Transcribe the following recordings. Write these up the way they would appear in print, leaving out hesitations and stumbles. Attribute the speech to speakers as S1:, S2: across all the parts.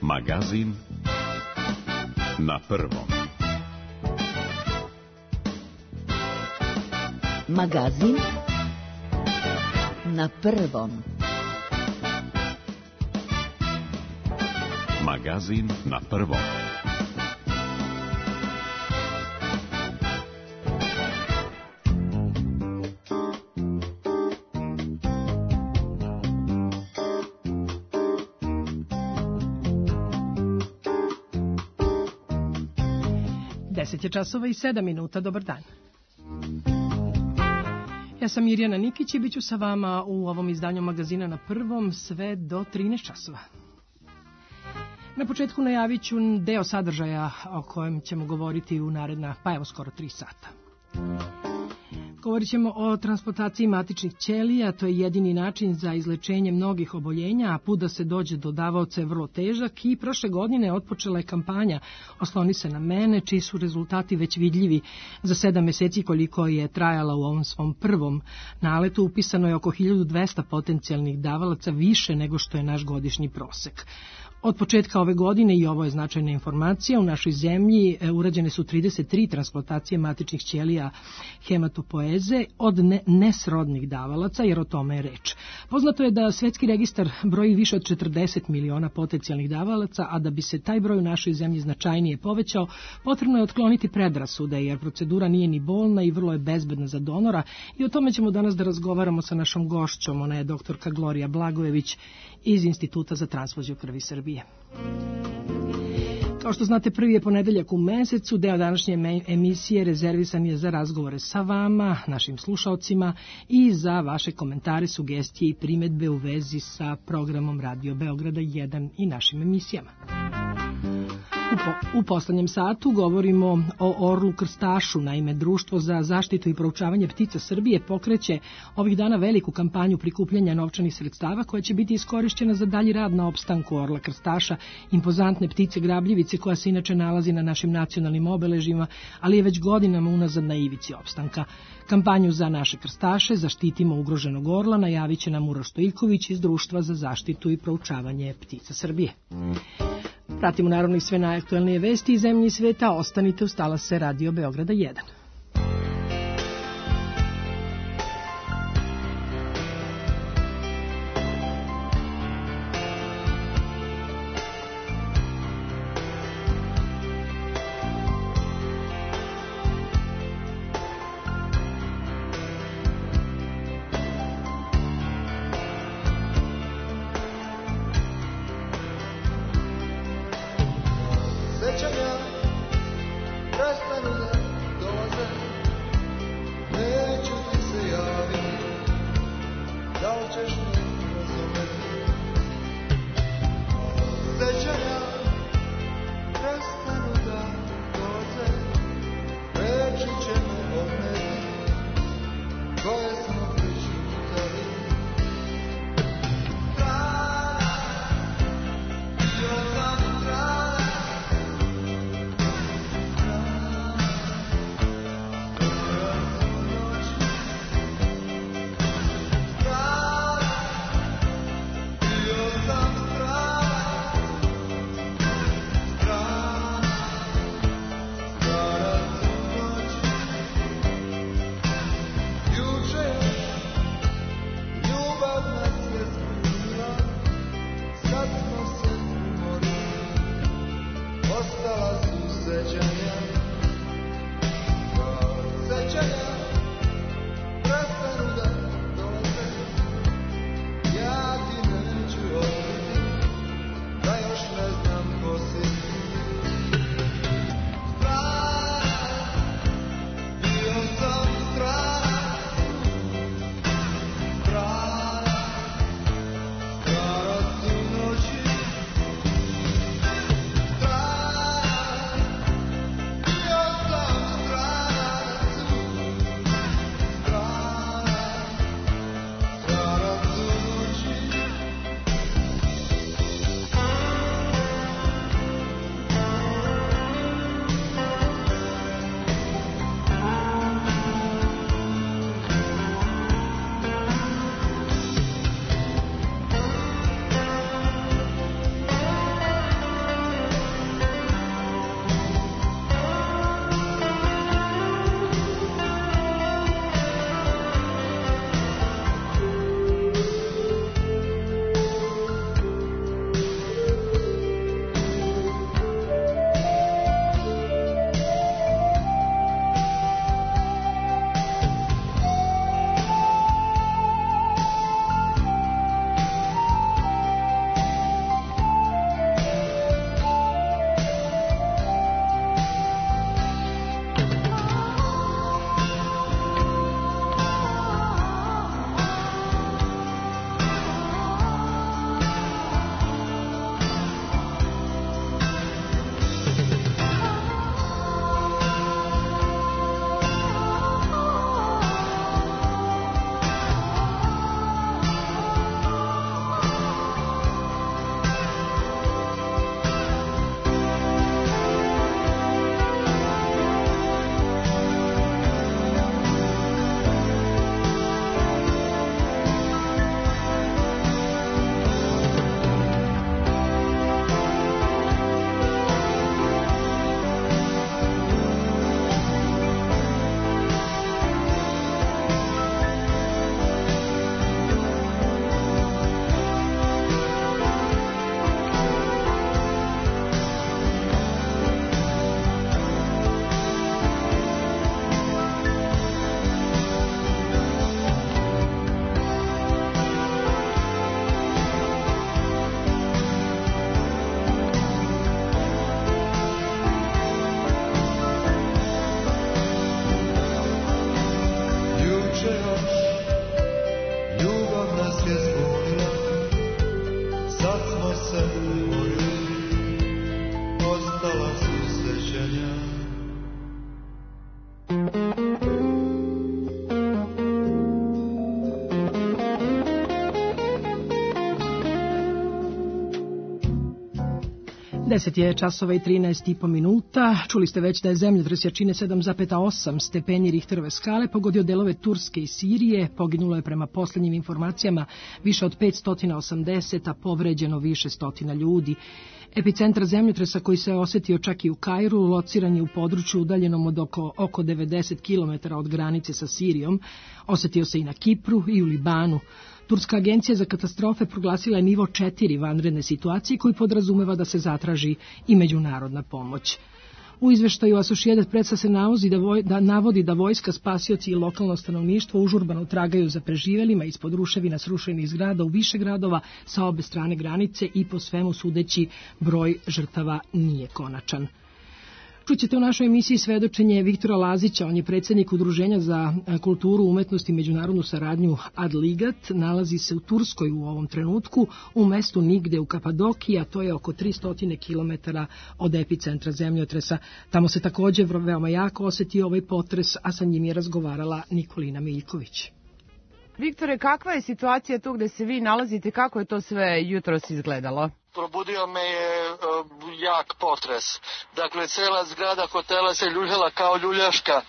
S1: Magazin na prvom.
S2: Magazin na prvom.
S1: Magazin na prvom.
S3: Časova i 7 minuta. Dobar dan. Ja sam Mirjana Nikić i bit ću sa vama u ovom izdanju magazina na prvom sve do 13 časova. Na početku najavit ću deo sadržaja o kojem ćemo govoriti u naredna, pa evo skoro 3 sata. Govorit ćemo o transplantaciji matičnih ćelija, to je jedini način za izlečenje mnogih oboljenja, a put da se dođe do davaoca je vrlo težak i prošle godine otpočela je kampanja Osloni se na mene, čiji su rezultati već vidljivi. Za 7 meseci koliko je trajala u ovom svom prvom naletu, upisano je oko 1200 potencijalnih davalaca, više nego što je naš godišnji prosek. Od početka ove godine, i ovo je značajna informacija, u našoj zemlji urađene su 33 transplantacije matičnih ćelija hematopoeze od nesrodnih davalaca, jer o tome je reč. Poznato je da svetski registar broji više od 40 miliona potencijalnih davalaca, a da bi se taj broj u našoj zemlji značajnije povećao, potrebno je otkloniti predrasude, jer procedura nije ni bolna i vrlo je bezbedna za donora, i o tome ćemo danas da razgovaramo sa našom gošćom. Ona je doktorka Glorija Blagojević iz Instituta za transfuziju krvi Srbije. Kao što znate, prvi je ponedeljak u mesecu, deo današnje emisije rezervisan je za razgovore sa vama, našim slušaocima, i za vaše komentare, sugestije i primedbe u vezi sa programom Radio Beograda 1 i našim emisijama. U poslednjem satu govorimo o orlu krstašu. Naime, Društvo za zaštitu i proučavanje ptica Srbije pokreće ovih dana veliku kampanju prikupljanja novčanih sredstava koja će biti iskorišćena za dalji rad na opstanku orla krstaša, impozantne ptice grabljivice koja se inače nalazi na našim nacionalnim obeležjima, ali je već godinama unazad na ivici opstanka. Kampanju za naše krstaše Zaštitimo ugroženog orla najavit će nam Uroš Stojković iz Društva za zaštitu i proučavanje ptica Srbije. Pratimo naravno i sve najaktuelnije vesti iz zemlje i sveta. Ostanite uz talase Radio Beograda 1.
S4: Juče
S3: 10 je časova i 13,5 minuta. Čuli ste već da je zemljotres jačine 7,8 stepeni Richterove skale pogodio delove Turske i Sirije. Poginulo je prema posljednjim informacijama više od 580, a povređeno više stotina ljudi. Epicentar zemljotresa, koji se osjetio čak i u Kairu, lociran je u području udaljenom od oko 90 km od granice sa Sirijom. Osjetio se i na Kipru i u Libanu. Turska agencija za katastrofe proglasila je nivo 4 vanredne situacije, koji podrazumeva da se zatraži i međunarodna pomoć. U izveštaju Associated Pressa se navodi da vojska, spasioci i lokalno stanovništvo užurbano tragaju za preživelima ispod ruševina srušenih zgrada u više gradova sa obe strane granice i po svemu sudeći broj žrtava nije konačan. Čućete u našoj emisiji svedočenje Viktora Lazića. On je predsjednik Udruženja za kulturu, umetnost i međunarodnu saradnju Adligat. Nalazi se u Turskoj u ovom trenutku, u mestu Nigde u Kapadokiji, a to je oko 300 km od epicentra zemljotresa. Tamo se također veoma jako osjetio ovaj potres, a sa njim je razgovarala Nikolina Miljković.
S2: Viktore, kakva je situacija tu gde se vi nalazite? Kako je to sve jutros izgledalo?
S4: Probudio me je jak potres. Dakle, cela zgrada hotela se ljuljala kao ljuljaška.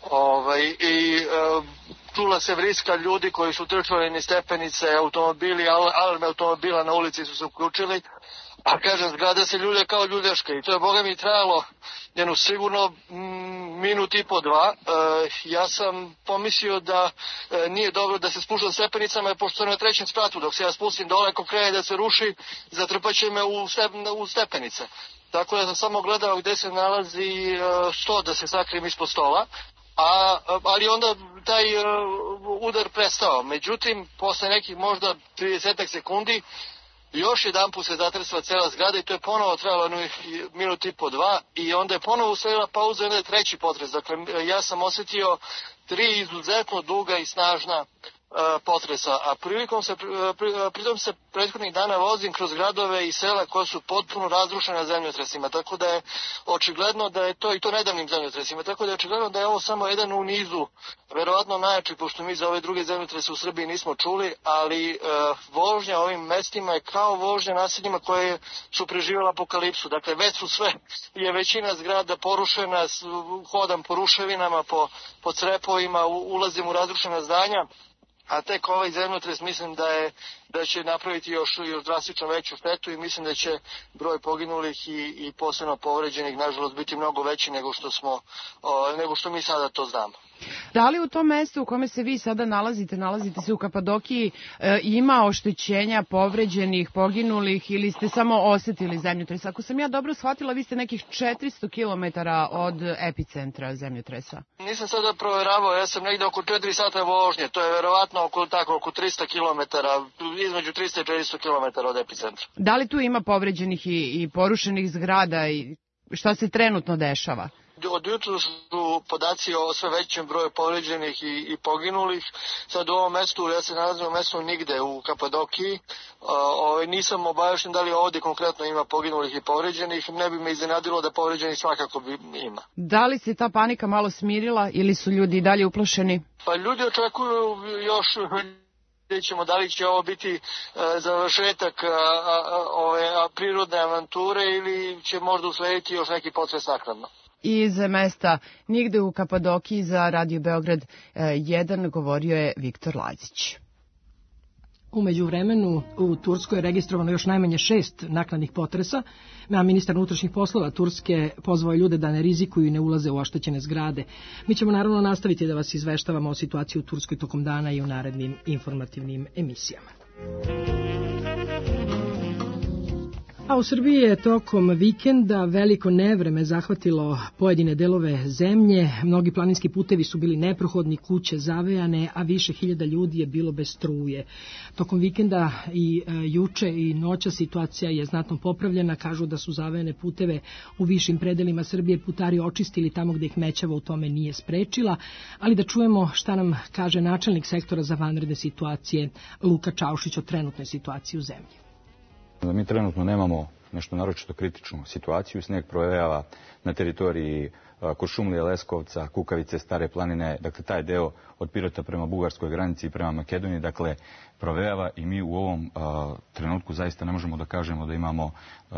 S4: Čula se vriska ljudi koji su trčali niz stepenice, automobili, alarme automobila na ulici su se uključili. A kažem, zgrada se ljulja kao ljuljaška i to je, boga mi, trajalo jednu sigurno minut i po, dva. Ja sam pomislio da nije dobro da se spuštam stepenicama, pošto sam na 3. spratu. Dok se ja spustim dole, ako krene da se ruši, zatrpaće me u stepenice. Tako da sam samo gledao gde se nalazi sto da se sakrijem ispod stola. Ali onda taj udar prestao. Međutim, posle nekih možda 30 sekundi, još jedan put se zatresla cela zgrada i to je ponovo trajalo minut i po, dva, i onda je ponovo usledila pauza i onda je treći potres. Dakle, ja sam osjetio 3 izuzetno duga i snažna potresa, a pritom se prethodnih dana vozim kroz gradove i sela koja su potpuno razrušena zemljotresima, tako da je očigledno da je to, i to nedavnim zemljotresima, tako da je očigledno da je ovo samo jedan u nizu, verovatno najjači, pošto mi za ove druge zemljotrese u Srbiji nismo čuli, ali vožnja ovim mestima je kao vožnja naseljima koje su preživjela apokalipsu. Dakle, već su sve, je većina zgrada porušena, hodam po ruševinama, po crepovima, ulazim u razrušena zdanja. A tek ovaj zemljotres mislim da će napraviti još drastično veću štetu i mislim da će broj poginulih i posebno povređenih nažalost biti mnogo veći nego što mi sada to znamo.
S2: Da li u tom mestu u kome se vi sada nalazite se u Kapadokiji, ima oštećenja, povređenih, poginulih ili ste samo osjetili zemljotres? Ako sam ja dobro shvatila, vi ste nekih 400 km od epicentra zemljotresa.
S4: Nisam sada proveravao, ja sam negde oko 4 sata vožnje, to je verovatno oko 300 km, između 300 i 400 km od epicentra.
S2: Da li tu ima povređenih i porušenih zgrada i šta se trenutno dešava?
S4: Od jutra su podaci o sve većem broju povređenih i poginulih. Sad u ovom mestu, ja se nalazim u mestu Nigde u Kapadokiji. Nisam obavešten da li ovdje konkretno ima poginulih i povređenih. Ne bi me iznenadilo da povređenih svakako ima.
S2: Da li se ta panika malo smirila ili su ljudi i dalje uplašeni?
S4: Pa ljudi očekuju još, vidjet da li će ovo biti završetak ove prirodne avanture ili će možda uslediti još neki potres naknadno.
S2: Iz mesta Nigde u Kapadokiji za Radio Beograd 1 govorio je Viktor Lazić.
S3: U međuvremenu u Turskoj je registrovano još najmanje 6 naknadnih potresa. Ministar unutrašnjih poslova Turske pozvao je ljude da ne rizikuju i ne ulaze u oštećene zgrade. Mi ćemo naravno nastaviti da vas izveštavamo o situaciji u Turskoj tokom dana i u narednim informativnim emisijama. A u Srbiji je tokom vikenda veliko nevreme zahvatilo pojedine delove zemlje. Mnogi planinski putevi su bili neprohodni, kuće zavejane, a više hiljada ljudi je bilo bez struje. Tokom vikenda i juče i noća situacija je znatno popravljena. Kažu da su zavejane puteve u višim predelima Srbije putari očistili tamo gde ih mećava u tome nije sprečila. Ali da čujemo šta nam kaže načelnik sektora za vanredne situacije Luka Čaušić o trenutnoj situaciji u zemlji.
S5: Mi trenutno nemamo nešto naročito kritičnu situaciju. Snijeg provejava na teritoriji Kuršumlije, Leskovca, Kukavice, Stare planine, dakle taj deo od Pirota prema bugarskoj granici i prema Makedoniji, dakle provejava i mi u ovom trenutku zaista ne možemo da kažemo da imamo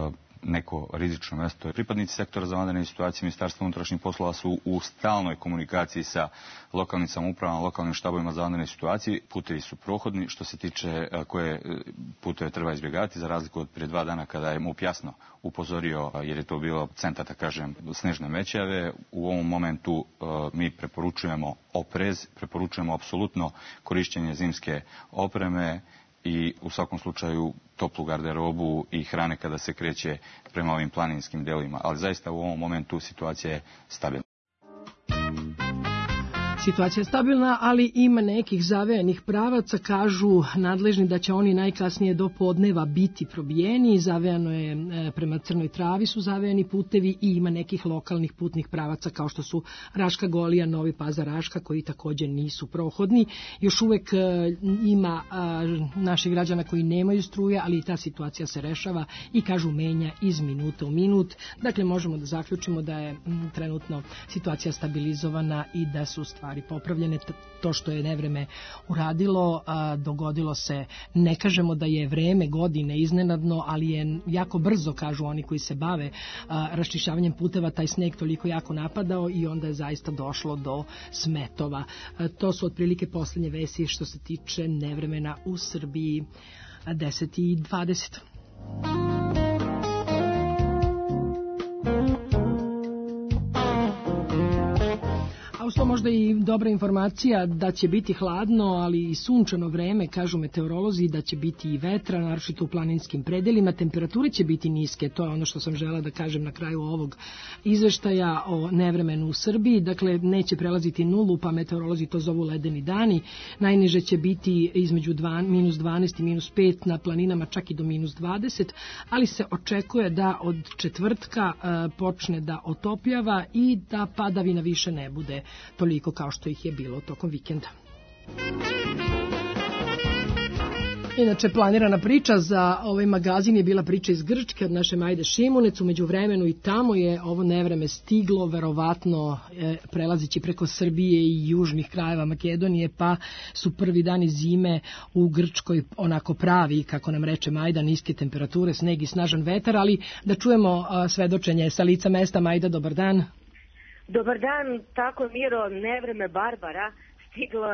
S5: neko rizično mjesto. Pripadnici sektora za vanredne situacije Ministarstva unutrašnjih poslova su u stalnoj komunikaciji sa lokalnim samoupravama, lokalnim štabovima za vanredne situacije. Putevi su prohodni što se tiče koje puteve treba izbjegati, za razliku od prije 2 dana kada je MUP jasno upozorio, jer je to bilo centar, da kažem, snežne mećave. U ovom momentu mi preporučujemo oprez, preporučujemo apsolutno korištenje zimske opreme i u svakom slučaju toplu garderobu i hrane kada se kreće prema ovim planinskim delovima. Ali zaista u ovom momentu situacija je stabilna.
S3: Situacija je stabilna, ali ima nekih zavejanih pravaca, kažu nadležni da će oni najkasnije do podneva biti probijeni. Zavejano je prema Crnoj Travi su zavejani putevi i ima nekih lokalnih putnih pravaca kao što su Raška Golija, Novi Pazar Raška, koji također nisu prohodni. Još uvek ima naših građana koji nemaju struje, ali i ta situacija se rešava i kažu menja iz minuta u minut. Dakle, možemo da zaključimo da je trenutno situacija stabilizovana i da su stvari popravljene. To što je nevreme uradilo, dogodilo se, ne kažemo da je vreme godine iznenadno, ali je jako brzo, kažu oni koji se bave raščišćavanjem puteva, taj sneg toliko jako napadao i onda je zaista došlo do smetova. To su otprilike posljednje vesti što se tiče nevremena u Srbiji. 10:20. Uz to možda i dobra informacija da će biti hladno, ali i sunčano vreme, kažu meteorolozi, da će biti i vetra, naročito u planinskim predelima. Temperature će biti niske, to je ono što sam žela da kažem na kraju ovog izveštaja o nevremenu u Srbiji. Dakle, neće prelaziti nulu, pa meteorolozi to zovu ledeni dani. Najniže će biti između -12 i -5, na planinama čak i do -20, ali se očekuje da od četvrtka počne da otopljava i da padavina više ne bude toliko kao što ih je bilo tokom vikenda. Inače, planirana priča za ovaj magazin je bila priča iz Grčke od naše Majde Šimunec. U međuvremenu i tamo je ovo nevreme stiglo, verovatno prelazići preko Srbije i južnih krajeva Makedonije, pa su prvi dani zime u Grčkoj onako pravi, kako nam reče Majda, niske temperature, sneg i snažan vetar, ali da čujemo svedočenje sa lica mesta. Majda, dobar dan.
S6: Dobar dan, tako Miro, nevreme Barbara stiglo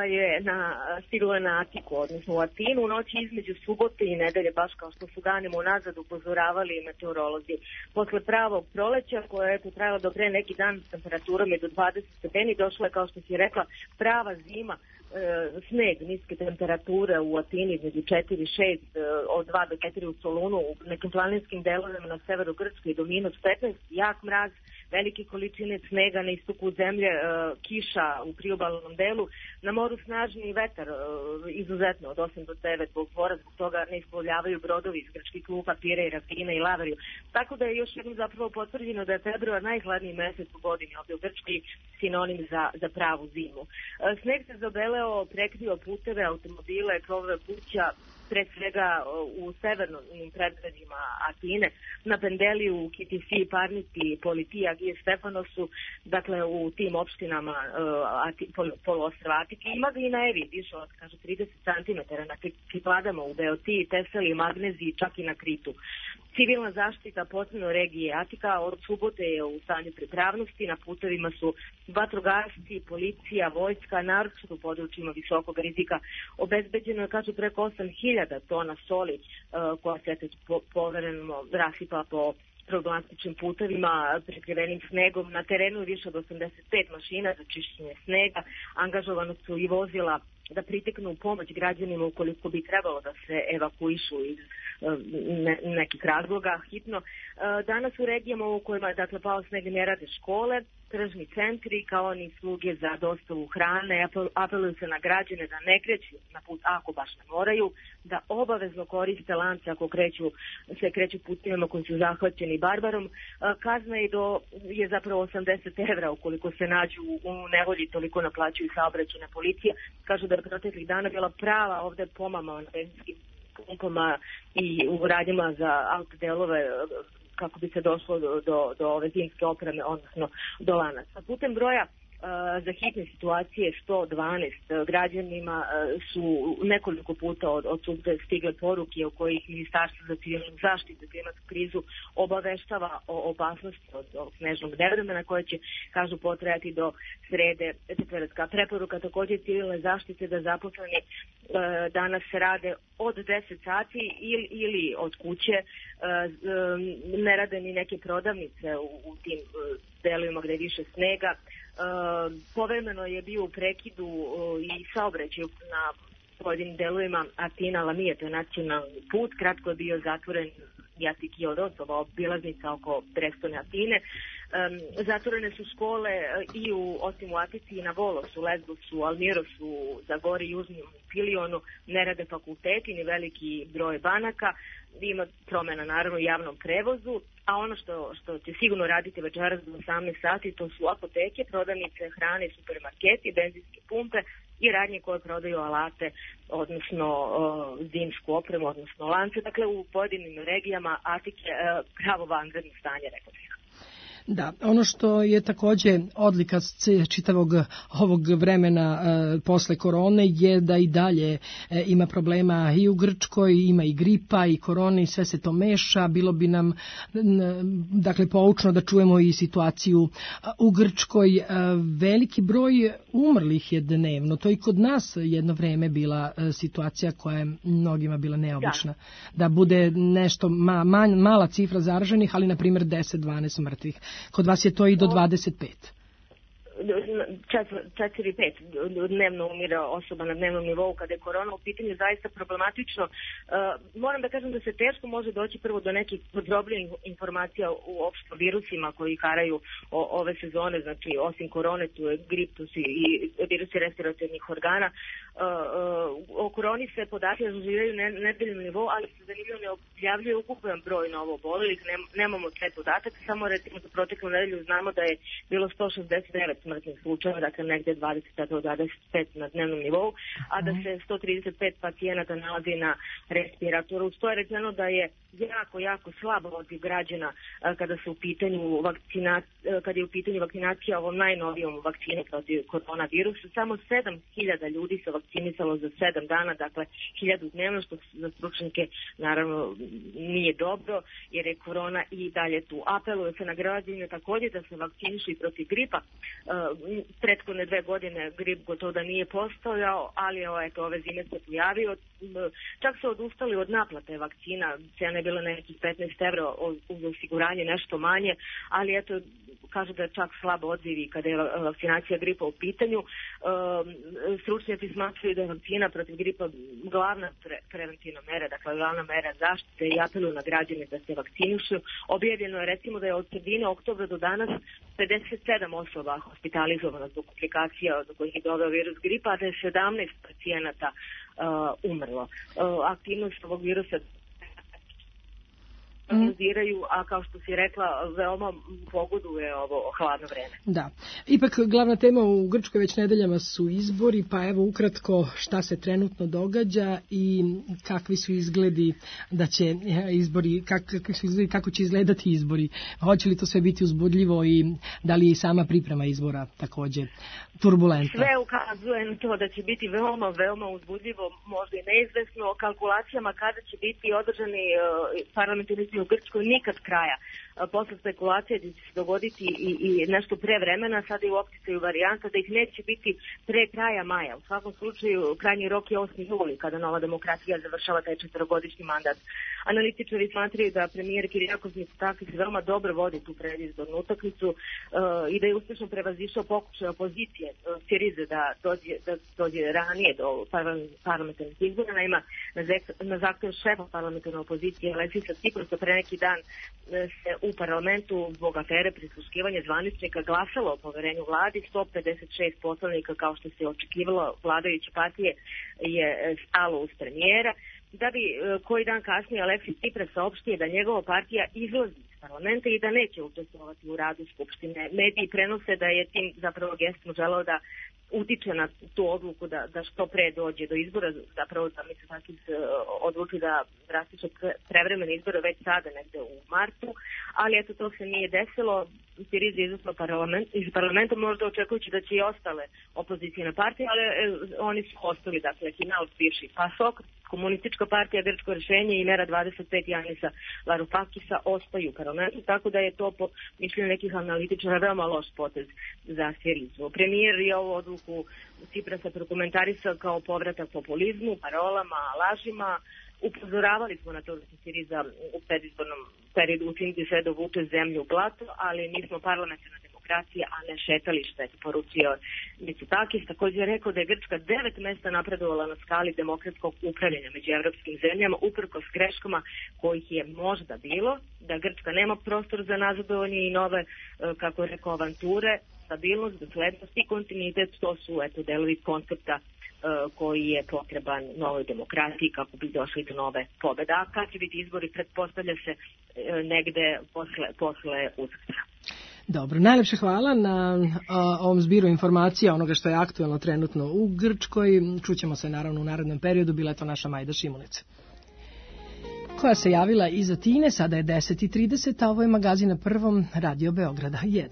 S6: je na Atiku, odnosno u Atinu, u noći između subote i nedelje, baš kao što su danima unazad upozoravali meteorolozi. Posle pravog proleća, koje je trajalo do pre neki dan s temperaturom do 20 stepeni, došla je, kao što si rekla, prava zima, sneg, niske temperature u Atini između 4 i 6, od 2 do 4 u Solunu, u nekim planinskim delovima na severu Grčke i do -15, jak mraz, velike količine snega na istoku zemlje, kiša u priobalnom delu, na moru snažni vetar, izuzetno od 8 do 9 zbog tvora, zbog toga ne isplovljavaju brodovi iz grčkih luka, Pire i Rafina i Lavariju. Tako da je još jednom zapravo potvrđeno da je februar najhladniji mesec u godini ovdje u Grčkoj, sinonim za pravu zimu. Sneg se zabeleo, prekrio puteve, automobile, krovove kuća, pre svega u severnim predgradima Atine, na Pendeliju, Kitisi, Parniti, Politiji, Agije, Stefanosu, dakle u tim opštinama poluostrva Atike. Ima ga i na Evi, više od 30 cm na Kikladama, u Beotiji, Teseli, Magneziji, čak i na Kritu. Civilna zaštita, posebno regije Atika, od subote je u stanju pripravnosti, na putevima su vatrogasci, policija, vojska, naročito u područjima visokog rizika. Obezbeđeno je, kažu, preko 8.000 tona soli koja se povremeno rasipa po problematičnim putevima prekrivenim snegom. Na terenu je više od 85 mašina za čišćenje snega, angažovano su i vozila da priteknu u pomoć građanima ukoliko bi trebalo da se evakuišu iz nekih razloga hitno. Danas u regijama u kojima je pao sneg ne rade škole, tržni centri kao ni sluge za dostavu hrane. Apeluju se na građane da ne kreću na put ako baš ne moraju, da obavezno koriste lance ako se kreću putima koji su zahvaćeni barbarom. Kazna je zapravo 80 evra ukoliko se nađu u nevolji, toliko naplaćuju saobraćajna policija. Kažu da je proteklih dana bila prava ovde pomama na benzinskim pumpama i u radnjama za autodelove kako bi se došlo do ove zimske opreme, odnosno do lanaca. Putem broja za hitne situacije 112. Građanima su nekoliko puta od suda stigle poruke u kojih Ministarstvo za civilnu zaštitu i klimatsku krizu obaveštava o opasnosti od snežnog nevremena koje će, kažu, potrajati do srede četvrtka. Preporuka takođe civilne zaštite da zaposleni danas rade od 10 sati ili od kuće, ne rade ni neke prodavnice u tim delovima gde je više snega. Povremeno je bio u prekidu i saobraćaj na pojedinim delovima Atina Lamije, to je nacionalni put. Kratko je bio zatvoren Jatiki Orosova, obilaznica oko prestone Atine. Zatvorene su škole i osim u Atici i na Volosu, Lesbosu, Almirosu, Zagori, Južnom Pilionu. Ne rade fakulteti ni veliki broj banaka. Ima promena naravno u javnom prevozu, a ono što će sigurno raditi večeras do 18 sati, to su apoteke, prodavnice hrane, supermarketi, benzinske pumpe i radnje koje prodaju alate, odnosno zimsku opremu, odnosno lance. Dakle, u pojedinim regijama Atike pravo vanredno stanje, rekao bih.
S3: Da, ono što je takođe odlika čitavog ovog vremena posle korone je da i dalje ima problema i u Grčkoj, ima i gripa i korone i sve se to meša. Bilo bi nam dakle poučno da čujemo i situaciju u Grčkoj. Veliki broj umrlih je dnevno. To i kod nas jedno vreme bila situacija koja je mnogima bila neobična. Da bude nešto mala cifra zaraženih, ali na primjer 10-12 mrtvih. Kod vas je to i do 25.
S6: 4-5 dnevno umire osoba na dnevnom nivou kada je korona u pitanju, zaista problematično. Moram da kažem da se teško može doći prvo do nekih podrobnijih informacija uopšte o virusima koji karaju ove sezone, znači osim korone tu je grip, tu su i virusi respiratornih organa. O koroni se podaci ažuriraju na nedeljnom nivou, ali se zanimljivo ne objavljuje ukupan broj novo obolelih, nemamo taj podatak, samo recimo za proteklu nedelju znamo da je bilo 169 smrtnih slučajeva, dakle negde 20-25 na dnevnom nivou, a da se 135 pacijenata nalazi na respiratoru. To je rečeno da je jako slabo odziv građana kada je u pitanju vakcinacija ovom najnovijom vakcinom protiv koronavirusa. Samo 7.000 ljudi se vakcinisalo za 7 dana, dakle 1.000 dnevno, što za stručnjake naravno nije dobro, jer je korona i dalje tu. Apeluje se na građane takođe da se vakcinišu i protiv gripa. Prethodne 2 godine grip gotovo da nije postojao, ali ove zime se pojavio. Čak su odustali od naplate vakcina, cena je bila nekih 15 evra uz osiguranje, nešto manje, ali eto, kažu da je čak slabo odzivi kada je vakcinacija gripa u pitanju. Stručnjaci smatraju da je vakcina protiv gripa glavna preventivna mera, dakle glavna mera zaštite i apeluju na građane da se vakcinišu. Objavljeno je recimo da je od sredine oktobra do danas 57 osoba hospitalizovano zbog komplikacija do kojih je doveo virus gripa, a da je 17 pacijenata umrlo. Aktivnost ovog virusa a kao što si rekla, veoma pogoduje ovo hladno vreme.
S3: Da. Ipak glavna tema u Grčkoj već nedeljama su izbori, pa evo ukratko šta se trenutno događa i kakvi su izgledi da će izbori, kako će izgledati izbori. Hoće li to sve biti uzbudljivo i da li je i sama priprema izbora takođe turbulentna?
S6: Sve ukazuje na to da će biti veoma uzbudljivo, možda i neizvesno. O kalkulacijama kada će biti održani parlamentarni izbori u Grčkoj nikad kraja. Posle spekulacije da će se dogoditi i nešto pre vremena, sada je u opticaju varijanta da ih neće biti pre kraja maja. U svakom slučaju, krajnji rok je 8. juli, kada Nova demokratija završava taj 4-godišnji mandat. Analitičari smatraju da premijer Kyriakos Mitsotakis veoma dobro vodi tu predizbornu utakmicu i da je uspešno prevazišao pokušaj opozicije Sirize da dođe ranije do parlamentarnih izbora. Naime, na zahtev šefa parlamentarne opozicije Alexisa Tsiprasa pre neki dan se u parlamentu zbog afere prisluškivanja zvaničnika glasalo o poverenju vladi. 156 poslanika, kao što se očekivalo, vladajuće partije je stalo uz premijera, da bi koji dan kasnije Alexis Tsipras saopštio da njegova partija izlazi iz parlamenta i da neće učestvovati u radu Skupštine. Mediji prenose da je tim zapravo gestom želeo da utiče na tu odluku da što pre dođe do izbora, zapravo da Mitsotakis odluči da drastično prevremene izbore već sada negde u martu, ali eto to se nije desilo. Siriza izostao iz parlamenta, možda očekujući da će i ostale opozicijne partije, ali oni su ostali, dakle, Kinal, bivši PASOK, Komunistička partija, Grčko rešenje i Mera 25 Janisa Varoufakisa ostaju u parlamentu, tako da je to po mišljenju nekih analitičara veoma loš potez za Sirizu. Premijer je ovu odluku Ciprasa prokomentarisao kao povratak populizmu, parolama, lažima. Upozoravali smo na to da se Siriza u predizbornom periodu učiniti sve dovuče zemlju u blato, ali mi smo parlamentarna demokracija, a ne šetalište, poručio Mitsotakis. Također je rekao da je Grčka 9 mesta napredovala na skali demokratskog upravljanja među evropskim zemljama, uprkos greškama kojih je možda bilo, da Grčka nema prostor za nazadovanje i nove, kako je rekao, avanture. Stabilnost, doslednost i kontinuitet, to su delovi koncepta koji je potreban novoj demokratiji kako bi došli do nove pobede. A kad će biti izbori, pretpostavlja se negde posle Uskrsa.
S3: Dobro, najlepše hvala na ovom zbiru informacija onoga što je aktuelno trenutno u Grčkoj. Čućemo se naravno u narednom periodu, bila je to naša Majda Šimunić, koja se javila iz Atine. Sada je 10:30, a ovo je magazin na Prvom, Radio Beograda 1.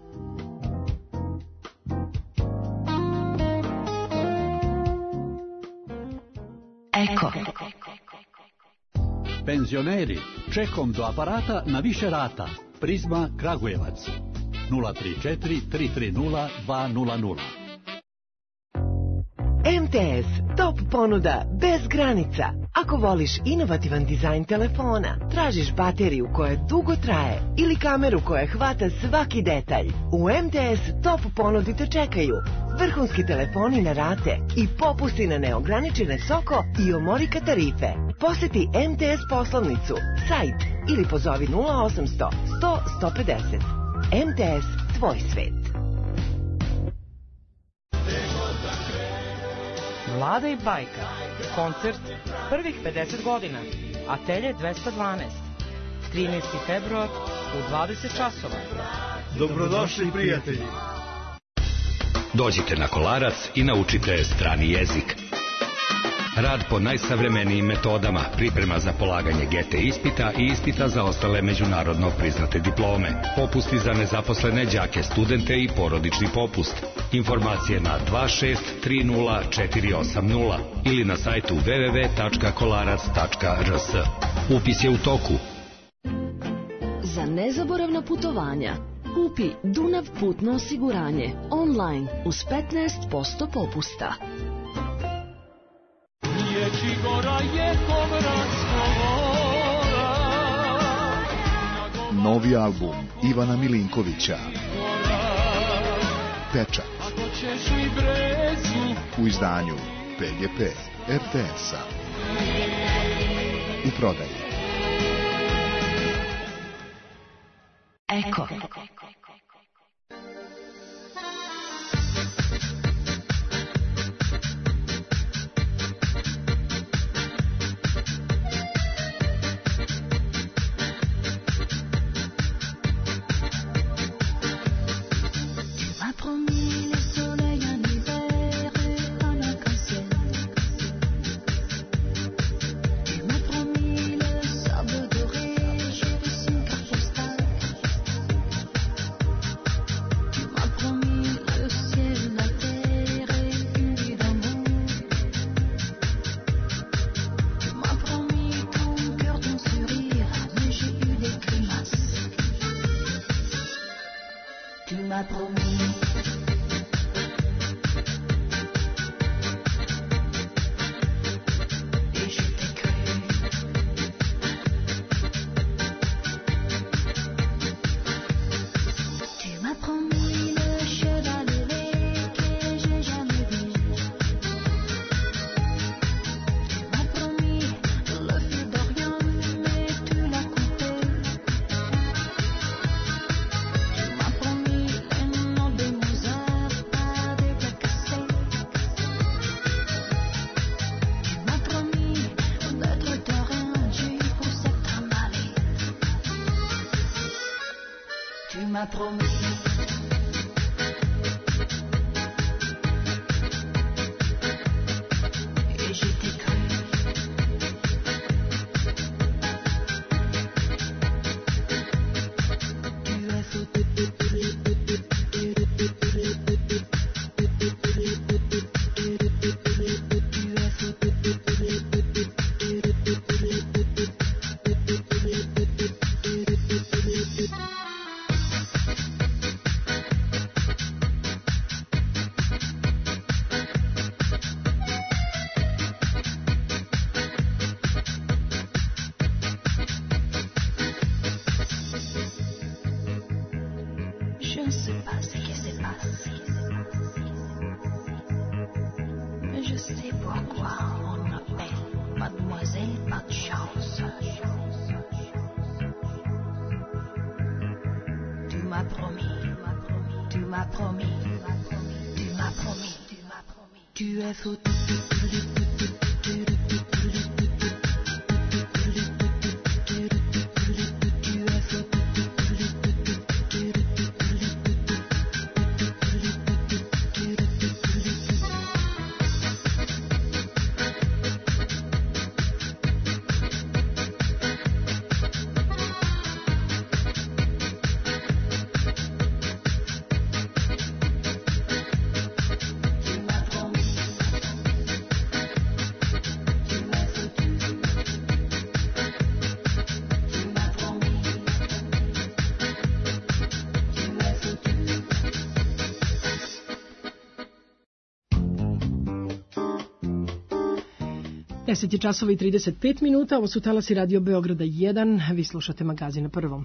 S7: Eko.
S8: Penzioneri, čekom do aparata na više rata. Prizma Kragujevac 034 330 200.
S7: MTS Top ponuda bez granica. Ako voliš inovativan dizajn telefona, tražiš bateriju koja dugo traje ili kameru koja hvata svaki detalj, u MTS Top ponudi te čekaju vrhunski telefoni na rate i popusti na neograničene Soko i Omorika tarife. Poseti MTS poslovnicu, sajt ili pozovi 0800 100 150. MTS, tvoj svet.
S9: Vlada i bajka. Koncert prvih 50 godina. Atelje 212. 13. februar u 20 časova.
S10: Dobrodošli, prijatelji.
S11: Dođite na Kolarac i naučite strani jezik. Rad po najsavremenijim metodama, priprema za polaganje GT ispita i ispita za ostale međunarodno priznate diplome. Popusti za nezaposlene đake, studente i porodični popust. Informacije na 2630 ili na sajtu www.kolarac.rs. Upis je u toku.
S12: Za nezaboravna putovanja kupi Dunav putno osiguranje online uz 15% popusta.
S13: Novi album Ivana Milinkovića Pečat u izdanju PGP RTS-a u prodaji.
S12: Eko. Tu as fait
S14: ne sais pas ce qui s'est passé. Mais je sais pourquoi on m'appelle Mademoiselle Pas de Chance. Tu m'as promis, tu m'as promis, tu m'as promis, tu es foutu.
S3: Deset je časova i 35 minuta, ovo su talasi Radio Beograda 1, vi slušate magazin na Prvom.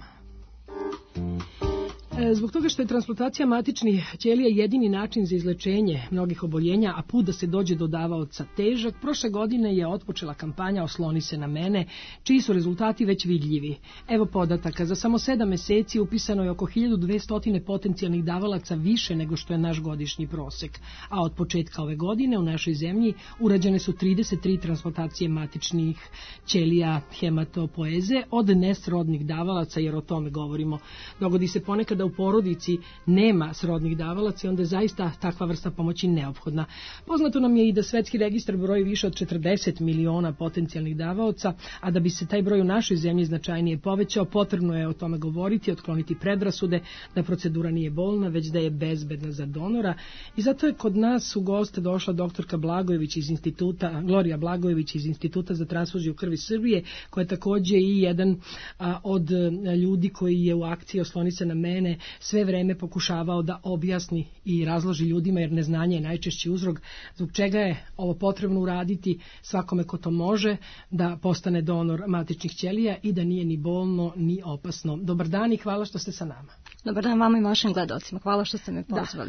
S3: Zbog toga što je transplantacija matičnih ćelija jedini način za izlečenje mnogih oboljenja, a put da se dođe do davaoca težak, prošle godine je otpočela kampanja Osloni se na mene, čiji su rezultati već vidljivi. Evo podataka, za samo 7 meseci upisano je oko 1200 potencijalnih davalaca više nego što je naš godišnji prosek, a od početka ove godine u našoj zemlji urađene su 33 transplantacije matičnih ćelija hematopoeze od nesrodnih davalaca, jer o tome govorimo. Dogodi se ponekad da u porodici nema srodnih davalaca i onda je zaista takva vrsta pomoći neophodna. Poznato nam je i da svetski registar broji više od 40 miliona potencijalnih davaoca, a da bi se taj broj u našoj zemlji značajnije povećao, potrebno je o tome govoriti, otkloniti predrasude da procedura nije bolna, već da je bezbedna za donora. I zato je kod nas u goste došla doktorka Blagojević iz instituta, Glorija Blagojević iz Instituta za transfuziju krvi Srbije, koja je takođe i jedan od ljudi koji je u akciji Osloni se na mene sve vreme pokušavao da objasni i razloži ljudima, jer neznanje je najčešći uzrok zbog čega je ovo potrebno uraditi svakome ko to može, da postane donor matičnih ćelija i da nije ni bolno ni opasno. Dobar dan i hvala što ste sa nama.
S15: Dobar dan vama i vašim gledalcima. Hvala što ste me pozvali.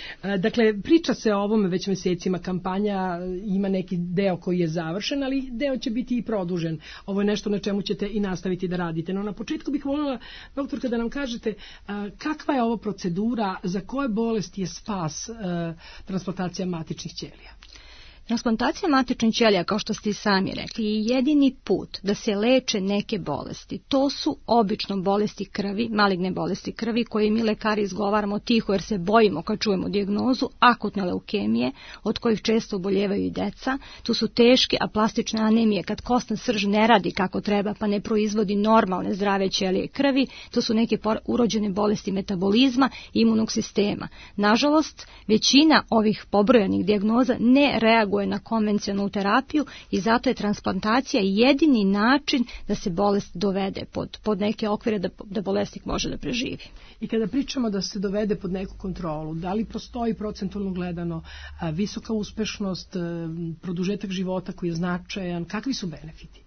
S3: Dakle, priča se o ovome već mesecima, kampanja ima neki deo koji je završen, ali deo će biti i produžen. Ovo je nešto na čemu ćete i nastaviti da radite. No na početku bih voljela, doktorka, da nam kažete kakva je ovo procedura, za koje bolesti je spas transplantacija matičnih ćelija?
S15: Transplantacija matičnih ćelija, kao što ste i sami rekli, je jedini put da se leče neke bolesti. To su obično bolesti krvi, maligne bolesti krvi, koje mi lekari izgovaramo tiho jer se bojimo kad čujemo dijagnozu, akutne leukemije, od kojih često oboljevaju i deca. Tu su teške aplastične anemije, kad kostna srž ne radi kako treba, pa ne proizvodi normalne zdrave ćelije krvi. To su neke urođene bolesti metabolizma i imunog sistema. Nažalost, većina ovih pobrojanih dijagnoza ne reaguje na konvencionalnu terapiju i zato je transplantacija jedini način da se bolest dovede pod neke okvire da bolesnik može da preživi.
S3: I kada pričamo da se dovede pod neku kontrolu, da li postoji procentualno gledano visoka uspešnost, produžetak života koji je značajan, kakvi su benefiti?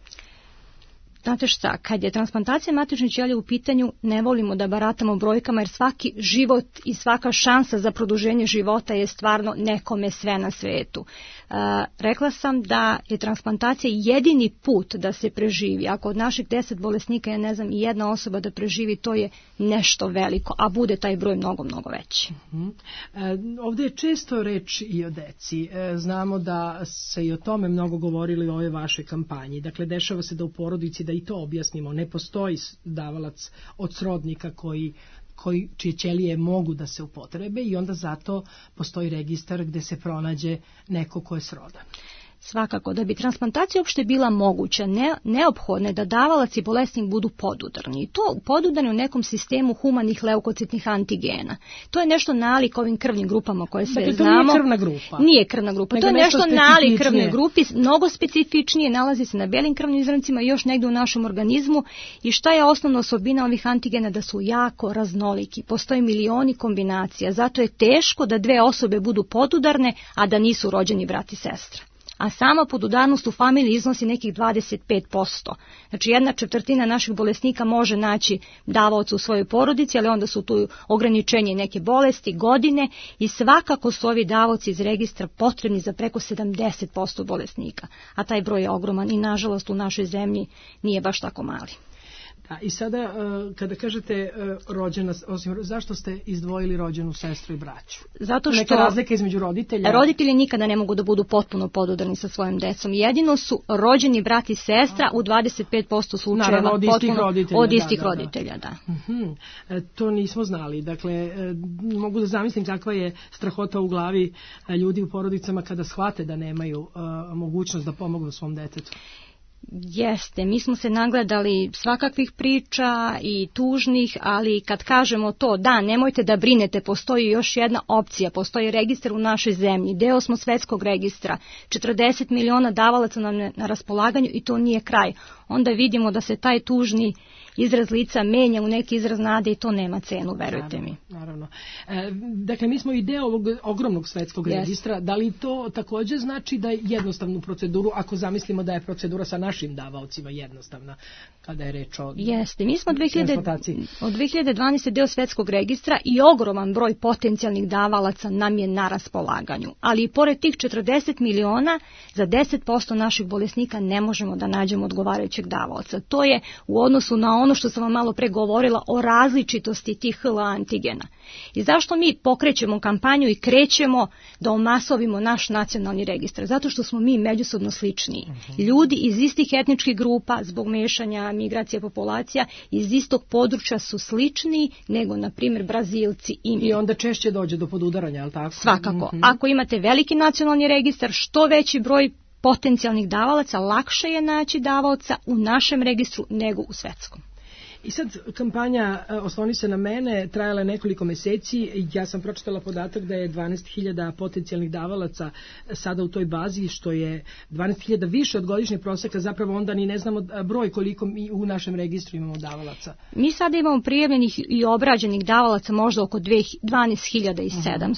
S15: Znate šta, kad je transplantacija matičnih ćelija u pitanju, ne volimo da baratamo brojkama, jer svaki život i svaka šansa za produženje života je stvarno nekome sve na svetu. Rekla sam da je transplantacija jedini put da se preživi. Ako od naših 10 bolesnika je, ne znam, i jedna osoba da preživi, to je nešto veliko, a bude taj broj mnogo, mnogo veći.
S3: Ovdje je često reč i o deci. Znamo da se i o tome mnogo govorili u ovoj vašoj kampanji. Dakle, dešava se da u porodici, da i to objasnimo, ne postoji davalac od srodnika čije ćelije mogu da se upotrebe i onda zato postoji registar gde se pronađe neko ko je srodan.
S15: Svakako, da bi transplantacija uopšte bila moguća, neophodno je da davalac i bolesnik budu podudarni. I to podudarni u nekom sistemu humanih leukocitnih antigena. To je nešto nalik ovim krvnim grupama koje sve
S3: dakle,
S15: znamo.
S3: Nije krvna grupa.
S15: Nije krvna grupa. To je nešto nalik krvne grupi, mnogo specifičnije, nalazi se na belim krvnim zrncima i još negdje u našem organizmu. I šta je osnovna osobina ovih antigena? Da su jako raznoliki. Postoje milioni kombinacija. Zato je teško da dve osobe budu podudarne, a da nisu rođeni brat i sestra. a sama podudarnost u familiji iznosi nekih 25%. Znači 1/4 naših bolesnika može naći davaoca u svojoj porodici, ali onda su tu ograničenje neke bolesti, godine i svakako su ovi davaoci iz registra potrebni za preko 70% bolesnika, a taj broj je ogroman i nažalost u našoj zemlji nije baš tako mali.
S3: Da, i sada kada kažete rođena, zašto ste izdvojili rođenu sestru i braću?
S15: Zato što
S3: neka razlika između roditelja.
S15: Roditelji nikada ne mogu da budu potpuno podudarni sa svojim decom. Jedino su rođeni brat i sestra u 25% slučajeva.
S3: Naravno, od istih roditelja.
S15: Od istih roditelja, da.
S3: To nismo znali. Dakle, mogu da zamislim kakva je strahota u glavi ljudi u porodicama kada shvate da nemaju mogućnost da pomognu svom detetu.
S15: Jeste, mi smo se nagledali svakakvih priča i tužnih, ali kad kažemo to, da, nemojte da brinete, postoji još jedna opcija, postoji registar u našoj zemlji, deo smo svetskog registra, 40 miliona davalaca nam na raspolaganju i to nije kraj. Onda vidimo da se taj tužni izraz lica menja u neki izraz nade i to nema cenu, verujte mi.
S3: Naravno. Dakle, mi smo i deo ovog ogromnog svetskog registra. Da li to također znači da je jednostavnu proceduru, ako zamislimo da je procedura sa našim davaocima jednostavna, kada je reč o
S15: Jeste, mi smo od 2012. deo svetskog registra i ogroman broj potencijalnih davalaca nam je na raspolaganju. Ali i pored tih 40 miliona, za 10% naših bolesnika ne možemo da nađemo odgovarajućeg davaoca. To je u odnosu na ono što sam vam malo pre govorila o različitosti tih HLA antigena. I zašto mi pokrećemo kampanju i krećemo da omasovimo naš nacionalni registar? Zato što smo mi međusobno sličniji. Ljudi iz istih etničkih grupa, zbog mešanja migracija populacija, iz istog područja su sličniji nego, na primjer, Brazilci i mi.
S3: I onda češće dođe do podudaranja, je li tako?
S15: Svakako. Ako imate veliki nacionalni registar, što veći broj potencijalnih davalaca, lakše je naći davaoca u našem registru nego u svetskom.
S3: I sad kampanja Osloni se na mene trajala nekoliko meseci. Ja sam pročitala podatak da je 12.000 potencijalnih davalaca sada u toj bazi, što je 12.000 više od godišnjeg proseka. Zapravo onda ni ne znamo broj koliko mi u našem registru imamo davalaca.
S15: Mi sada imamo prijavljenih i obrađenih davalaca možda oko 12.700.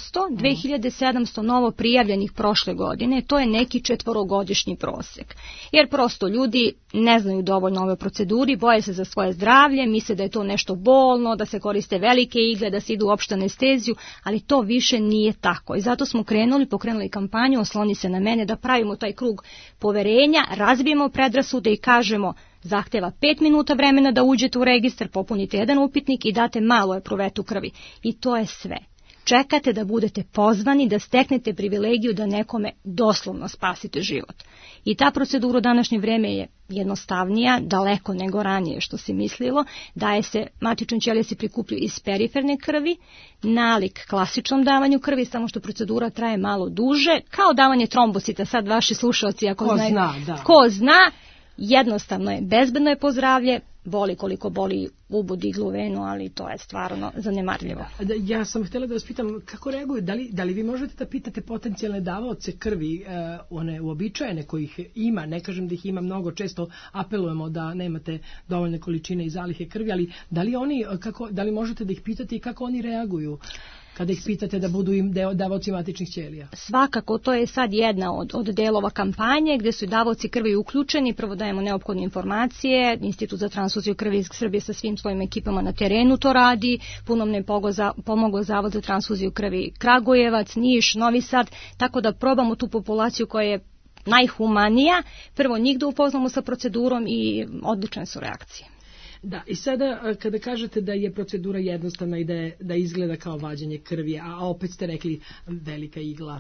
S15: 2.700 novo prijavljenih prošle godine. To je neki 4-godišnji prosek. Jer prosto ljudi ne znaju dovoljno o ovoj proceduri, boje se za svoje zdravlje, misle da je to nešto bolno, da se koriste velike igle, da se idu u opštu anesteziju, ali to više nije tako. I zato smo pokrenuli kampanju Osloni se na mene, da pravimo taj krug poverenja, razbijemo predrasude i kažemo zahteva 5 minuta vremena da uđete u registar, popunite jedan upitnik i date malo epruvetu krvi. I to je sve. Čekate da budete pozvani, da steknete privilegiju da nekome doslovno spasite život. I ta procedura u današnje vreme je jednostavnija, daleko nego ranije što se mislilo. Daje se, matične ćelije se prikupljaju iz periferne krvi, nalik klasičnom davanju krvi, samo što procedura traje malo duže, kao davanje trombocita. Sad vaši slušalci, ako ko zna, jednostavno je, bezbedno je po zdravlje, boli koliko boli ubod iglu u venu, ali to je stvarno zanemarljivo.
S3: Ja sam htjela da vas pitam kako reaguju, da li vi možete da pitate potencijalne davaoce krvi, one uobičajene kojih ima, ne kažem da ih ima mnogo, često apelujemo da nemate dovoljne količine i zalihe krvi, ali da li možete da ih pitate i kako oni reaguju kada ih pitate da budu im davaoci matičnih ćelija?
S15: Svakako, to je sad jedna od delova kampanje gdje su davaoci krvi uključeni. Prvo dajemo neophodne informacije, Institut za transfuziju krvi iz Srbije sa svim svojim ekipama na terenu to radi, puno nam je pomogao Zavod za transfuziju krvi Kragujevac, Niš, Novi Sad, tako da probamo tu populaciju koja je najhumanija, prvo njih da upoznamo sa procedurom i odlične su reakcije.
S3: Da, i sada kada kažete da je procedura jednostavna i da izgleda kao vađenje krvi, a opet ste rekli velika igla.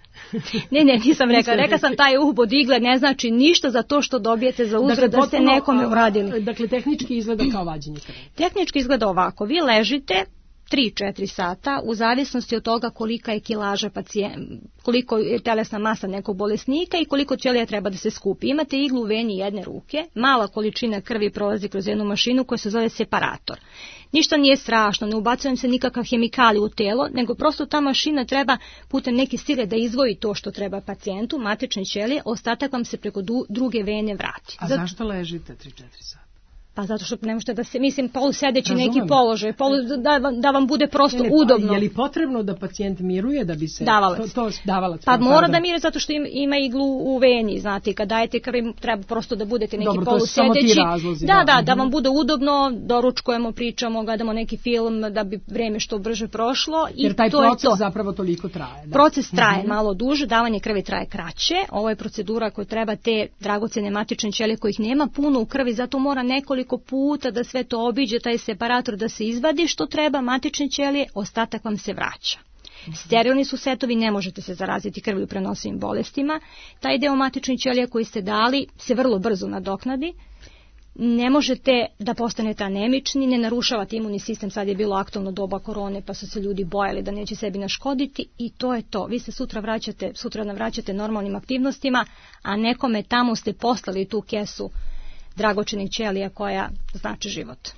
S15: Ne, nisam rekla. Rekla sam taj ubod igle ne znači ništa za to što dobijete za uzvrat da ste nekome uradili.
S3: Dakle, tehnički izgleda kao vađenje krvi.
S15: Tehnički izgleda ovako. Vi ležite 3-4 sata, u zavisnosti od toga kolika je kilaža koliko je telesna masa nekog bolesnika i koliko ćelija treba da se skupi. Imate iglu u veni jedne ruke, mala količina krvi prolazi kroz jednu mašinu koja se zove separator. Ništa nije strašno, ne ubacuje se nikakav hemikalij u telo, nego prosto ta mašina treba putem neke sile da izdvoji to što treba pacijentu, matične ćelije, ostatak vam se preko druge vene vrati.
S3: A zašto ležite 3-4 sata?
S15: Pa zato što ne možete da se, mislim, polusedeći neki položaj, da vam bude prosto udobno.
S3: Je li potrebno da pacijent miruje da bi se...
S15: Davalac. Pa mora da miruje zato što ima iglu u veni, znate, kad dajete krv treba prosto da budete neki polusedeći. Da vam bude udobno, doručkujemo, pričamo, gledamo neki film da bi vreme što brže prošlo.
S3: Jer taj proces zapravo toliko traje.
S15: Proces traje malo duže, davanje krvi traje kraće. Ovo je procedura koju treba te dragocene matične ćelije kojih nema puno u krvi, zato mora nekoliko puta da sve to obiđe, taj separator da se izvadi što treba, matične ćelije, ostatak vam se vraća. Sterilni su setovi, ne možete se zaraziti krvlju prenosivim bolestima. Taj deo matičnih ćelija koji ste dali se vrlo brzo nadoknadi. Ne možete da postanete anemični, ne narušavate imunni sistem, sad je bilo aktualno doba korone pa su se ljudi bojali da neće sebi naškoditi i to je to. Vi se sutra navraćate normalnim aktivnostima, a nekome tamo ste poslali tu kesu dragocenih ćelija koja znači život.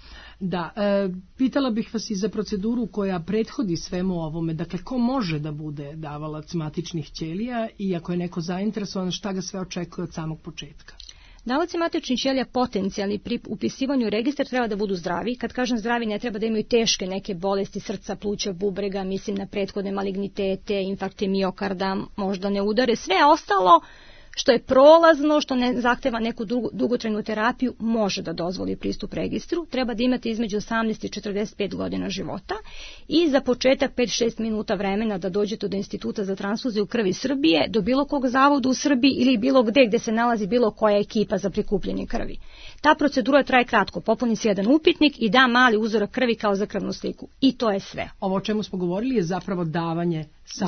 S3: Da, pitala bih vas i za proceduru koja prethodi svemu ovome. Dakle, ko može da bude davalac matičnih ćelija i ako je neko zainteresovan, šta ga sve očekuje od samog početka?
S15: Davaoci matičnih ćelija potencijalni pri upisivanju u registar treba da budu zdravi. Kad kažem zdravi, ne treba da imaju teške neke bolesti srca, pluća, bubrega, mislim na prethodne malignitete, infarkte miokarda, možda ne udare. Sve ostalo što je prolazno, što ne zahteva neku dugotrajnu terapiju, može da dozvoli pristup registru. Treba da imate između 18 i 45 godina života i za početak 5-6 minuta vremena da dođete do Instituta za transfuziju krvi Srbije, do bilo kog zavoda u Srbiji ili bilo gde se nalazi bilo koja ekipa za prikupljanje krvi. Ta procedura traje kratko, popuni se jedan upitnik i da mali uzorak krvi kao za krvnu sliku. I to je sve.
S3: Ovo o čemu smo govorili je zapravo davanje,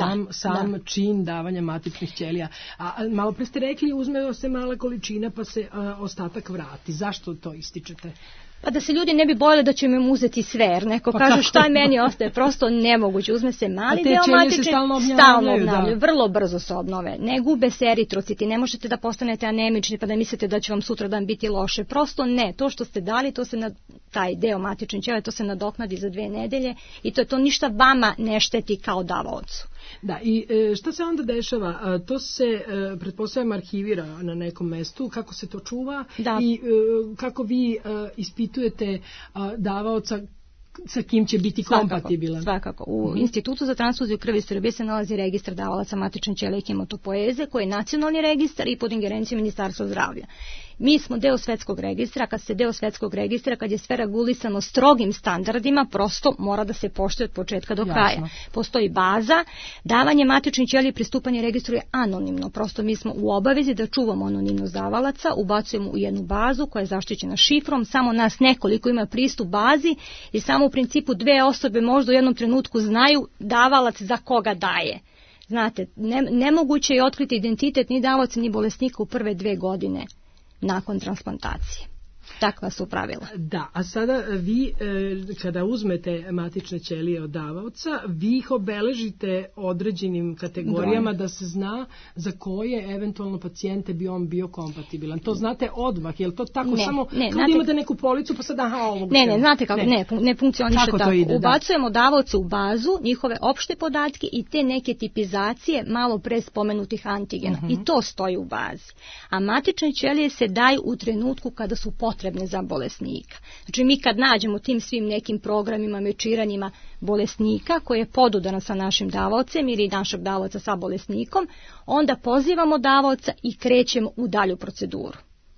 S3: sam čin davanja matičnih ćelija. A malo pre ste rekli, uzme se mala količina pa se ostatak vrati. Zašto to ističete?
S15: Pa da se ljudi ne bi bojali da će im uzeti sve, jer neko kaže šta je meni ostaje, prosto nemoguće, uzme se mali deo matične, stalno obnavljaju, vrlo brzo se obnove, ne gube se eritrociti, ne možete da postanete anemični pa da mislite da će vam sutra dan biti loše, prosto ne, to što ste dali, to se taj deo matične ćelije, to se nadoknadi za 2 nedelje i to ništa vama ne šteti kao davaocu.
S3: Da, i šta se onda dešava? To se, pretpostavljam, arhivira na nekom mestu, kako se to čuva i kako vi ispitujete davaoca sa kim će biti kompatibilan.
S15: Svakako. U Institutu za transfuziju krvi Srbije se nalazi registar davalaca matične ćelije i hematopoeze, koji je nacionalni registar i pod ingerencijom Ministarstva zdravlja. Mi smo deo svetskog registra, kad ste deo svetskog registra, kad je sve regulisano strogim standardima, prosto mora da se poštuje od početka do kraja. Postoji baza, davanje matičnih ćelija i pristupanje registru je anonimno, prosto mi smo u obavezi da čuvamo anonimnost davalaca, ubacujemo u jednu bazu koja je zaštićena šifrom, samo nas nekoliko ima pristup bazi i samo u principu 2 osobe možda u jednom trenutku znaju davalac za koga daje. Znate, nemoguće je otkriti identitet ni davaoca ni bolesnika u prve 2 godine nakon transplantacije. Takva su pravila.
S3: Da, a sada vi kada uzmete matične ćelije od davaoca, vi ih obeležite određenim kategorijama da se zna za koje eventualno pacijente bi on bio kompatibilan. To znate odmah, je li to tako samo kao da imate neku policu pa sad ovog?
S15: Ne, znate kako, ne funkcioniše tako. Ubacujemo davaoce u bazu, njihove opšte podatke i te neke tipizacije malo pre spomenutih antigena. I to stoji u bazi. A matične ćelije se daju u trenutku kada su potrebne za bolesnika. Znači mi kad nađemo tim svim nekim programima, mečiranjima bolesnika koji je podudaran sa našim davaocem ili našeg davaoca sa bolesnikom, onda pozivamo davaoca i krećemo u dalju proceduru.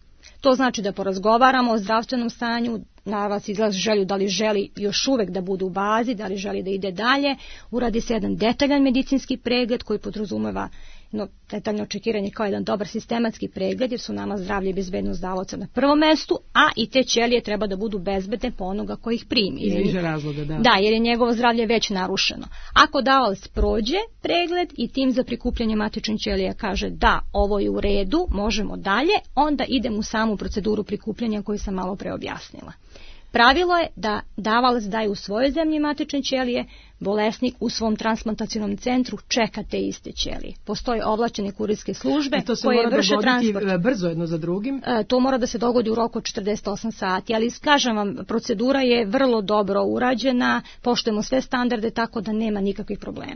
S15: To znači da porazgovaramo o zdravstvenom stanju, davaoc izlazi želju da li želi još uvek da bude u bazi, da li želi da ide dalje, uradi se jedan detaljan medicinski pregled koji podrazumeva detaljno očekivanje kao jedan dobar sistematski pregled, jer su nama zdravlje i bezbednost davaoca na prvom mestu, a i te ćelije treba da budu bezbedne po onoga koji ih primi.
S3: Iz više razloga, da.
S15: Da, jer je njegovo zdravlje već narušeno. Ako davaoc prođe pregled i tim za prikupljanje matičnih ćelija kaže da, ovo je u redu, možemo dalje, onda idemo u samu proceduru prikupljanja koju sam malo pre objasnila. Pravilo je da davalac daje u svojoj zemlji matične ćelije, bolesnik u svom transplantacionom centru čeka te iste ćelije. Postoje ovlašćene kurirske službe koje vrše transport.
S3: Brzo jedno za drugim?
S15: To mora da se dogodi u roku od 48 sati, ali kažem vam, procedura je vrlo dobro urađena, poštujemo sve standarde, tako da nema nikakvih problema.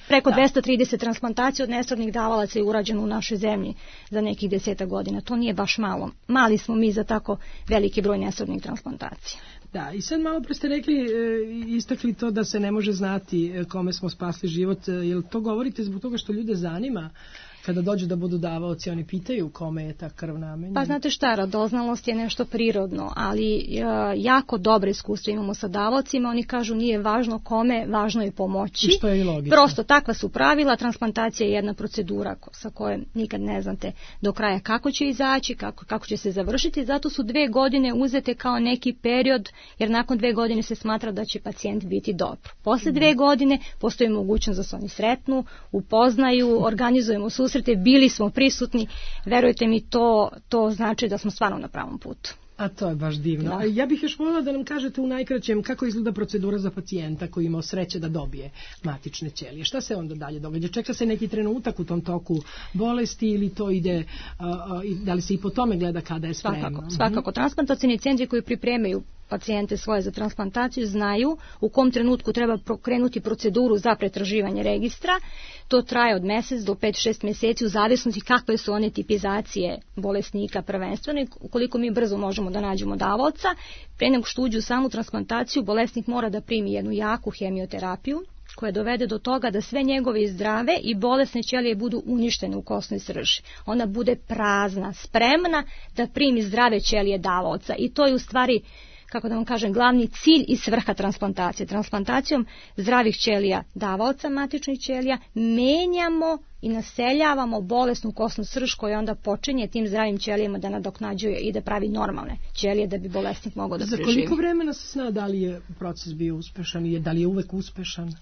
S15: Preko 230 transplantacija od nesrodnih davalaca je urađeno u našoj zemlji za nekih 10 godina. To nije baš malo. Mali smo mi za tako veliki broj nesrodnih transplantacija.
S3: Da, i sad malo pre ste rekli, istakli to da se ne može znati kome smo spasli život. Jel to govorite zbog toga što ljude zanima? Kada dođu da budu davaoci, oni pitaju kome je ta krv namenjena? Pa
S15: znate šta, radoznalost je nešto prirodno, ali jako dobre iskustvo imamo sa davaocima. Oni kažu nije važno kome, važno je pomoći.
S3: I što je i logično.
S15: Prosto takva su pravila, transplantacija je jedna procedura sa kojom nikad ne znate do kraja kako će izaći, kako će se završiti. Zato su 2 godine uzete kao neki period, jer nakon 2 godine se smatra da će pacijent biti dobro. Posle 2 godine postoji mogućnost da se oni sretnu, upoznaju, organizujemo susrete, bili smo prisutni, verujte mi, to znači da smo stvarno na pravom putu.
S3: A to je baš divno. Da. Ja bih još voljela da nam kažete u najkraćem kako izgleda procedura za pacijenta koji imao sreće da dobije matične ćelije. Šta se onda dalje događa? Čeka se neki trenutak u tom toku bolesti ili to ide, da li se i po tome gleda kada je spremno?
S15: Svakako. Transplantacioni centri koji pripremaju pacijente svoje za transplantaciju znaju u kom trenutku treba pokrenuti proceduru za pretraživanje registra. To traje od mjesec do 5-6 mjeseci u zavisnosti kakve su one tipizacije bolesnika prvenstveno. Ukoliko mi brzo možemo da nađemo davaoca, pre nego što uđe u samu transplantaciju, bolesnik mora da primi jednu jaku hemioterapiju koja dovede do toga da sve njegove zdrave i bolesne ćelije budu uništene u kosnoj srži. Ona bude prazna, spremna da primi zdrave ćelije davaoca i to je u stvari, kako da vam kažem, glavni cilj i svrha transplantacije. Transplantacijom zdravih ćelija davaoca matičnih ćelija menjamo i naseljavamo bolesnu kosnu srž koja onda počinje tim zdravim ćelijama da nadoknađuje i da pravi normalne ćelije da bi bolesnik mogao da preživi.
S3: Za koliko vremena se zna da li je proces bio uspešan i da li je uvek uspešan?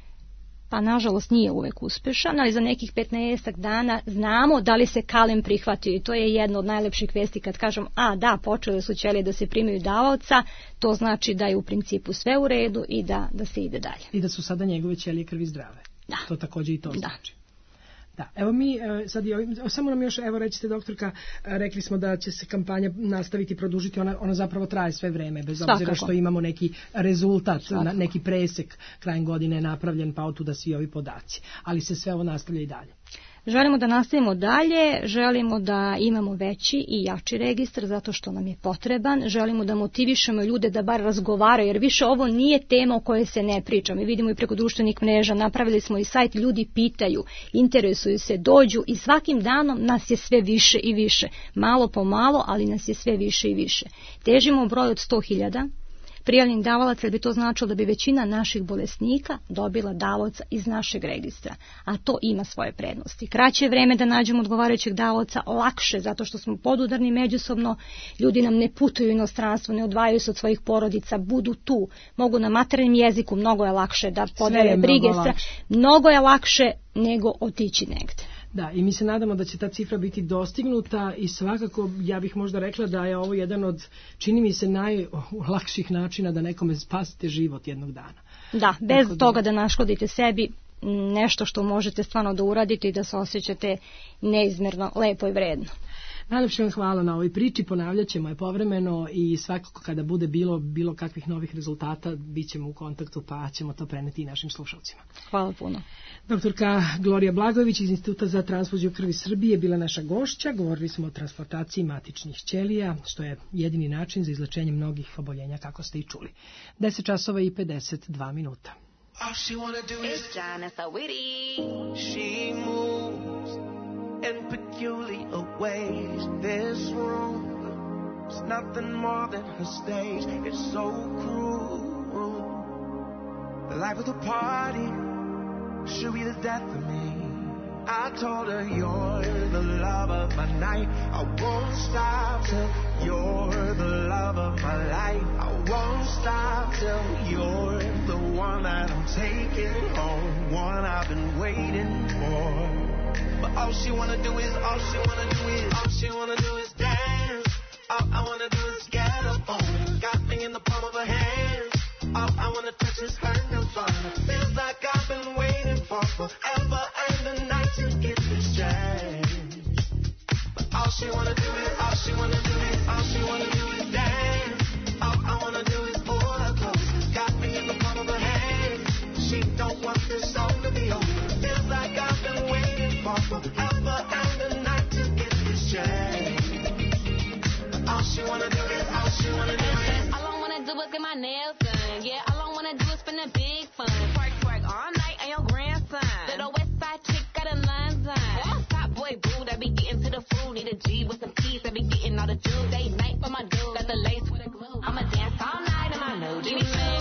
S15: Pa nažalost nije uvek uspešan, ali za nekih 15 dana znamo da li se kalem prihvatio i to je jedno od najlepših vesti kad kažem, da, počele su ćelije da se primaju davaoca, to znači da je u principu sve u redu i da se ide dalje.
S3: I da su sada njegove ćelije krvi zdrave.
S15: Da.
S3: To također i to znači. Da, evo mi sad samo nam još, evo recite doktorka, rekli smo da će se kampanja nastaviti produžiti, ona zapravo traje sve vreme, bez obzira što imamo neki rezultat, neki presek krajem godine je napravljen, pa otuda svi ovi podaci, ali se sve ovo nastavlja i dalje.
S15: Želimo da nastavimo dalje, želimo da imamo veći i jači registar zato što nam je potreban, želimo da motivišemo ljude da bar razgovaraju, jer više ovo nije tema o kojoj se ne priča. Mi vidimo i preko društvenih mreža, napravili smo i sajt, ljudi pitaju, interesuju se, dođu i svakim danom nas je sve više i više. Malo po malo, ali nas je sve više i više. Težimo u broj od 100.000 prijavljenih davalaca, jer bi to značilo da bi većina naših bolesnika dobila davaoca iz našeg registra, a to ima svoje prednosti. Kraće vreme da nađemo odgovarajućeg davaoca, lakše, zato što smo podudarni međusobno, ljudi nam ne putuju u inostranstvo, ne odvajaju se od svojih porodica, budu tu, mogu na materinjem jeziku, mnogo je lakše da podele brige, mnogo je lakše nego otići negde.
S3: Da, i mi se nadamo da će ta cifra biti dostignuta i svakako ja bih možda rekla da je ovo jedan od, čini mi se, najlakših načina da nekome spasite život jednog dana.
S15: Da, bez toga da naškodite sebi, nešto što možete stvarno da uradite i da se osjećate neizmjerno lepo i vredno.
S3: Najlepše vam hvala na ovoj priči, ponavljat ćemo je povremeno i svakako kada bude bilo kakvih novih rezultata, bit ćemo u kontaktu pa ćemo to preneti i našim slušalcima.
S15: Hvala puno.
S3: Doktorka Glorija Blagojević iz Instituta za transfuziju krvi Srbije bila naša gošća. Govorili smo o transplantaciji matičnih ćelija, što je jedini način za izlečenje mnogih oboljenja, kako ste i čuli. 10:52.
S16: All she wanna do is Jonathan Witty. She moves in peculiar ways. This room is nothing more than her stage. It's so cruel. The life of the party should be the death of me. I told her you're the love of my night. I won't stop till you're the love of my life. I won't stop till you're the one that I'm taking home, one I've been waiting for. But all she wanna do is dance. All I wanna do is get up on it. Got me in the palm of her hands. All I wanna touch is her nirvana. Feels like I've been waiting for forever and the night to get this chance. But all she wanna do is dance. All I wanna do is pull her close. Got me in the palm of her hands. She don't want this song to be over.
S17: nails done. Yeah, all I wanna do is spend a big fun. Twerk, twerk all night on your grandson. Little west side chick got a line done. Top boy boo that be getting to the food. Need a G with some keys that be getting all the jewels. Day night for my dude. Got the lace with a glue. I'ma dance all night in my new jeans.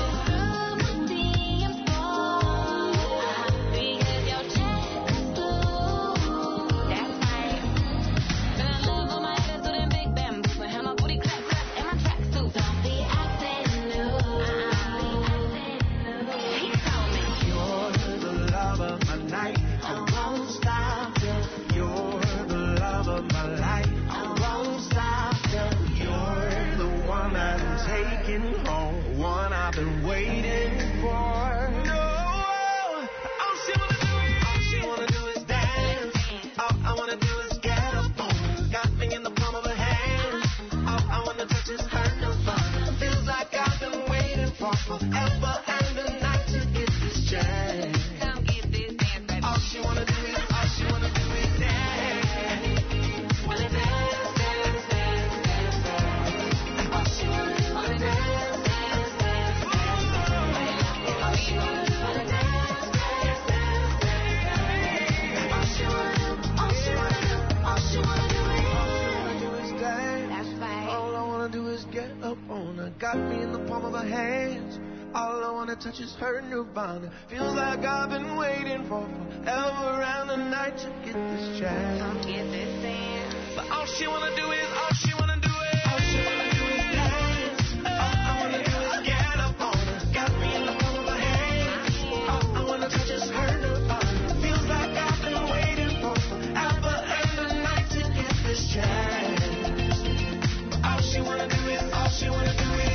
S16: Got me in the palm of her hands. All I wanna touch is her nirvana. Feels like I've been waiting for forever and a night to get this chance.
S17: Come get this dance.
S16: But all she wanna do is, all she wanna do is, all she wanna do is dance. All I wanna do is get up on her. Got me in the palm of her hands. All I wanna touch is her nirvana. Feels like I've been waiting for forever and a night to get this chance. But all she wanna do is, all she wanna do is.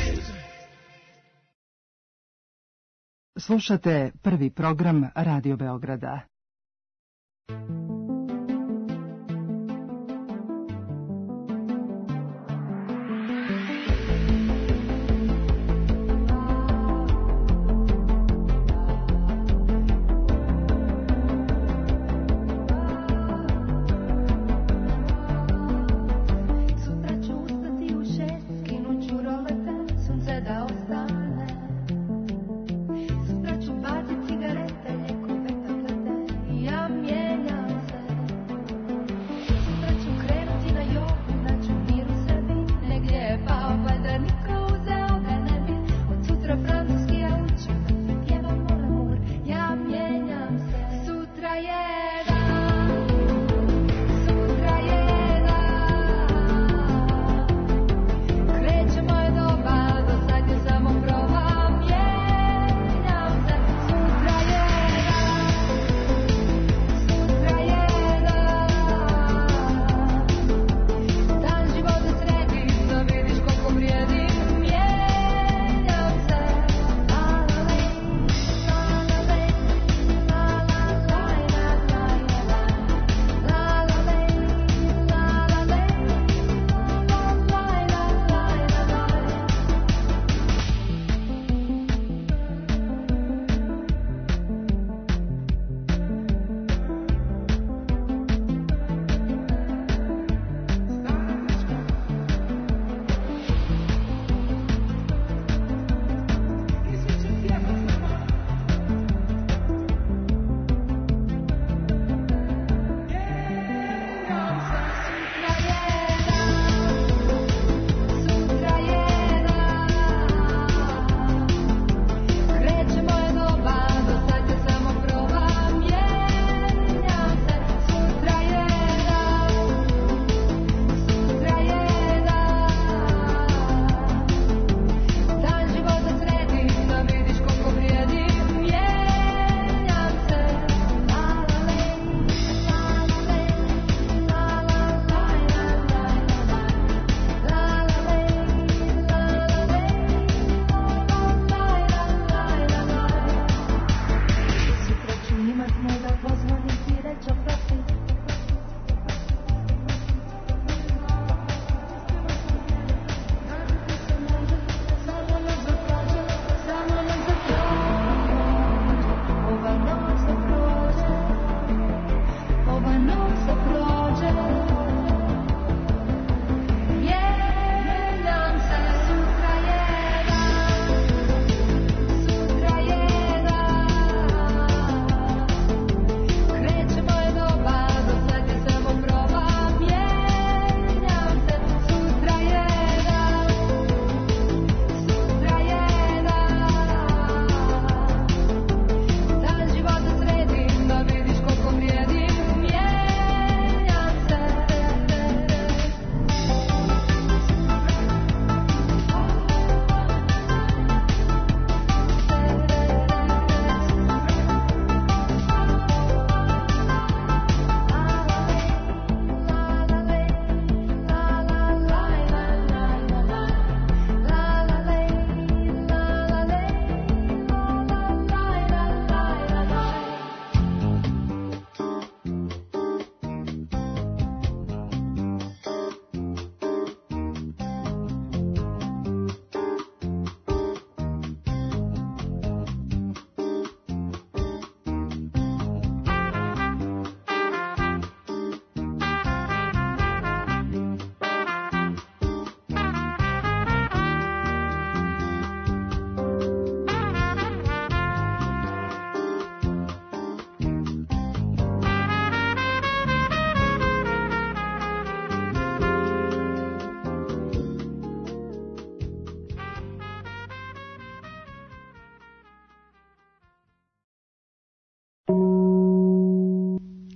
S18: Slušate prvi program Radio Beograda.
S19: Sutra ću bacit cigarete, lijekove tablete. Ja mijenjam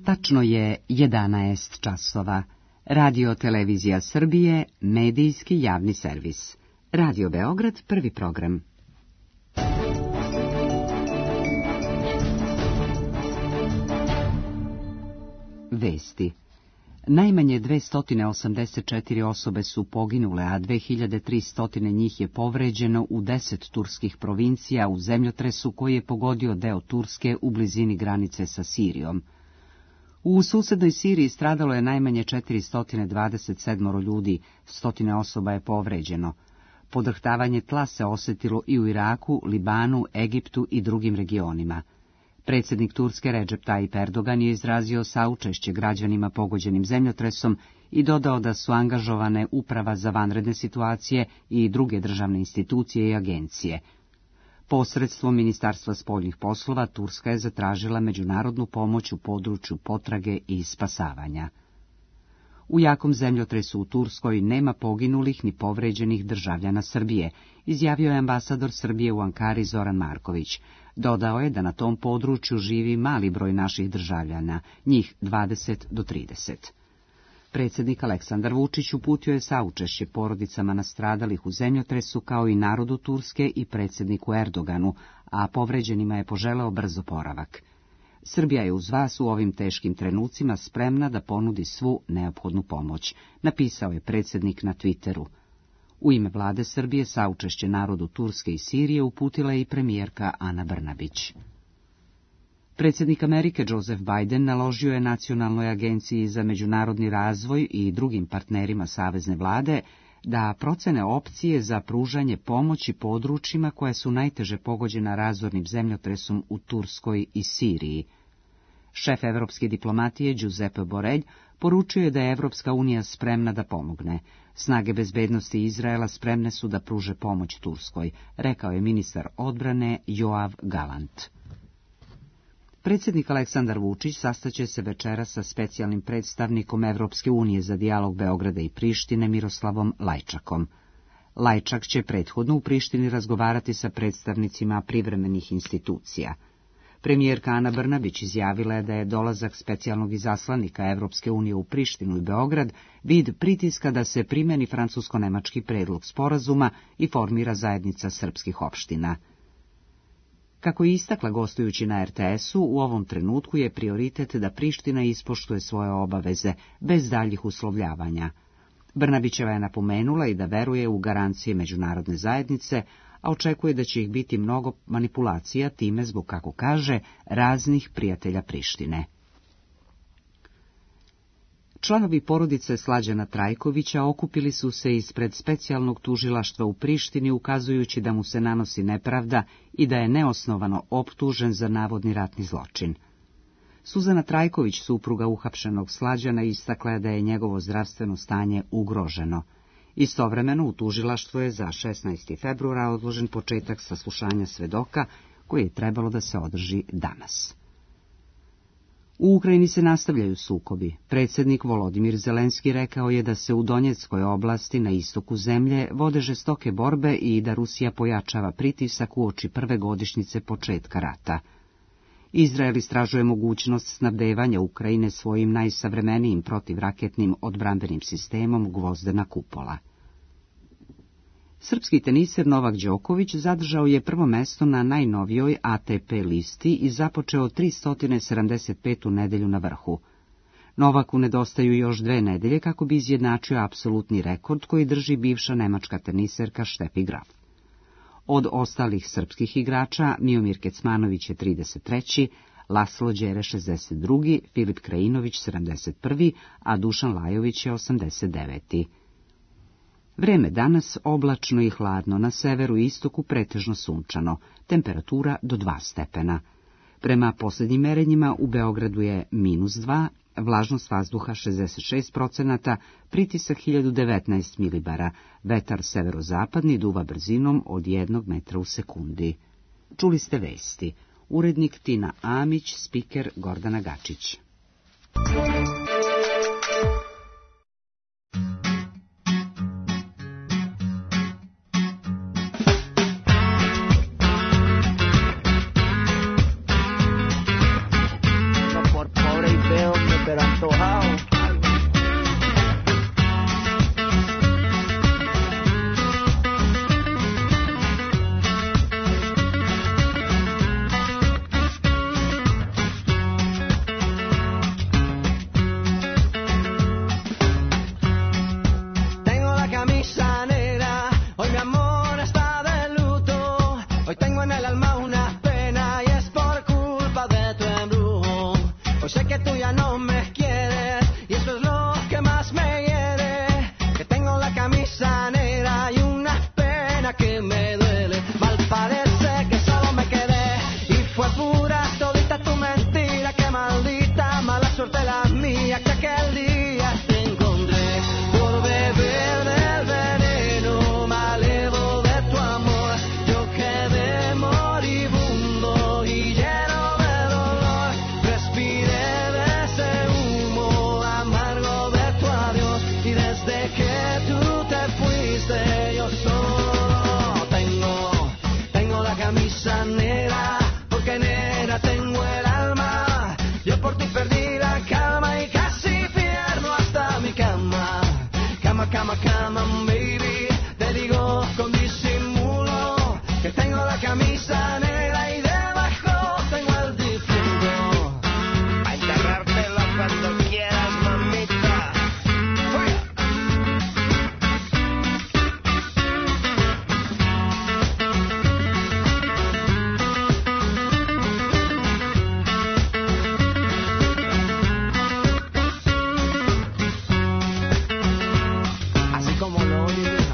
S19: Tačno je 11 časova. Radio Televizija Srbije, medijski javni servis. Radio Beograd, prvi program. Vesti. Najmanje 284 osobe su poginule, a 2300 njih je povređeno u 10 turskih provincija u zemljotresu koji je pogodio deo Turske u blizini granice sa Sirijom. U susednoj Siriji stradalo je najmanje 427 ljudi, 100 osoba je povređeno. Podrhtavanje tla se osjetilo i u Iraku, Libanu, Egiptu i drugim regionima. Predsjednik Turske Recep Tayyip Erdogan je izrazio saučešće građanima pogođenim zemljotresom i dodao da su angažovane Uprava za vanredne situacije i druge državne institucije i agencije. Posredstvom Ministarstva spoljnih poslova Turska je zatražila međunarodnu pomoć u području potrage i spasavanja. U jakom zemljotresu u Turskoj nema poginulih ni povređenih državljana Srbije, izjavio je ambasador Srbije u Ankari Zoran Marković. Dodao je da na tom području živi mali broj naših državljana, njih 20 do 30. Predsjednik Aleksandar Vučić uputio je saučešće porodicama nastradalih u zemljotresu kao i narodu Turske i predsjedniku Erdoganu, a povređenima je poželeo brz oporavak. Srbija je uz vas u ovim teškim trenucima spremna da ponudi svu neophodnu pomoć, napisao je predsjednik na Twitteru. U ime vlade Srbije saučešće narodu Turske i Sirije uputila je i premijerka Ana Brnabić. Predsjednik Amerike Joseph Biden naložio je Nacionalnoj agenciji za međunarodni razvoj i drugim partnerima savezne vlade da procene opcije za pružanje pomoći područjima koja su najteže pogođena razornim zemljotresom u Turskoj i Siriji. Šef evropske diplomatije Giuseppe Borrell poručio je da je Evropska unija spremna da pomogne. Snage bezbednosti Izraela spremne su da pruže pomoć Turskoj, rekao je ministar odbrane Joav Galant. Predsjednik Aleksandar Vučić sastaće se večeras sa specijalnim predstavnikom Evropske unije za dijalog Beograda i Prištine Miroslavom Lajčakom. Lajčak će prethodno u Prištini razgovarati sa predstavnicima privremenih institucija. Premijerka Ana Brnabić izjavila je da je dolazak specijalnog izaslanika Evropske unije u Prištinu i Beograd vid pritiska da se primeni francusko-nemački predlog sporazuma i formira zajednica srpskih opština. Kako je istakla gostujući na RTS-u, u ovom trenutku je prioritet da Priština ispoštuje svoje obaveze, bez daljih uslovljavanja. Brnabićeva je napomenula i da veruje u garancije međunarodne zajednice, a očekuje da će ih biti mnogo manipulacija time zbog, kako kaže, raznih prijatelja Prištine. Članovi porodice Slađana Trajkovića okupili su se ispred specijalnog tužilaštva u Prištini ukazujući da mu se nanosi nepravda i da je neosnovano optužen za navodni ratni zločin. Suzana Trajković, supruga uhapšenog Slađana, istakla je da je njegovo zdravstveno stanje ugroženo. Istovremeno u tužilaštvu je za 16. februara odložen početak saslušanja svedoka koji je trebalo da se održi danas. U Ukrajini se nastavljaju sukobi. Predsjednik Volodimir Zelenski rekao je da se u Donjeckoj oblasti na istoku zemlje vode žestoke borbe i da Rusija pojačava pritisak uoči prve godišnjice početka rata. Izrael istražuje mogućnost snabdevanja Ukrajine svojim najsavremenijim protivraketnim odbrambenim sistemom Gvozdena kupola. Srpski teniser Novak Đoković zadržao je prvo mesto na najnovijoj ATP listi i započeo 375. nedelju na vrhu. Novaku nedostaju još 2 nedelje kako bi izjednačio apsolutni rekord koji drži bivša nemačka teniserka Steffi Graf. Od ostalih srpskih igrača Miomir Kecmanović je 33., Laslo Đere 62., Filip Krajinović 71., a Dušan Lajović je 89. Vreme danas oblačno i hladno, na severu i istoku pretežno sunčano, temperatura do 2 stepena. Prema posljednjim merenjima u Beogradu je -2, vlažnost vazduha 66%, pritisak 1019 milibara, vetar severozapadni duva brzinom od 1 metra u sekundi. Čuli ste vesti. Urednik Tina Amić, spiker Gordana Gačić.
S20: Por pobre y feo
S16: camisa negra, hoy mi amor está de luto, hoy tengo en el alma una pena y es por culpa de tu embrujo. Hoy sé que tú ya no me quieres y eso es lo que más me hiere, que tengo la camisa negra y una pena que me duele. Mal parece que solo me quedé y fue pura todita tu mentira, que maldita mala suerte la mía, que aquel día te encontré por beber del veneno malevo de tu amor. Yo quedé moribundo y lleno de dolor, respiré de ese humo amargo de tu adiós y desde que tú te fuiste yo solo tengo la camisa negra, porque negra tengo el alma. Yo por ti perdí la calma y casi pierdo hasta mi cama. Cama, cama, cama, baby. Te digo con disimulo que tengo la camisa negra y debajo tengo el difunto. A enterrártela cuando quieras, mamita. ¡Fuera! Así como lo oyes.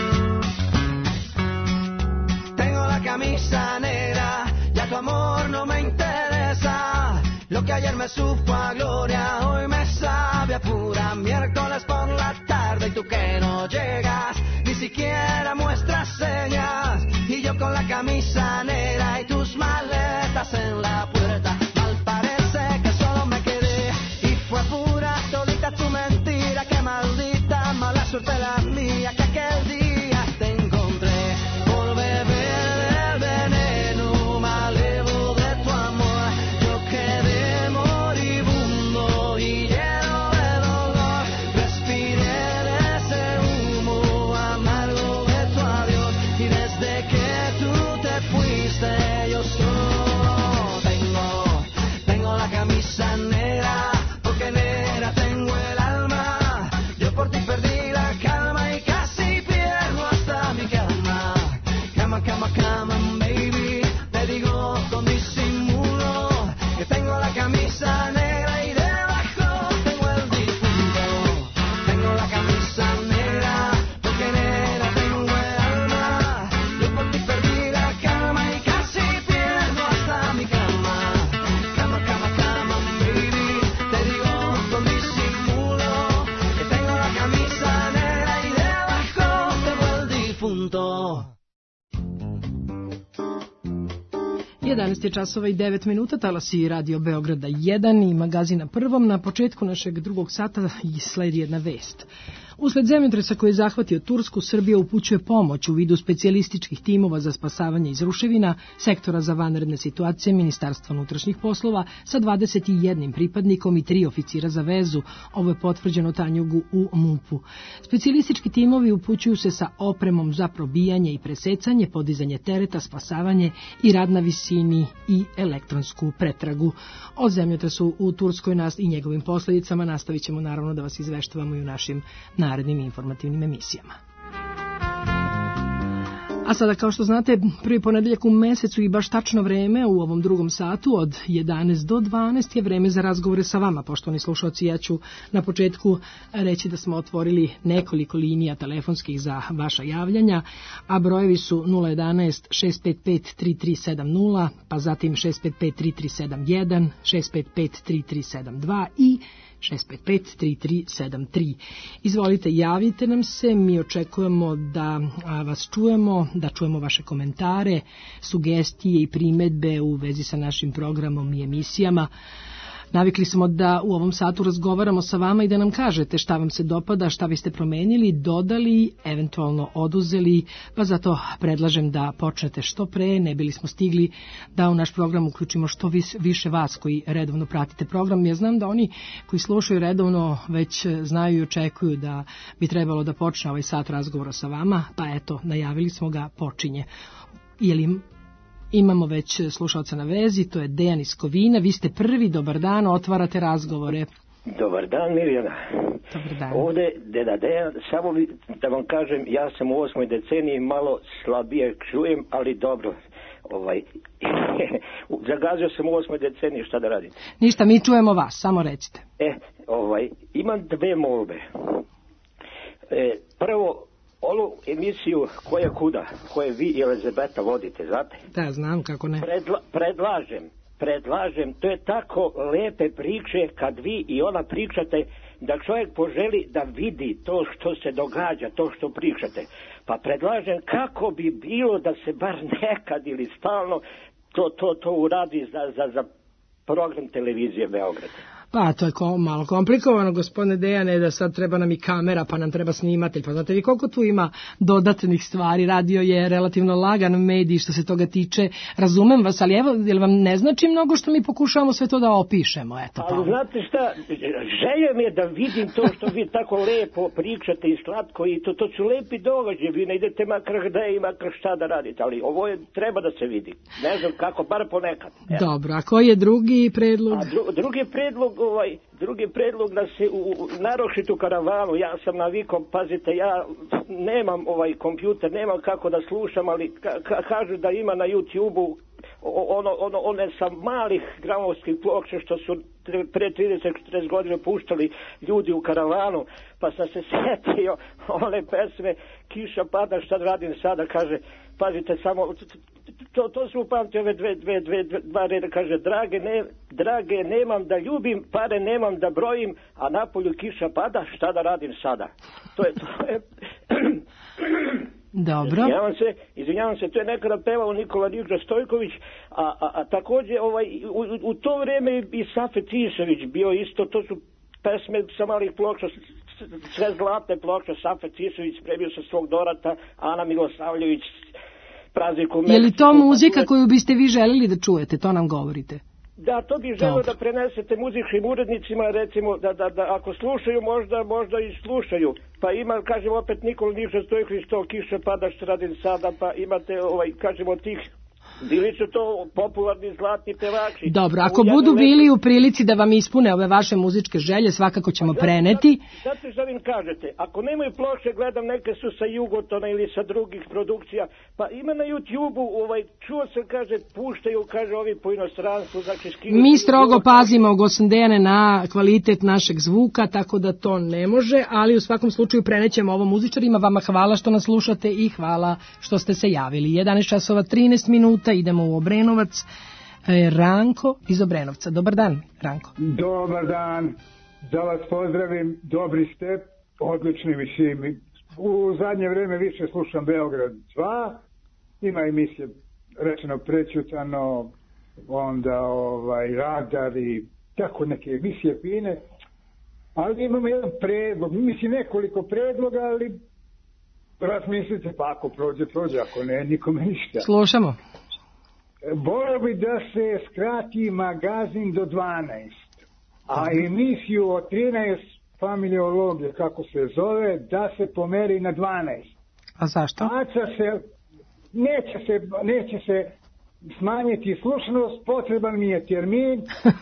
S16: Tengo la camisa negra, ya tu amor no me interesa. Lo que ayer me supo a gloria, hoy me sabe a pura miércoles por la tarde. Y tú que no llegas, ni siquiera muestras señas. Y yo con la camisa negra y tus maletas en la puerta. Mal parece que solo me quedé y fue pura todita tu mentira, que maldita mala suerte la mía, que aquel día te encontré por beber del veneno malevo de tu amor. Yo quedé moribundo y lleno de dolor, respiré de ese humo amargo de tu adiós y desde que tú te fuiste yo solo tengo la camisa negra, porque negra tengo el alma. Yo por ti perdí la calma y casi pierdo hasta mi cama. Cama, cama, cama, baby. Te digo con disimulo que tengo la camisa negra y debajo tengo el difunto. Tengo la camisa negra, porque negra tengo el alma. Yo por ti perdí la calma y casi pierdo hasta mi cama. Cama, cama, cama, baby. Te digo con disimulo que tengo la camisa negra y debajo tengo el difunto.
S3: 11 časova i 9 minuta, talasi Radio Beograda 1 i magazina Prvom. Na početku našeg drugog sata sledi jedna vest. Usled zemljotresa koji je zahvatio Tursku, Srbija upućuje pomoć u vidu specijalističkih timova za spasavanje iz ruševina, sektora za vanredne situacije Ministarstva unutrašnjih poslova sa 21 pripadnikom i 3 oficira za vezu. Ovo je potvrđeno Tanjugu u MUP-u. Specijalistički timovi upućuju se sa opremom za probijanje i presecanje, podizanje tereta, spasavanje i rad na visini i elektronsku pretragu. O zemljotresu u Turskoj i njegovim posljedicama nastavit ćemo naravno da vas izveštavamo i u našim narednim informativnim emisijama. A sada, kao što znate, prvi ponedeljak u mesecu i baš tačno vreme u ovom drugom satu od 11 do 12 je vreme za razgovore sa vama, poštovani slušalci. Ja ću na početku reći da smo otvorili nekoliko linija telefonskih za vaša javljanja, a brojevi su 011 655 3370, pa zatim 655 3371, 655 3372 i 655-3373. Izvolite, javite nam se, mi očekujemo da vas čujemo, da čujemo vaše komentare, sugestije i primedbe u vezi sa našim programom i emisijama. Navikli smo da u ovom satu razgovaramo sa vama i da nam kažete šta vam se dopada, šta biste promenili, dodali, eventualno oduzeli, pa zato predlažem da počnete što pre, ne bili smo stigli da u naš program uključimo što više vas koji redovno pratite program. Ja znam da oni koji slušaju redovno već znaju i očekuju da bi trebalo da počne ovaj sat razgovora sa vama, pa eto, najavili smo ga, počinje. Imamo već slušalca na vezi, to je Dejan iz Kovina. Vi ste prvi, dobar dan, otvarate razgovore.
S20: Dobar dan, Mirjana.
S3: Dobar dan.
S20: Ovde Deda Dejan, samo da vam kažem, ja sam u 8. deceniji, malo slabije čujem, ali dobro. Zagazio sam u 8. deceniji, šta da radim?
S3: Ništa, mi čujemo vas, samo recite.
S20: Imam dve molbe. Prvo, onu emisiju Koja kuda, koje vi i Elizabeta vodite, znate?
S3: Da, znam, kako ne.
S20: Predlažem, to je tako lepe priče kad vi i ona pričate da čovjek poželi da vidi to što se događa, to što pričate. Pa predlažem kako bi bilo da se bar nekad ili stalno to uradi za program televizije Beograd.
S3: Pa to je malo komplikovano, gospodine Dejane, da sad treba nam i kamera, pa nam treba snimatelj. Pa znate vi koliko tu ima dodatnih stvari, radio je relativno lagan medij što se toga tiče, razumem vas, ali evo, jel vam ne znači mnogo što mi pokušavamo sve to da opišemo? Eto,
S20: ali znate šta, želja mi je da vidim to što vi tako lepo pričate i slatko i to su lepi događaji, vi ne idete makar gde i makar šta da radite, ali ovo je, treba da se vidi. Ne znam kako, bar ponekad.
S3: Dobro, a koji je drugi predlog?
S20: Drugi predlog da se naročito u karavanu, ja sam navikom, pazite, ja nemam kompjuter, nemam kako da slušam, ali kažu da ima na YouTube-u one sa malih gramovskih ploča što su pre 30-40 godina puštali ljudi u karavanu, pa sam se setio one pesme Kiša pada, šta radim sada, kaže, pazite samo, to su upamti ove dva reda, kaže, drage nemam da ljubim, pare nemam da brojim, a napolju kiša pada, šta da radim sada? To je
S3: Dobro.
S20: Izvinjavam se, to je nekada pevao Nikola Nikša Stojković, a također u to vrijeme i Safet Cišević bio isto, to su pesme sa malih ploča, sve zlatne ploče, Safet Cišević spremio sa svog dorata, Ana Milosavljević, Praznik u Meksiku.
S3: Je li to muzika koju biste vi želeli da čujete, to nam govorite?
S20: Da, to bih želeo da prenesete muzičkim urednicima, recimo, da ako slušaju, možda i slušaju. Pa ima, kažemo, opet Nikola Nikša Stojković, to Kiša pada, što radim sada, pa imate, kažemo, tih, bili su to popularni zlatni pevači.
S3: Dobro, ako budu bili u prilici da vam ispune ove vaše muzičke želje, svakako ćemo preneti.
S20: Zato što vi kažete, ako nemaju ploče, gledam, neke su sa Jugotona ili sa drugih produkcija, pa ima na YouTube-u, čuo se, kaže, puštaju, kaže, ovi po inostranstvu, znači skinuti.
S3: Mi strogo pazimo, gospodine Dejane, na kvalitet našeg zvuka, tako da to ne može, ali u svakom slučaju prenećemo ovo muzičarima. Vama hvala što nas slušate i hvala što ste se javili. 11 časova 13 minuta, idemo u Obrenovac. Ranko iz Obrenovca. Dobar dan, Ranko.
S21: Dobar dan, da vas pozdravim, dobri ste, odlični, mislim. U zadnje vreme više slušam Beograd 2, ima emisije rečeno Prećutano, onda Radar i tako neke emisije fine, ali imamo jedan predlog, mislim nekoliko predloga, ali razmislite, pa ako prođe, ako ne, nikome ništa.
S3: Slušamo.
S21: Volio bi da se skrati magazin do 12, a emisiju od 13 familiologije, kako se zove, da se pomeri na 12.
S3: A zašto?
S21: Neće se smanjiti slušanost, potreban mi je termin.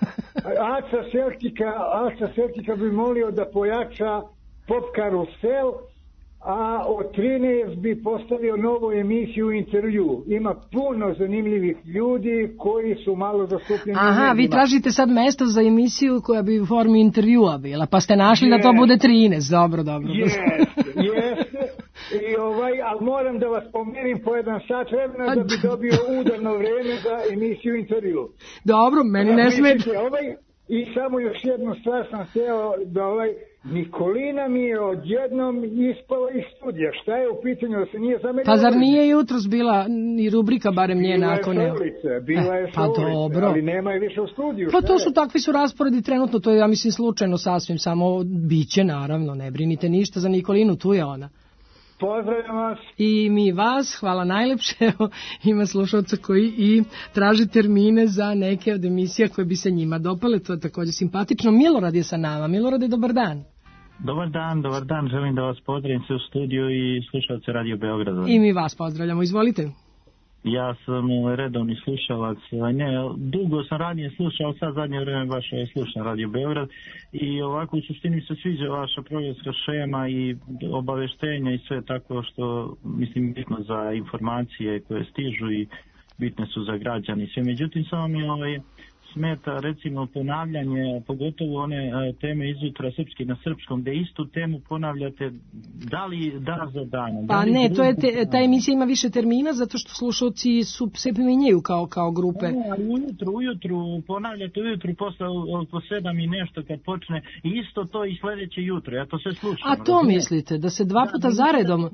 S21: Aca Seltika bi molio da pojača Pop Karusel, a od 13 bi postavio novu emisiju Intervju. Ima puno zanimljivih ljudi koji su malo zastupljeni.
S3: Aha, vi tražite sad mesto za emisiju koja bi u formi intervjua bila, pa ste našli da to bude 13. Dobro.
S21: Jeste. Ali moram da vas pomerim po 1 sat vremena da bi dobio udarno vreme za emisiju Intervju.
S3: Dobro, meni ne smeta.
S21: I samo još jednu stvar sam htio da Nikolina mi je odjednom ispala iz studija. Šta je u pitanju da se nije zamerila?
S3: Pa zar nije jutros bila i rubrika barem njena?
S21: Bila je Šaulice, ali nema je više u studiju.
S3: Pa to su takvi su rasporedi trenutno, to je ja mislim slučajno sasvim, samo biće naravno, ne brinite ništa za Nikolinu, tu je ona.
S21: Pozdravljam vas.
S3: I mi vas, hvala najlepše. Ima slušalca koji i traži termine za neke od emisija koje bi se njima dopale, to je također simpatično. Milorad je sa nama. Milorade, dobar dan.
S22: Dobar dan, želim da vas pozdravim se u studiju i slušalce Radio Beograda.
S3: I mi vas pozdravljamo, izvolite.
S22: Ja sam redovni slušalac, dugo sam ranije slušao, sad zadnje vreme baš slušam Radio Beograd i ovako u suštini se sviđa vaša programska šema i obaveštenja i sve tako što mislim bitno za informacije koje stižu i bitne su za građani sve. Međutim, samo mi smeta recimo ponavljanje, pogotovo one teme izjutra srpski na srpskom, gde istu temu ponavljate da li dan za danom.
S3: Pa ne, to je ta emisija ima više termina zato što slušalci se primenjaju kao grupe.
S22: Ujutru ponavljate, posle oko 7 i nešto kad počne i isto to i sledeće jutro, ja to sve slušam.
S3: A to mislite, da se 2 puta zaredom...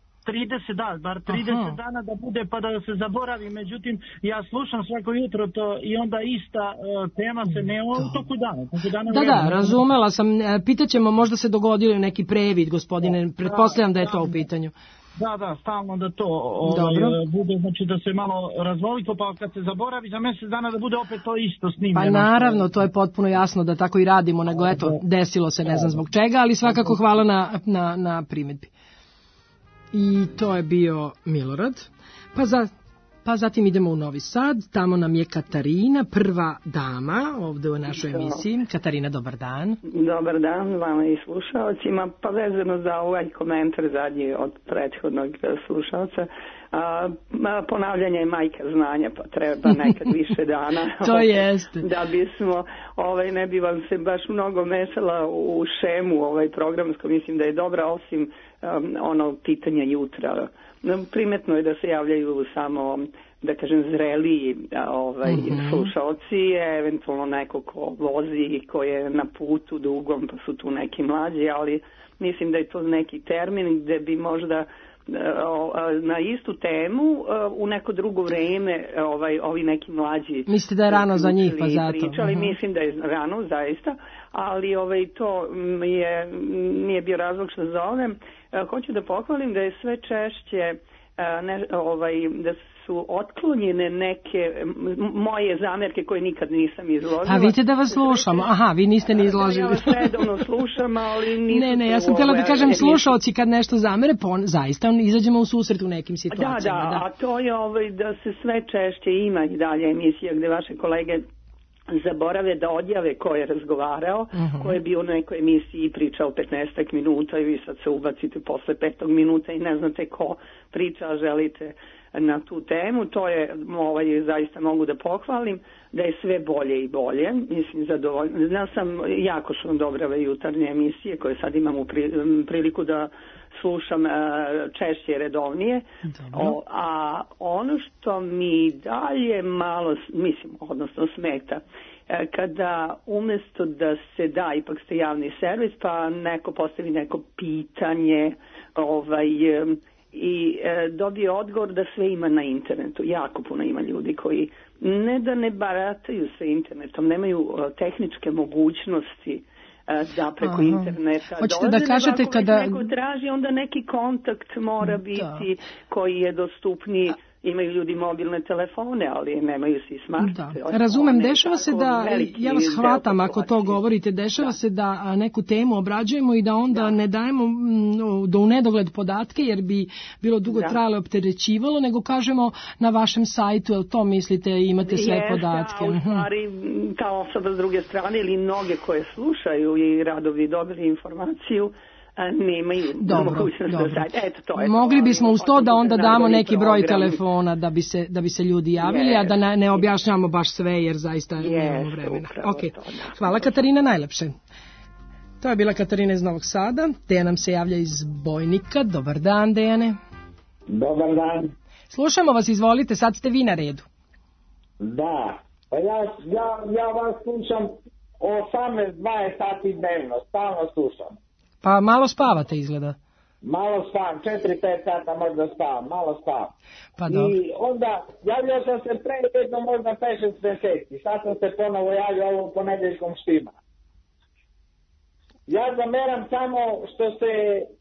S22: 30 dana da bude pa da se zaboravi, međutim ja slušam svako jutro to i onda ista tema se ne u toku dana.
S3: Da, razumela sam, pitaćemo, možda se dogodio neki previd, gospodine, pretpostavljam da je to u pitanju.
S22: Da, stalno da to bude, znači da se malo razvoliko, pa kad se zaboravi za mjesec dana da bude opet to isto snimljeno.
S3: Pa naravno, to je potpuno jasno da tako i radimo, nego eto, desilo se, ne znam zbog čega, ali svakako hvala na primjedbi. I to je bio Milorad. Pa zatim idemo u Novi Sad, tamo nam je Katarina, prva dama ovdje u našoj emisiji. Katarina, dobar dan.
S1: Dobar dan vama i slušalcima. Pa vezano za ovaj komentar zadnji od prethodnog slušalca, ponavljanje je majka znanja, pa treba nekad više dana.
S3: To jeste.
S1: Da bismo, ne bi vam se baš mnogo mešala u šemu programsko, mislim da je dobra, osim pitanja jutra. Primetno je da se javljaju samo, da kažem, zreliji slušalci, eventualno neko ko vozi, ko je na putu dugom, pa su tu neki mlađi, ali mislim da je to neki termin gde bi možda na istu temu u neko drugo vreme ovi neki mlađi.
S3: Mislite da je rano za njih, pa zato?
S1: Pričali, mislim da je rano, zaista, ali to nije bio razlog što zovem. Hoću da pohvalim da je sve češće da su otklonjene neke moje zamerke koje nikad nisam izložila.
S3: A vidite da vas slušamo. Aha, vi niste ni izložili.
S1: Ja vas redovno slušam, ali nisam...
S3: Ne, ja sam htjela da kažem slušaoci kad nešto zamere, zaista izađemo u susret u nekim situacijama.
S1: Da, a to je da se sve češće ima i dalje emisija gde vaše kolege zaborave da odjave ko je razgovarao, ko je bio u nekoj emisiji i pričao 15 minuta i vi sad se ubacite posle 5. minuta i ne znate ko priča, a želite na tu temu. To je, zaista mogu da pohvalim, da je sve bolje i bolje. Mislim, zadovoljno. Znao sam, jako su dobre ove jutarnje emisije koje sad imam priliku da slušam češće i redovnije. A ono što mi dalje malo, odnosno smeta, kada umjesto da se da, ipak ste javni servis, pa neko postavi neko pitanje i dobije odgovor da sve ima na internetu. Jako puno ima ljudi koji ne da ne barataju sa internetom, nemaju tehničke mogućnosti da preko interneta
S3: dolaze, da kažete kada
S1: neko traži, onda neki kontakt mora biti koji je dostupniji. Imaju ljudi mobilne telefone, ali nemaju svi smart.
S3: Razumem, dešava se da, ja vas hvatam ako to govorite, dešava se da neku temu obrađujemo i da onda ne dajemo do u nedogled podatke, jer bi bilo dugo trajalo opterećivalo, nego kažemo na vašem sajtu, jel to mislite, imate sve podatke.
S1: A u stvari ta osoba s druge strane ili mnoge koje slušaju i rado bi dobili informaciju, nemaju mogućnost da sad. Eto, to je
S3: mogli bismo uz to da onda damo neki broj telefona da bi se ljudi javili, a da ne objašnjamo baš sve jer zaista nemamo vremena. Hvala Katarina, najlepše. To je bila Katarina iz Novog Sada. Dejan nam se javlja iz Bojnika. Dobar dan, Dejane.
S4: Dobar dan.
S3: Slušamo vas, izvolite, sad ste vi na redu.
S4: Da, pa ja vas slušam 18-20 sati dnevno, stalno slušam.
S3: Pa malo spavate izgleda.
S4: Malo spavam, 4-5 sata možda spavam, malo spavam.
S3: Pa dobro.
S4: I onda javljao sam se pre jedno možda 5-6 mjeseci, sad sam se ponovo javio ovo ponedjeljkom štima. Ja zameram samo što se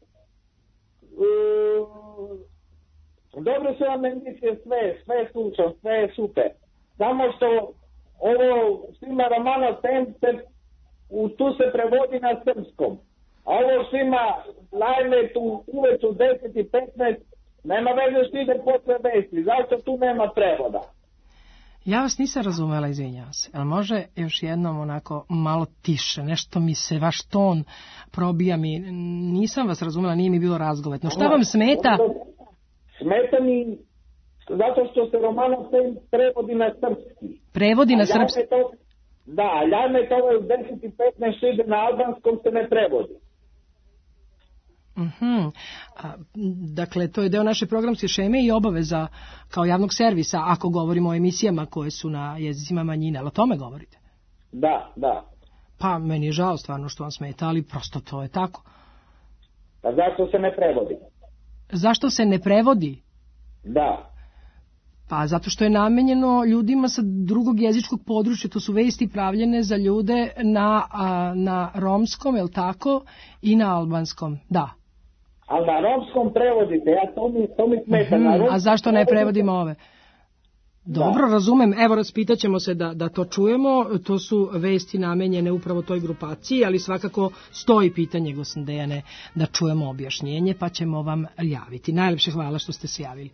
S4: dobro su vam emisije, sve slušam, sve je super. Samo što ovo štima Romano tu se prevodi na srpskom. A ovo što ima live uveč u 10:15 Nema veze što ide posle vesti. Zašto tu nema prevoda?
S3: Ja vas nisam razumela, izvinjavam se. Ali može još jednom onako malo tiše? Nešto mi se, vaš ton probija mi. Nisam vas razumela, nije mi bilo razgovetno. Šta vam smeta?
S4: Smeta mi zato što se Romanov sen prevodi na srpski.
S3: Prevodi na srpski?
S4: Da, Ljarmet ovaj u 10:15 ide na albanskom, se ne prevodi.
S3: Dakle, to je deo naše programske šeme i obaveza kao javnog servisa ako govorimo o emisijama koje su na jezicima manjine. Ali o tome govorite?
S4: Da.
S3: Pa, meni je žao stvarno što vam smeta, ali prosto to je tako.
S4: Pa zašto se ne prevodi?
S3: Zašto se ne prevodi?
S4: Da.
S3: Pa zato što je namenjeno ljudima sa drugog jezičkog područja, to su vesti pravljene za ljude na romskom, je li tako, i na albanskom, da.
S4: Ali na romskom prevodite, to mi smeta.
S3: A zašto ne prevodimo ove? Dobro, razumem, evo raspitat ćemo se da to čujemo, to su vesti namenjene upravo toj grupaciji, ali svakako stoji pitanje, gospodine Dejane, da čujemo objašnjenje, pa ćemo vam javiti. Najlepše hvala što ste se javili.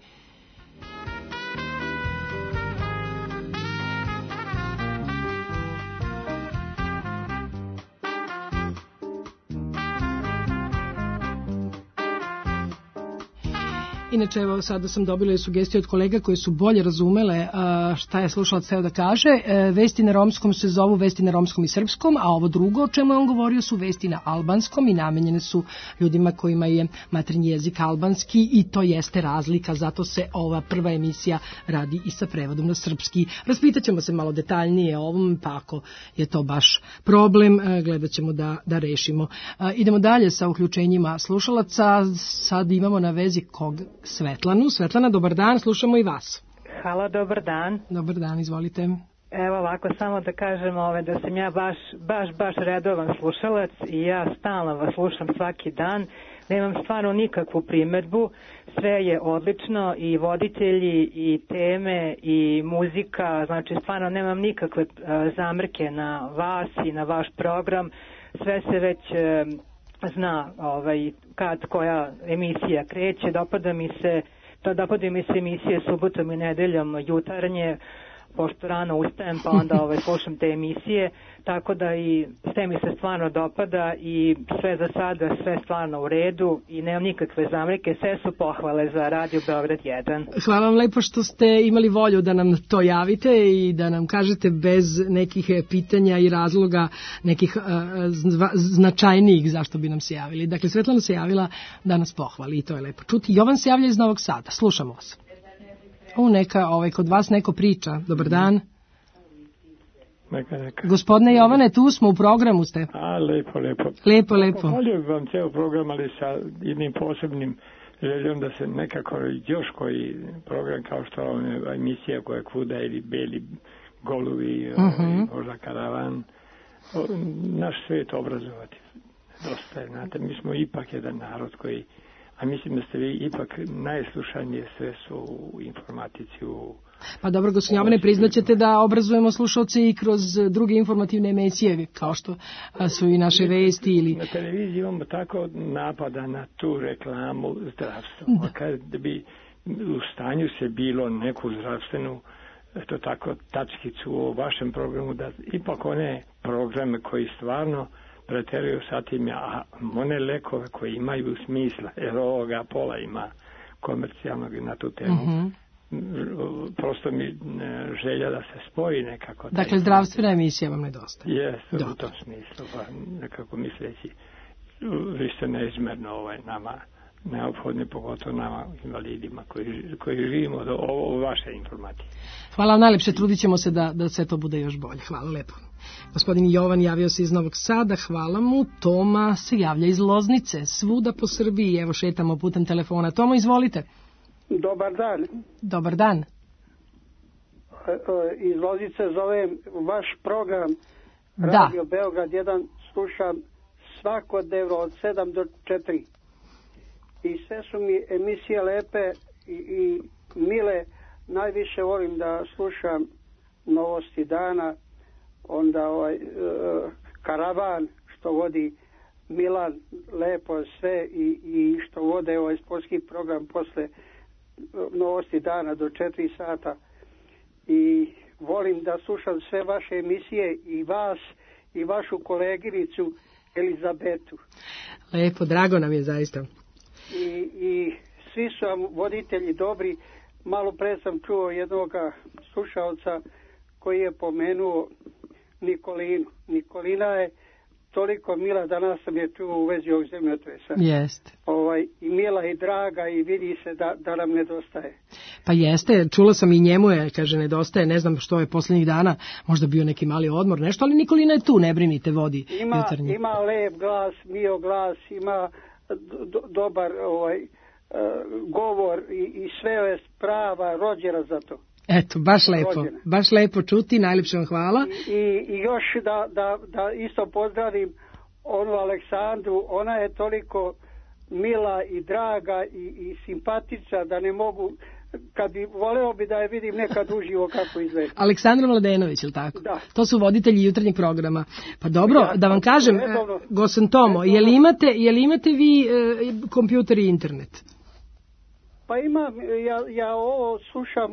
S3: Inače, evo sada sam dobila i sugestije od kolega koji su bolje razumele šta je slušalac teo da kaže. Vesti na romskom se zovu vesti na romskom i srpskom, a ovo drugo o čemu je on govorio su vesti na albanskom i namenjene su ljudima kojima je maternji jezik albanski i to jeste razlika, zato se ova prva emisija radi i sa prevodom na srpski. Raspitat ćemo se malo detaljnije o ovom, pa ako je to baš problem, gledat ćemo da rešimo. Idemo dalje sa uključenjima slušalaca. Sad imamo na vezi Svetlanu. Svetlana, dobar dan, slušamo i vas.
S2: Halo, dobar dan.
S3: Dobar dan, izvolite.
S2: Evo ovako, samo da kažem da sam ja baš redovan slušalac i ja stalno vas slušam svaki dan. Nemam stvarno nikakvu primedbu, sve je odlično i voditelji i teme i muzika, znači stvarno nemam nikakve zamrke na vas i na vaš program, sve se već zna kad koja emisija kreće, dopada mi se emisije subotom i nedeljom jutarnje, pošto rano ustajem pa onda slušam te emisije, tako da i sve mi se stvarno dopada i sve za sada, sve stvarno u redu i nemam nikakve zamrike, sve su pohvale za Radio Beograd 1.
S3: Hvala vam lepo što ste imali volju da nam to javite i da nam kažete bez nekih pitanja i razloga nekih značajnijih zašto bi nam se javili. Dakle, Svetlana se javila da nas pohvali i to je lepo čuti. Jovan se javlja iz Novog Sada, slušamo vas. Kod vas neko priča. Dobar dan.
S5: Neka.
S3: Gospodine Jovane, tu smo, u programu ste. Lepo.
S5: Volio bih vam ceo program, ali sa jednim posebnim željom da se nekako još koji program kao što je emisija koja je Kuda ili Beli goluvi, možda Karavan, naš svijet obrazovati. Dosta je, znate, mi smo ipak jedan narod koji, a mislim da ste vi ipak najslušanije sve su u informatici.
S3: Pa dobro, gospodine Jovane, priznaćete da obrazujemo slušalce i kroz druge informativne emisije, kao što su i naše vesti ili...
S5: Na televiziji imamo tako napada na tu reklamu zdravstva. Kada bi u stanju se bilo neku zdravstvenu to tako tačkicu u vašem programu, da ipak one programe koji stvarno preteruju sa tim, a one lekove koji imaju smisla, jer ovoga pola ima komercijalnog na tu temu. Prosto mi želja da se spoji nekako.
S3: Dakle, zdravstvena emisija vam nedostaje.
S5: Jeste, u tom smislu, pa nekako misleći, vi ste neizmerno nama neophodni, pogotovo nama invalidima koji živimo do ovo vaše informacije.
S3: Hvala vam najlepše, trudit ćemo se da sve to bude još bolje. Hvala lepo. Gospodin Jovan javio se iz Novog Sada, hvala mu. Toma se javlja iz Loznice, svuda po Srbiji, evo šetamo putem telefona. Tomo, izvolite.
S23: Dobar dan.
S3: Dobar dan.
S23: Iz Loznice zovem vaš program Radio Beograd 1, slušam svakodnevno od 7 do 4. I sve su mi emisije lepe i mile. Najviše volim da slušam Novosti dana, onda Karavan što vodi Milan, lepo sve i što vode sportski program posle novosti dana do 4 sata i volim da slušam sve vaše emisije i vas i vašu koleginicu Elizabetu.
S3: Lepo, drago nam je zaista.
S23: I svi su vam voditelji dobri. Malo pre sam čuo jednog slušalca koji je pomenuo Nikolinu. Nikolina je toliko mila, danas sam je čuo u vezi ovog zemljotresa.
S3: Jeste.
S23: I mila i draga i vidi se da nam nedostaje.
S3: Pa jeste, čula sam i njemu je, kaže, nedostaje, ne znam što je posljednjih dana, možda bio neki mali odmor, nešto, ali Nikolina je tu, ne brinite, vodi jutarnji.
S23: Ima lep glas, mio glas, ima dobar govor i sve je prava rođena za to.
S3: Eto, baš lepo čuti, najljepše vam hvala.
S23: I još da isto pozdravim onu Aleksandru, ona je toliko mila i draga i simpatična da ne mogu, kad bi voleo bi da je vidim nekad uživo kako izgleda.
S3: Aleksandra Mladenović, ili tako?
S23: Da.
S3: To su voditelji jutarnjeg programa. Pa dobro, da vam kažem, Gosan Tomo, je li imate vi kompjuter i internet?
S23: Pa imam, ja ovo slušam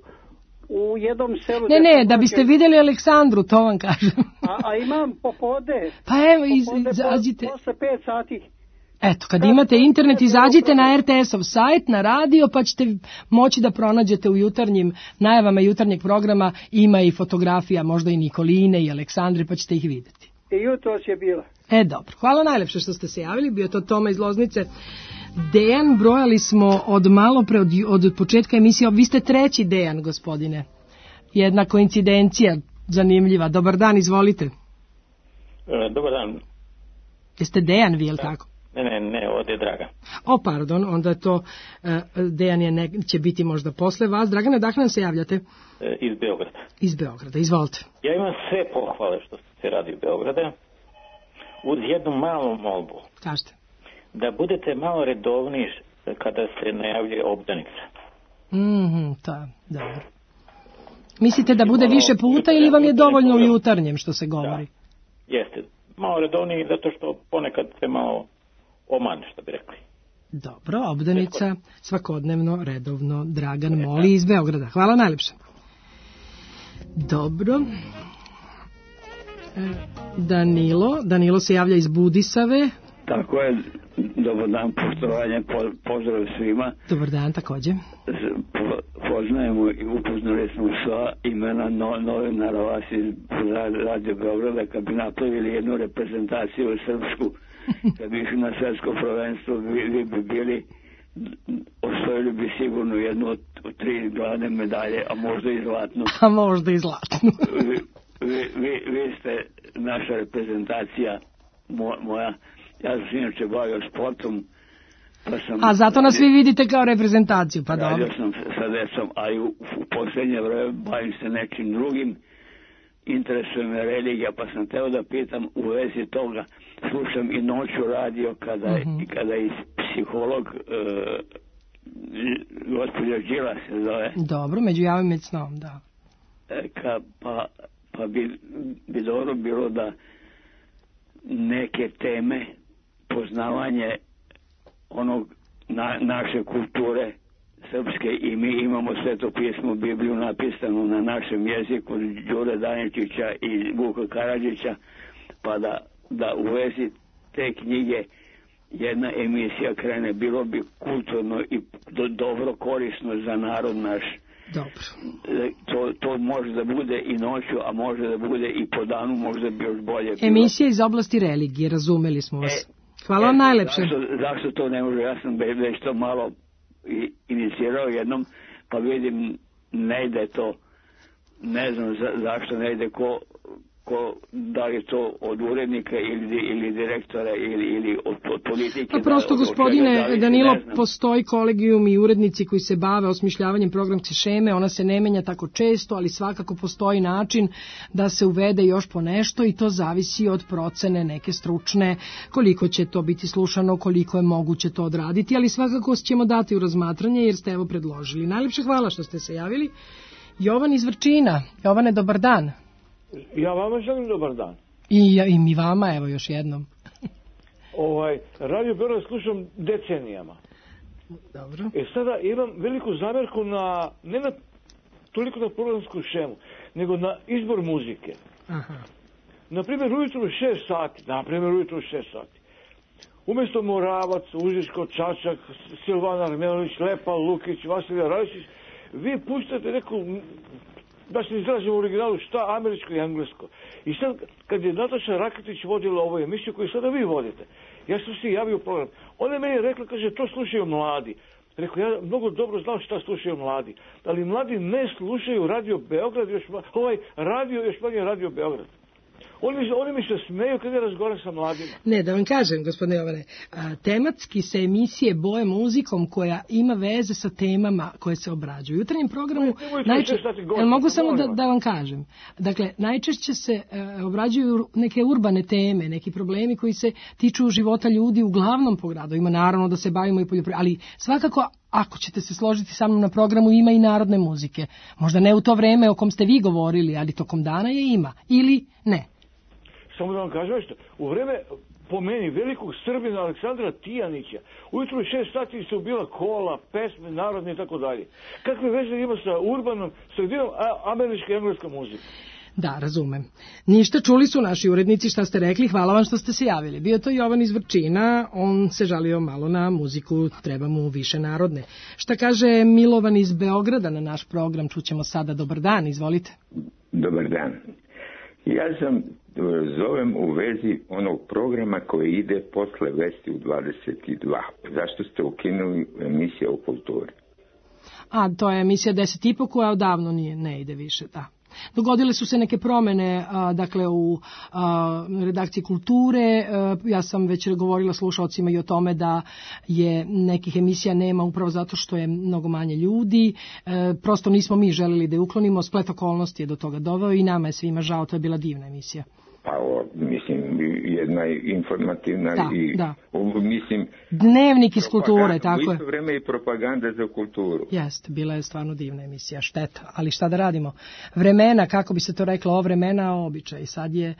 S23: u jednom selu.
S3: Ne, da biste vidjeli Aleksandru, to vam kažem.
S23: A imam popodne.
S3: Pa evo, izađite.
S23: Posle 5 sati.
S3: Eto, kad imate internet, izađite na RTS-ov sajt, na radio, pa ćete moći da pronađete u jutarnjim najavama jutarnjeg programa, ima i fotografija, možda i Nikoline i Aleksandre, pa ćete ih vidjeti.
S23: I jutros je bila.
S3: Dobro, hvala najlepše što ste se javili, bio to Toma iz Loznice. Dejan, brojali smo od malo pre, od početka emisije, vi ste treći Dejan, gospodine. Jedna koincidencija zanimljiva. Dobar dan, izvolite.
S6: Dobar dan.
S3: Jeste Dejan vi, je li tako?
S6: Ne, ovdje je Dragan.
S3: O, pardon, onda je to, Dejan će biti možda posle vas. Dragane, dakle nam se javljate?
S6: Iz Beograda.
S3: Iz Beograda, izvolite.
S6: Ja imam sve pohvale što se radi u Beograda, uz jednu malu molbu.
S3: Kažete.
S6: Da budete malo redovniji kada se najavljuje obdanica.
S3: Ta, dobro. Mislite da bude više puta ili vam je dovoljno u jutarnjem što se govori?
S6: Da. Jeste, malo redovniji zato što ponekad se malo omane, što bi rekli.
S3: Dobro, obdanica svakodnevno, redovno, Dragan moli iz Beograda. Hvala najljepše. Dobro. Danilo se javlja iz Budisave.
S7: Tako je, dobar dan, poštovanje, pozdrav svima.
S3: Dobar dan, također.
S7: Poznajemo i upoznali smo sva imena novinara vas iz Radio Beograda, kad bi napravili jednu reprezentaciju srpsku, kad bi išli na svjetsko prvenstvo, vi bi bili, osvojili bi sigurno jednu od 3 glavne medalje, a možda i zlatnu. Vi ste naša reprezentacija, moja. Ja sam se inače bavio sportom.
S3: A zato nas vi vidite kao reprezentaciju, pa dobro.
S7: Radio sam sa decom, a i u posljednje vreme bavim se nekim drugim. Interesuje me religija, pa sam teo da pitam u vezi toga. Slušam i noću radio kada i psiholog gospođa Đila se zove.
S3: Dobro, među javim i snom, da.
S7: Pa bi dobro bilo da neke teme, poznavanje onog naše kulture srpske, i mi imamo Sveto pismo, Bibliju napisanu na našem jeziku, Đure Daničića i Vuka Karadžića, pa da u vezi te knjige jedna emisija krene, bilo bi kulturno i dobro korisno za narod naš.
S3: Dobro.
S7: To može da bude i noću, a može da bude i po danu, možda bi još bolje bilo.
S3: Emisija iz oblasti religije, razumeli smo vas. Hvala vam najlepše.
S7: Zašto to ne može? Ja sam već to malo inicirao jednom, pa vidim ne ide to, ne znam zašto ne ide, ko da li to od urednika ili direktora ili od politike.
S3: Pa prosto, gospodine Danilo, postoji kolegijum i urednici koji se bave osmišljavanjem programske šeme, ona se ne menja tako često, ali svakako postoji način da se uvede još po nešto i to zavisi od procene neke stručne, koliko će to biti slušano, koliko je moguće to odraditi, ali svakako ćemo dati u razmatranje jer ste evo predložili. Najljepše hvala što ste se javili. Jovan iz Vrčina. Jovane, dobar dan.
S8: Ja vama želim dobar dan.
S3: I mi vama, evo još jednom.
S8: Radio Beograd slušam decenijama.
S3: Dobro.
S8: Sada imam veliku zamjerku na, ne na toliko na programsku šemu, nego na izbor muzike.
S3: Aha.
S8: Naprimjer, ujutru u 6 sati. Umjesto Moravac, Užičko, Čačak, Silvana Armenović, Lepa, Lukić, Vasilija Radičić, vi puštate neku, da se izrazim u originalu, šta američko i englesko. I sad, kad je Nataša Raketić vodila ovu emisiju koju sada vi vodite, ja sam se javio u program. Ona je meni rekla, kaže, to slušaju mladi. Rekao, ja mnogo dobro znam šta slušaju mladi. Ali mladi ne slušaju Radio Beograd, još manje Radio Beograd. Oni mi se smeju kad ja razgovaram sa mladima.
S3: Ne, da vam kažem, gospodine Jovane, tematski se emisije boje muzikom koja ima veze sa temama koje se obrađuju. U jutarnjem programu mogu samo da vam kažem. Dakle, najčešće se obrađuju neke urbane teme, neki problemi koji se tiču života ljudi uglavnom po gradovima. Naravno da se bavimo i poljoprivredom, ali svakako ako ćete se složiti sa mnom na programu, ima i narodne muzike. Možda ne u to vreme o kom ste vi govorili, ali tokom dana je ima. Ili ne.
S8: Samo da vam kažem nešto. U vreme, po meni, velikog Srbina Aleksandra Tijanića, ujutru u 6 sati su bila kola, pesme, narodne i tako dalje. Kakve veze ima sa urbanom sredinom američka i engleska muzika?
S3: Da, razumem. Ništa, čuli su naši urednici šta ste rekli, hvala vam što ste se javili. Bio to Jovan iz Vrčina, on se žalio malo na muziku, treba mu više narodne. Šta kaže Milovan iz Beograda na naš program, čućemo sada. Dobar dan, izvolite.
S9: Dobar dan. Ja sam zovem u vezi onog programa koji ide posle Vesti u 22. Zašto ste ukinuli emisiju o kulturi?
S3: To je emisija 10.30 koja odavno ne ide više, da. Dogodile su se neke promjene, dakle u redakciji kulture. Ja sam već govorila slušalcima i o tome da je nekih emisija nema upravo zato što je mnogo manje ljudi. Prosto nismo mi želili da je uklonimo, splet okolnosti je do toga doveo i nama je svima žao, to je bila divna emisija.
S9: Mislim, jedna informativna
S3: da.
S9: Mislim...
S3: Dnevnik iz kulture, tako je.
S9: U isto vreme i propaganda za kulturu.
S3: Jest, bila je stvarno divna emisija, šteta, ali šta da radimo? Vremena, kako bi se to reklo, vremena običaj, sad je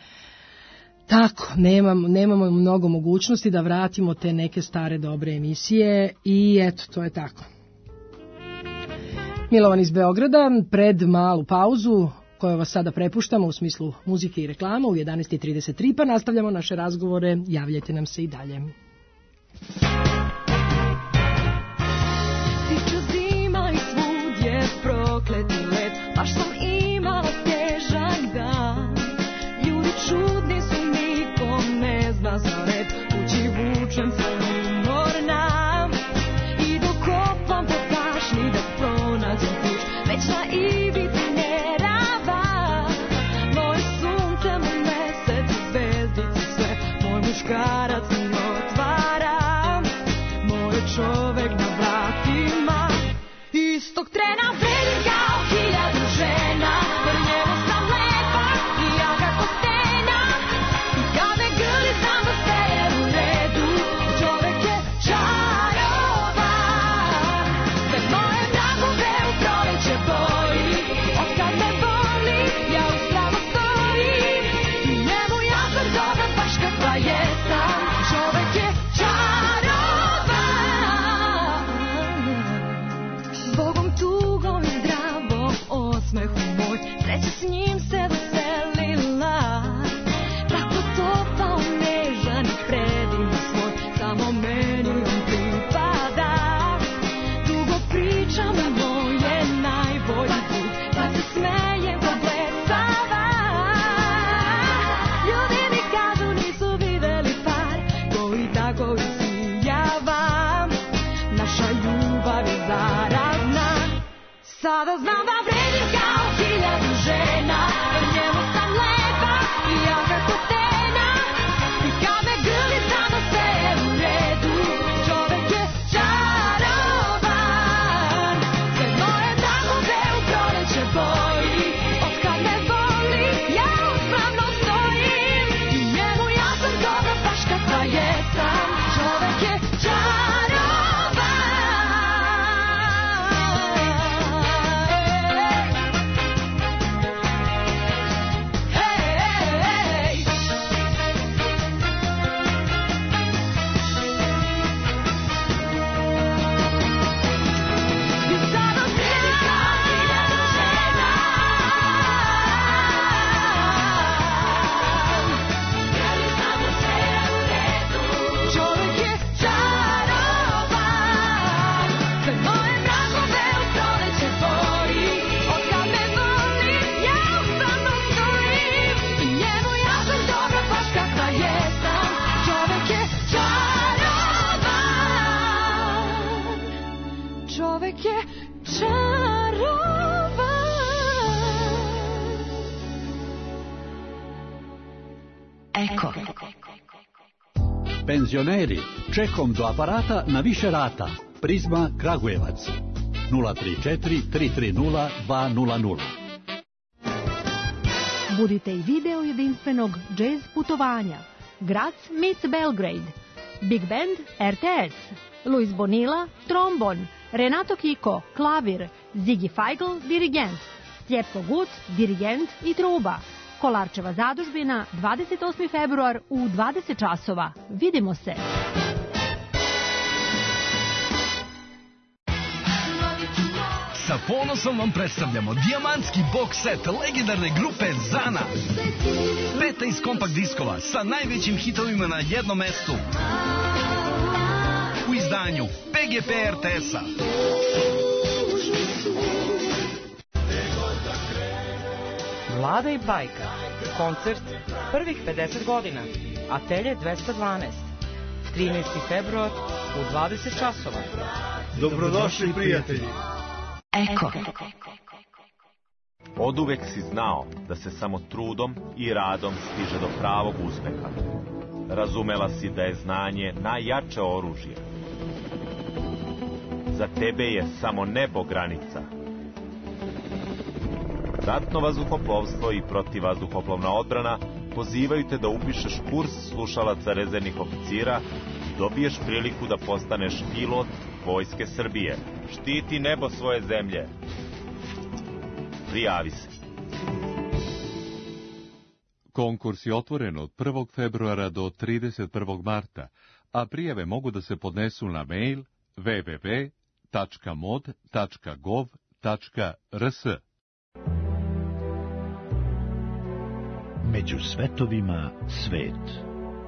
S3: tako, nemamo mnogo mogućnosti da vratimo te neke stare dobre emisije i eto, to je tako. Milovan iz Beograda, pred malu pauzu, koje vas sada prepuštamo u smislu muzike i reklama u 11.33, pa nastavljamo naše razgovore, javljajte nam se i dalje.
S10: Stiče zima i svud je prokleti led, baš sam imala težak dan. Ljudi čudni su, nikom ne zna za red, kući vučem se umorna i dok kopam po pašni da pronađem ključ, već na ivici muškarac mi otvara, moj čovek na vratima. Istog trena vredim kao 1000 žena, jer njemu sam lepa i ja kako stena. I kad me grli znam da sve je u redu, čovek je čarovan. Sve moje vragove u proleće boji, od kad me boli, ja uspravno stojim. I njemu ja sam dobra baš kakva je. Čovek je čarovan, Bogom tugom i zdravom osmehu moj, sreća s njim se veselila. Tako topao, nežan i predivno svoj, samo meni on pripada. Dugo pričam o moje najbolji put, kad se smejem ko blesava. Ljudi mi kažu nisu videli par koji tako isijava. Naša ljubav je zarazna, sada znam da vredim kao 1000 žena, jer njemu sam lepa i ja kako stena. I kad me grli znam da sve je u redu, čovek je čarovan. Sve moje dragove u proleće boji, od kad me voli, ja uspravno stojim. I njemu ja sam dobra baš kakva jesam, čovek je čarovan. je čarovan.
S11: Eko. Penzioneri, čekom do aparata na više rata. Prizma Kragujevac 034 330 200.
S12: Budite i video jedinstvenog džez putovanja. Graz meets Belgrade. Big Band RTS. Luis Bonilla, trombon. Renato Kiko, klavir. Ziggy Feigl, dirigent. Stjepko Gut, dirigent i truba. Kolarčeva zadužbina, 28. februar u 20 časova. Vidimo se!
S13: Sa ponosom vam predstavljamo dijamantski box set legendarne grupe Zana. 15 kompakt diskova sa najvećim hitovima na jednom mestu. U izdanju PGP RTS-a.
S24: Vlada i bajka. Koncert prvih 50 godina. Atelje 212. 13. februar u 20 časova.
S13: Dobrodošli prijatelji.
S11: Eko.
S25: Oduvek si znao da se samo trudom i radom stiže do pravog uspeha. Razumela si da je znanje najjače oružje. Za tebe je samo nebo granica. Ratno vazduhoplovstvo i protivvazduhoplovna odbrana pozivaju te da upišeš kurs slušalaca rezervnih oficira i dobiješ priliku da postaneš pilot Vojske Srbije. Štiti nebo svoje zemlje. Prijavi se.
S26: Konkurs je otvoren od 1. februara do 31. marta, a prijave mogu da se podnesu na mail www.mod.gov.rs.
S11: Među svetovima svet.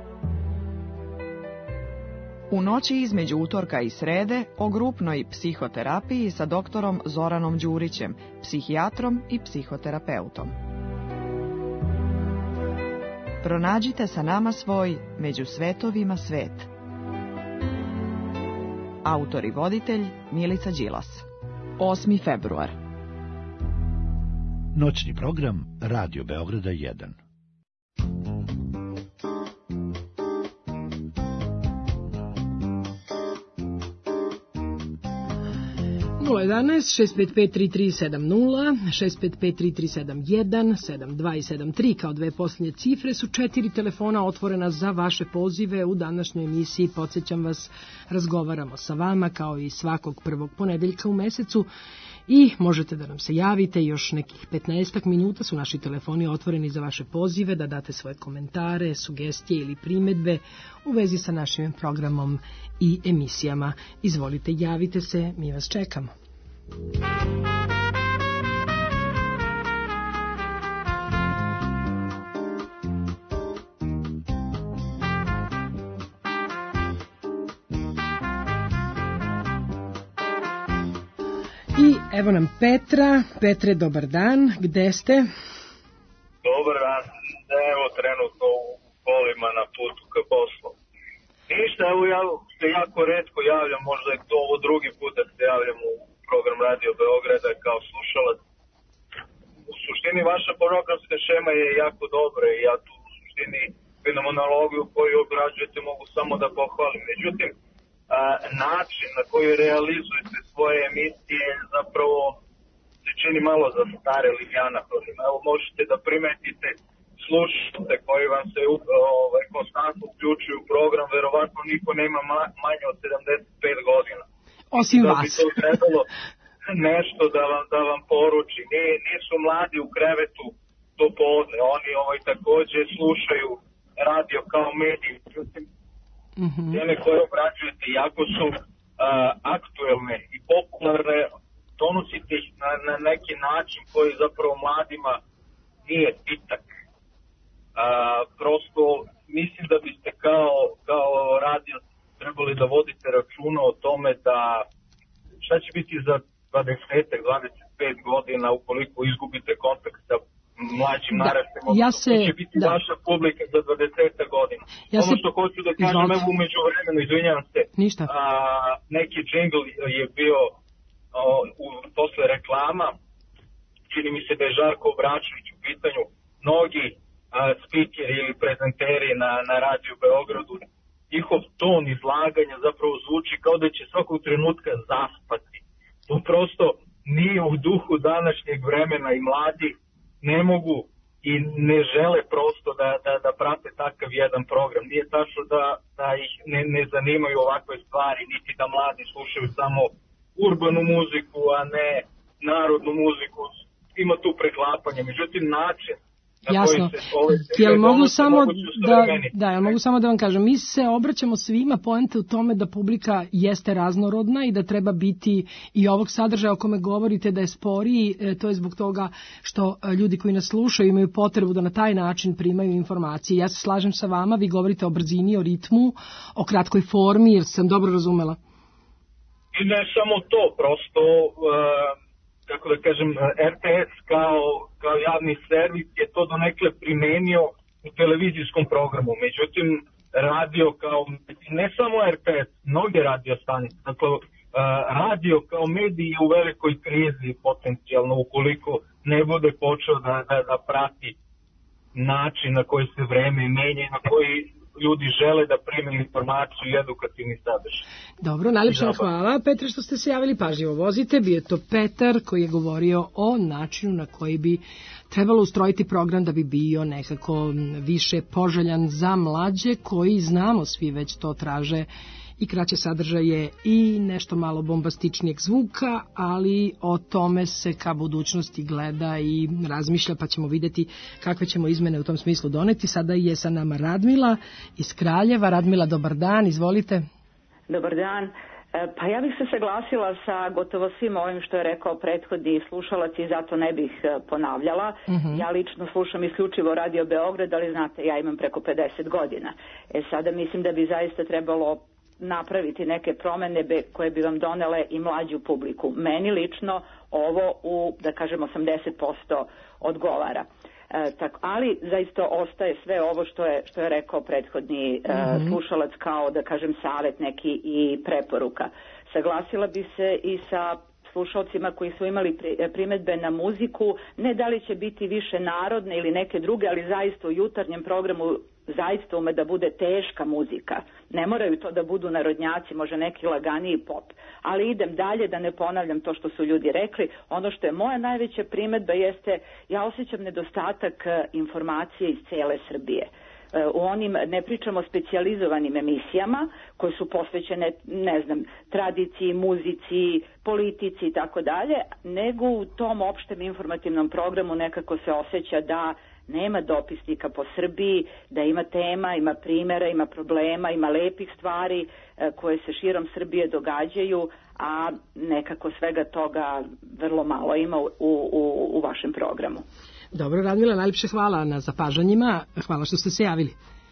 S27: U noći između utorka i srede o grupnoj psihoterapiji sa doktorom Zoranom Đurićem, psihijatrom i psihoterapeutom. Pronađite sa nama svoj Među svetovima svet. Autor i voditelj Milica Đilas. 8. februar.
S11: Noćni program Radio Beograda 1.
S3: 011-655-3370, 655-3371, 72 i 73 kao dve posljednje cifre su 4 telefona otvorena za vaše pozive u današnjoj emisiji. Podsjećam vas, razgovaramo sa vama kao i svakog prvog ponedeljka u mesecu i možete da nam se javite. Još nekih 15 minuta su naši telefoni otvoreni za vaše pozive, da date svoje komentare, sugestije ili primedbe u vezi sa našim programom i emisijama. Izvolite, javite se, mi vas čekamo. I evo nam Petra. Petre, dobar dan, gde ste?
S28: Dobar dan, evo trenutno u kolima na putu ka poslu. Ništa, evo ja se jako retko javljam, možda je to ovo drugi put da se javljam u program Radio Beograda kao slušalac. U suštini vaša programska šema je jako dobra i ja tu u suštini fenomenologiju koju obrađujete mogu samo da pohvalim. Međutim, način na koji realizujete svoje emisije zapravo se čini malo za stare Livijana. Evo možete da primetite slušate koji vam se konstantno uključuju u program, verovatno niko nema manje od 75 godina.
S3: Osim vas.
S28: Da bi to trebalo nešto da vam poruči. Nisu mladi u krevetu do podne, oni takođe slušaju radio kao medij. Teme koje obrađujete jako su aktuelne i popularne, donosite ih na neki način koji zapravo mladima nije pitak. Prosto mislim da biste kao radio trebali da vodite računa o tome da šta će biti za 20-25 godina ukoliko izgubite kontakt sa mlađim naraštajima, će biti vaša publika za 20 godina. Ono što hoću da kažem, evo umeđu vremenu, izvinjavam se, neki džingl je bio posle reklama, čini mi se da je Žarko Obračević u pitanju, mnogi spikeri ili prezenteri na Radio Beogradu, njihov ton izlaganja zapravo zvuči kao da će svakog trenutka zaspati. To prosto nije u duhu današnjeg vremena i mladi ne mogu i ne žele prosto da prate takav jedan program. Nije tačno da ih ne zanimaju ovakve stvari, niti da mladi slušaju samo urbanu muziku, a ne narodnu muziku. Ima tu preklapanje. Međutim, način
S3: jasno. Jel mogu samo da vam kažem, mi se obraćamo svima, poenta u tome da publika jeste raznorodna i da treba biti i ovog sadržaja o kome govorite da je sporiji, to je zbog toga što ljudi koji nas slušaju imaju potrebu da na taj način primaju informacije. Ja se slažem sa vama, vi govorite o brzini, o ritmu, o kratkoj formi, jer sam dobro razumela.
S28: I ne samo to, prosto kako da kažem, RTS kao javni servis je to donekle primenio u televizijskom programu. Međutim, radio kao, ne samo RTS, mnoge radio stanice, dakle, radio kao medij je u velikoj krizi potencijalno ukoliko ne bude počeo da prati način na koji se vreme menja i na koji ljudi žele da prime informaciju i edukativni sadržaj.
S3: Dobro, najlepša hvala. Petre, što ste se javili, pažljivo vozite. Bio je to Petar koji je govorio o načinu na koji bi trebalo ustrojiti program da bi bio nekako više poželjan za mlađe koji, znamo svi, već to traže i kraće sadržaje i nešto malo bombastičnijeg zvuka, ali o tome se ka budućnosti gleda i razmišlja, pa ćemo vidjeti kakve ćemo izmene u tom smislu doneti. Sada je sa nama Radmila iz Kraljeva. Radmila, dobar dan, izvolite.
S14: Dobar dan. Pa ja bih se saglasila sa gotovo svim ovim što je rekao prethodni slušalac i zato ne bih ponavljala. Ja lično slušam isključivo Radio Beograd, ali znate, ja imam preko 50 godina. Sada mislim da bi zaista trebalo napraviti neke promene koje bi vam donele i mlađu publiku. Meni lično ovo u, da kažem, 80% odgovara. Ali zaista ostaje sve ovo što je rekao prethodni slušalac kao, da kažem, savjet neki i preporuka. Saglasila bi se i sa slušalcima koji su imali primedbe na muziku, ne da li će biti više narodne ili neke druge, ali zaista u jutarnjem programu zaista ume da bude teška muzika. Ne moraju to da budu narodnjaci, može neki laganiji pop. Ali idem dalje, da ne ponavljam to što su ljudi rekli. Ono što je moja najveća primedba jeste, ja osjećam nedostatak informacije iz cele Srbije. U onim, ne pričamo o specijalizovanim emisijama koje su posvećene, ne znam, tradiciji, muzici, politici i tako dalje, nego u tom opštem informativnom programu nekako se osjeća da nema dopisnika po Srbiji, da ima tema, ima primjera, ima problema, ima lepih stvari koje se širom Srbije događaju, a nekako svega toga vrlo malo ima u vašem programu.
S3: Dobro, Radmila, najljepše hvala na zapažanjima. Hvala što ste se javili.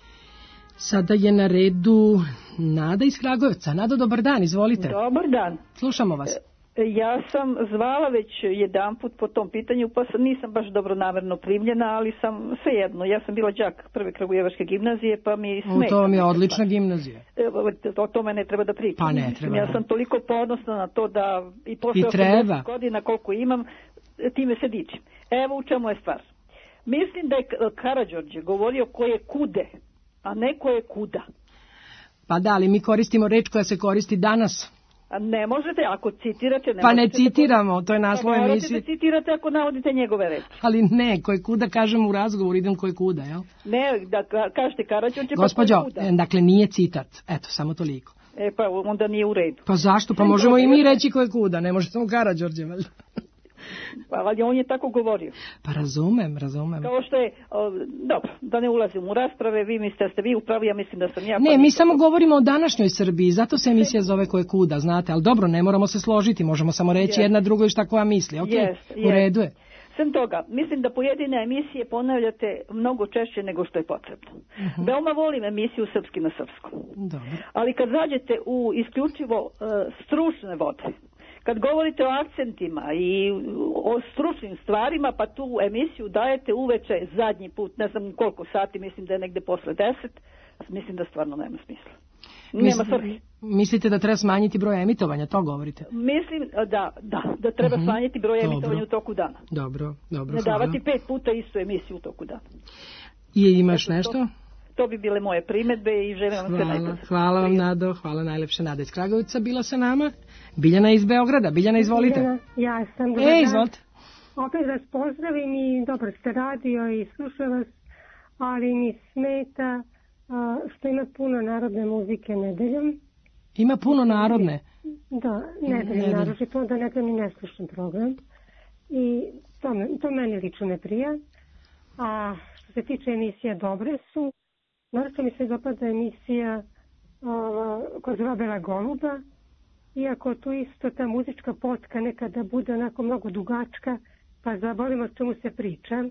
S3: Sada je na redu Nada iz Kragujevca. Nada, dobar dan, izvolite.
S15: Dobar dan.
S3: Slušamo vas.
S15: Ja sam zvala već jedanput po tom pitanju, pa nisam baš dobronamerno primljena, ali sam svejedno. Ja sam bila đak prve Kragujevačke gimnazije, pa mi smeta.
S3: To mi je odlična gimnazija.
S15: O tome ne treba da pričam.
S3: Pa ne treba.
S15: Ja sam toliko ponosna na to da i posle 80 godina koliko imam, time se dičim. Evo u čemu je stvar. Mislim da je Karađorđe govorio ko je kude, a ne ko je kuda.
S3: Pa da, ali mi koristimo reč koja se koristi danas.
S15: A ne možete, ako citirate...
S3: Pa ne citiramo, to je naslov emisije.
S15: Morate da citirate ako navodite njegove reči.
S3: Ali ne, ko je kuda, kažem u razgovoru, idem ko je kuda, jel?
S15: Ne, da kažete Karađorđe,
S3: Gospođo,
S15: pa ko je kuda.
S3: Dakle, nije citat, eto, samo toliko.
S15: Pa onda nije u redu.
S3: Pa zašto? Pa možemo i mi reći ko je kuda, ne može samo Karađorđe, valjda.
S15: Ali on je tako govorio.
S3: Pa razumem.
S15: Kao što je, dobro, da ne ulazim u rasprave, vi mislite da ste vi upravi, ja mislim da sam ja.
S3: Ne, mi samo govorimo o današnjoj Srbiji, zato se emisija zove ko je kuda, znate, ali dobro, ne moramo se složiti, možemo samo reći jedna drugoj šta koja misli, ok, u redu je.
S15: Sem toga, mislim da pojedine emisije ponavljate mnogo češće nego što je potrebno. Veoma volim emisiju Srpski na srpskom. Ali kad zađete u isključivo stručne vode, kad govorite o akcentima i o stručnim stvarima, pa tu emisiju dajete uveče zadnji put, ne znam koliko sati, mislim da je negde posle 10, mislim da stvarno nema smisla. Nema svrhe.
S3: Mislite da treba smanjiti broj emitovanja, to govorite?
S15: Mislim da treba smanjiti broj emitovanja u toku dana.
S3: Dobro,
S15: ne davati 5 puta istu emisiju u toku dana.
S3: I imaš nešto?
S15: To bi bile moje primedbe i želim vam sve najbolje.
S3: Hvala vam, Nado, hvala najlepše. Nada iz Kragujevca bila sa nama. Biljana iz Beograda. Biljana, izvolite.
S1: Ja sam.
S3: Izvolite.
S1: Opet vas pozdravim i dobro ste radio i slušam vas, ali mi smeta što ima puno narodne muzike nedeljom.
S3: Ima puno narodne?
S1: Da, nedeljom naročito, onda nekada mi ne slušam program. I to meni lično ne prija. A što se tiče emisija, dobre su. Naravno mi se dopada emisija koja zove Bela Goluba, iako tu isto ta muzička potka nekada bude onako mnogo dugačka, pa zaboravimo o čemu se priča.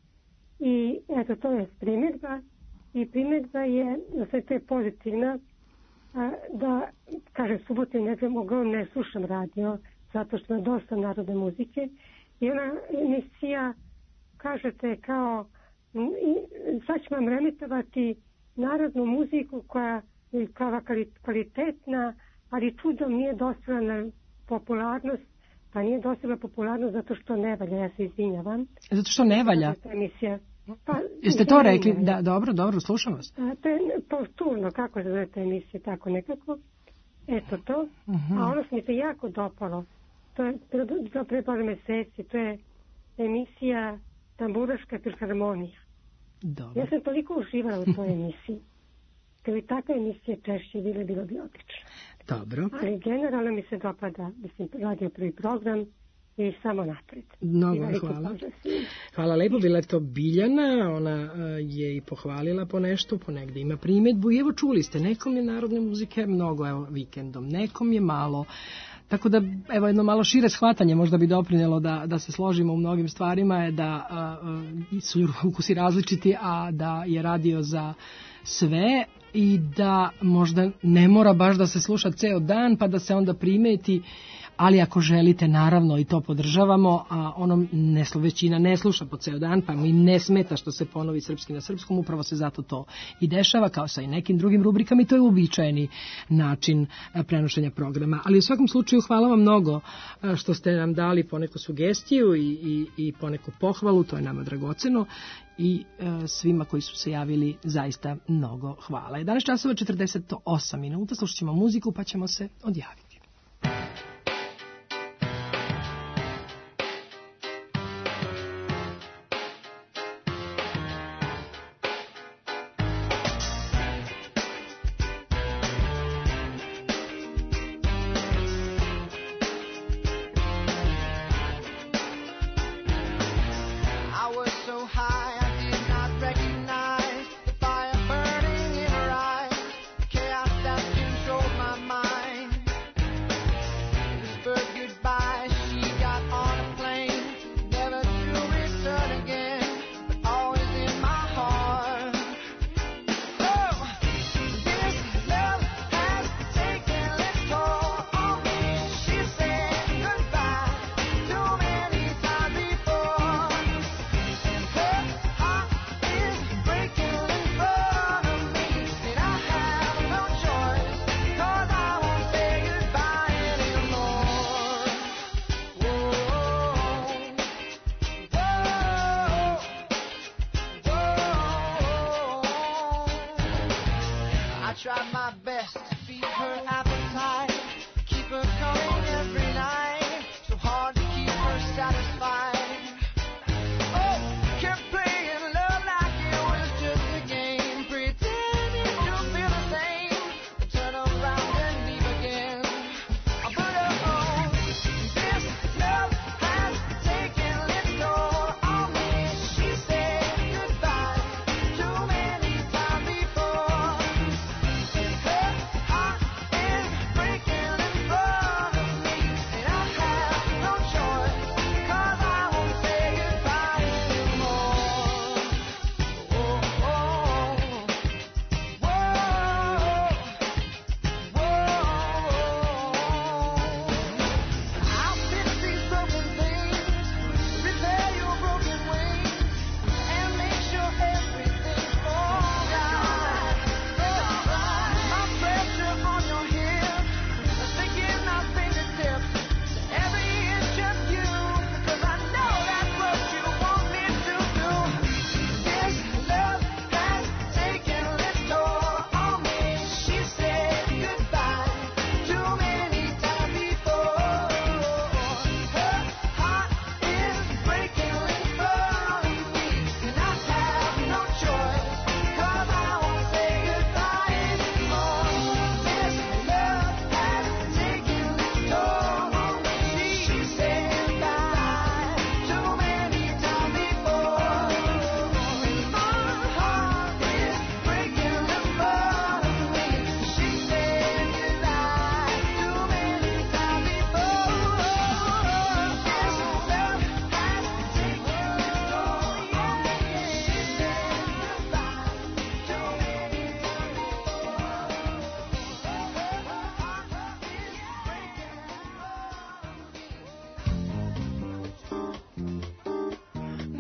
S1: I eto, to je primjedba. I primjedba je, da sve to je pozitivna, da, kaže, subote i nedelje uglavnom ne slušam radio, zato što je dosta narodne muzike. I ona emisija, kažete, kao, sad ću vam remitovati narodnu muziku koja je kvalitetna, ali čudom nije dostala na popularnost, pa nije dostala popularnost zato što ne valja, ja se izvinjavam.
S3: Zato što ne valja?
S1: Pa,
S3: jeste to rekli? Da, dobro, slušam vas.
S1: To je posturno, kako se zove ta emisija, tako nekako. Eto to. A ono što mi se jako dopalo, to je pre par meseci, to je emisija Tamburaška filharmonija.
S3: Dobro.
S1: Ja sam toliko uživala u toj emisiji. Kad bi takve emisije češće bilo bi odlično.
S3: Dobro.
S1: Ali generalno mi se dopada, mislim, radio prvi program i samo napred.
S3: Mnogo hvala. Hvala lepo, bila je to Biljana, ona je i pohvalila po nešto, po negde ima primjedbu i evo čuli ste, nekom je narodne muzike mnogo, evo vikendom, nekom je malo. Tako da, evo, jedno malo šire shvatanje možda bi doprinjelo da se složimo u mnogim stvarima, je da su ukusi različiti, a da je radio za sve i da možda ne mora baš da se sluša ceo dan, pa da se onda primeti, ali ako želite, naravno, i to podržavamo, a većina ne sluša po ceo dan, pa mi ne smeta što se ponovi srpski na srpskom, upravo se zato to i dešava, kao sa i nekim drugim rubrikama, i to je uobičajeni način prenošenja programa. Ali u svakom slučaju hvala vam mnogo što ste nam dali poneku sugestiju i poneku pohvalu, to je nama dragoceno, i svima koji su se javili zaista mnogo hvala. 11 časova 48 minuta, slušat ćemo muziku pa ćemo se odjaviti.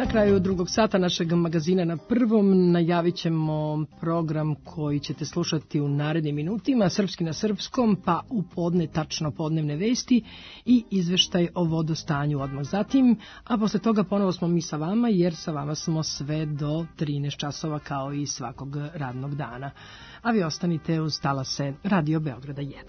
S3: Na kraju drugog sata našeg magazina na prvom najavit ćemo program koji ćete slušati u narednim minutima, Srpski na srpskom, pa u podne tačno podnevne vesti i izveštaj o vodostanju odmah zatim, a posle toga ponovo smo mi sa vama, jer sa vama smo sve do 13 časova kao i svakog radnog dana. A vi ostanite uz talase Radio Beograda 1.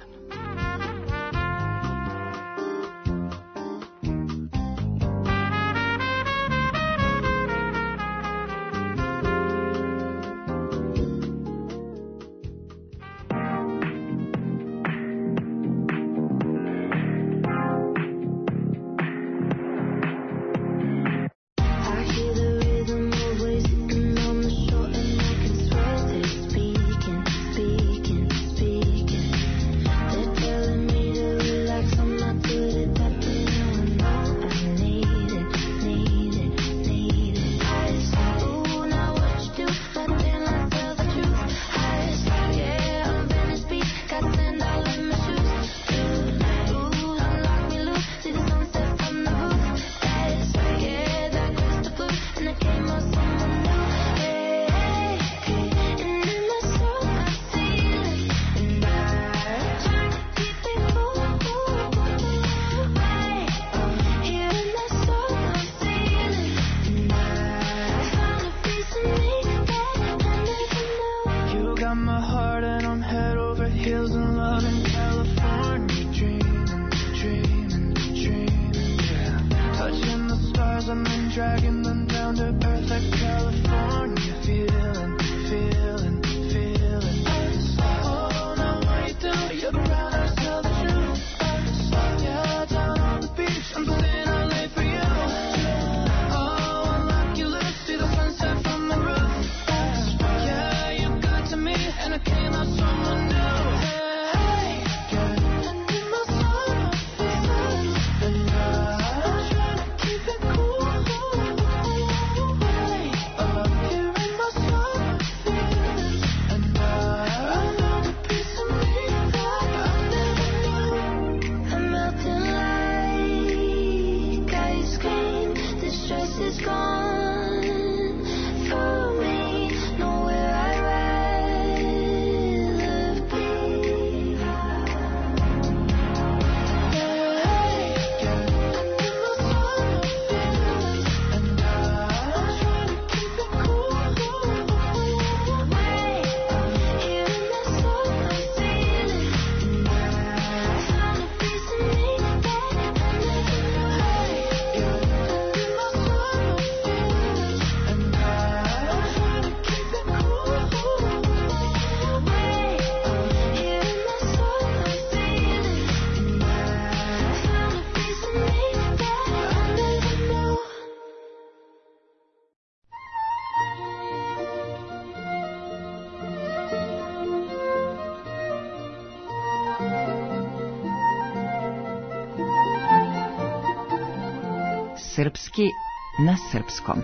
S27: Srpski na srpskom.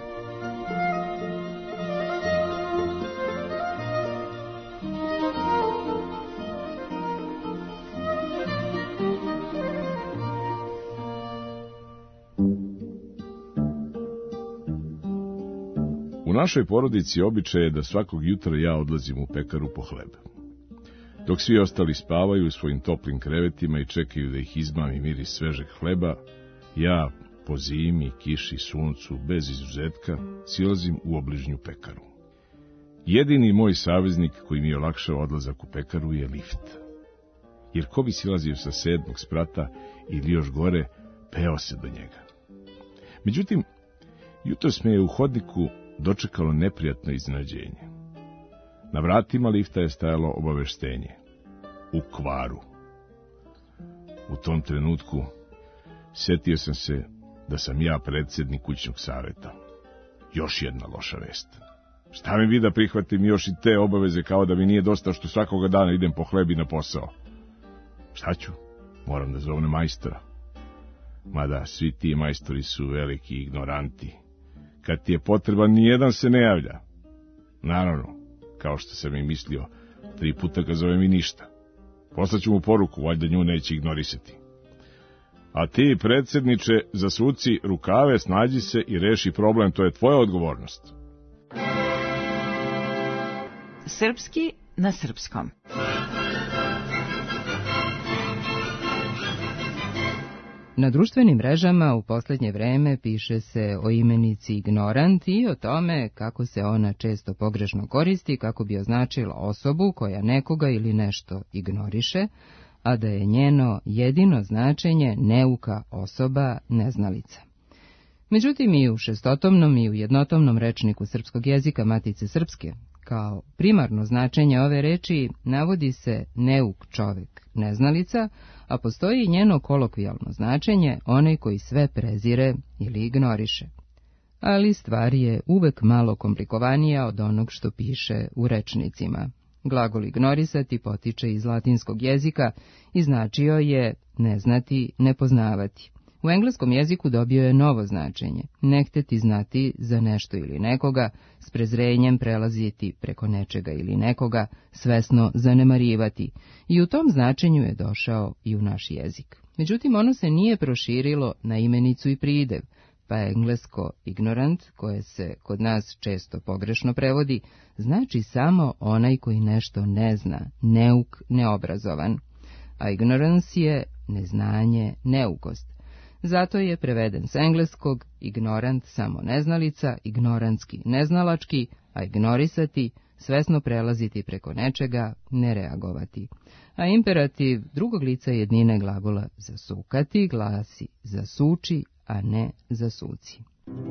S4: U našoj porodici običaj je da svakog jutra ja odlazim u pekaru po hleb. Dok svi ostali spavaju u svojim toplim krevetima i čekaju da ih izmami miris svežeg hleba, ja po zimi, kiši, suncu, bez izuzetka, silazim u obližnju pekaru. Jedini moj saveznik koji mi je olakšao odlazak u pekaru je lift. Jer ko bi silazio sa 7. sprata ili još gore, peo se do njega. Međutim, jutros me je u hodniku dočekalo neprijatno iznenađenje. Na vratima lifta je stajalo obaveštenje. U kvaru. U tom trenutku setio sam se da sam ja predsjednik kućnog saveta. Još jedna loša vest. Šta mi bi da prihvatim još i te obaveze kao da mi nije dosta što svakoga dana idem po hlebi na posao? Šta ću? Moram da zovem majstora. Mada svi ti majstori su veliki ignoranti. Kad ti je potreban, nijedan se ne javlja. Naravno, kao što sam i mislio, 3 puta ga zovem i ništa. Poslaću mu poruku, valjda nju neće ignorisati. A ti, predsjedniče, zasuci rukave, snađi se i reši problem, to je tvoja odgovornost.
S2: Srpski na srpskom.
S16: Na društvenim mrežama u posljednje vreme piše se o imenici ignorant i o tome kako se ona često pogrešno koristi kako bi označila osobu koja nekoga ili nešto ignoriše, a da je njeno jedino značenje neuka osoba, neznalica. Međutim, i u šestotomnom i u jednotomnom rečniku srpskog jezika Matice Srpske, kao primarno značenje ove reči navodi se neuk čovek, neznalica, a postoji i njeno kolokvijalno značenje, onaj koji sve prezire ili ignoriše. Ali stvar je uvek malo komplikovanija od onog što piše u rečnicima. Glagol ignorisati potiče iz latinskog jezika i značio je neznati, nepoznavati. U engleskom jeziku dobio je novo značenje, ne hteti znati za nešto ili nekoga, s prezrenjem prelaziti preko nečega ili nekoga, svesno zanemarivati, i u tom značenju je došao i u naš jezik. Međutim, ono se nije proširilo na imenicu i pridev, pa englesko ignorant, koje se kod nas često pogrešno prevodi, znači samo onaj koji nešto ne zna, neuk, neobrazovan, a ignorance je neznanje, neukost. Zato je preveden s engleskog ignorant samo neznalica, ignorantski neznalački, a ignorisati svesno prelaziti preko nečega, ne reagovati. A imperativ drugog lica jednine glagola zasukati glasi zasuči, a ne zasuci.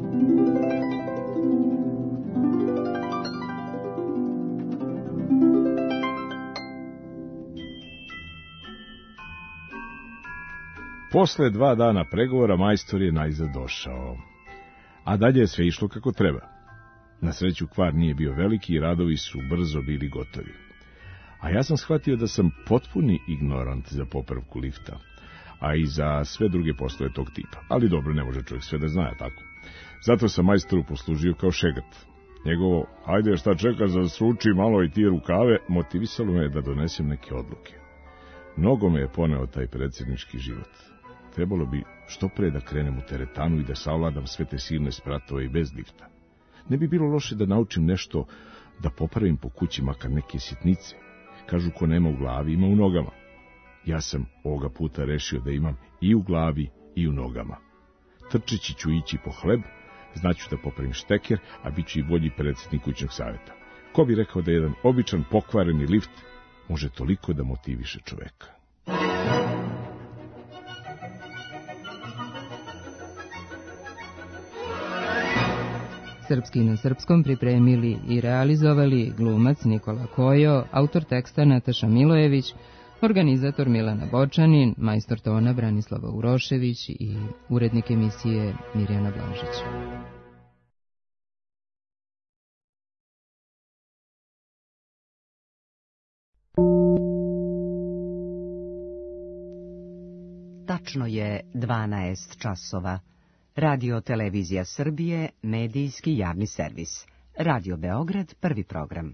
S4: Posle 2 dana pregovora majstor je najzad došao, a dalje je sve išlo kako treba. Na sreću kvar nije bio veliki i radovi su brzo bili gotovi. A ja sam shvatio da sam potpuni ignorant za popravku lifta, a i za sve druge poslove tog tipa. Ali dobro, ne može čovjek sve da zna, tako. Zato sam majstoru poslužio kao šegat. Njegovo, ajde šta čeka, zasuči malo i ti rukave, motivisalo me da donesem neke odluke. Mnogo me je poneo taj predsjednički život. Trebalo bi što pre da krenem u teretanu i da savladam sve te silne spratove i bez lifta. Ne bi bilo loše da naučim nešto, da popravim po kući makar neke sitnice. Kažu, ko nema u glavi, ima u nogama. Ja sam ovoga puta rešio da imam i u glavi i u nogama. Trčeći ću ići po hleb, znaću da popravim šteker, a bit ću i bolji predsjednik kućnog savjeta. Ko bi rekao da jedan običan pokvareni lift može toliko da motiviše čoveka?
S16: Srpski na srpskom pripremili i realizovali glumac Nikola Kojo, autor teksta Nataša Milojević, organizator Milana Bočanin, majstor tona Branislava Urošević i urednik emisije Mirjana Blažić.
S2: Tačno je 12 časova. Radio Televizija Srbije, medijski javni servis. Radio Beograd, prvi program.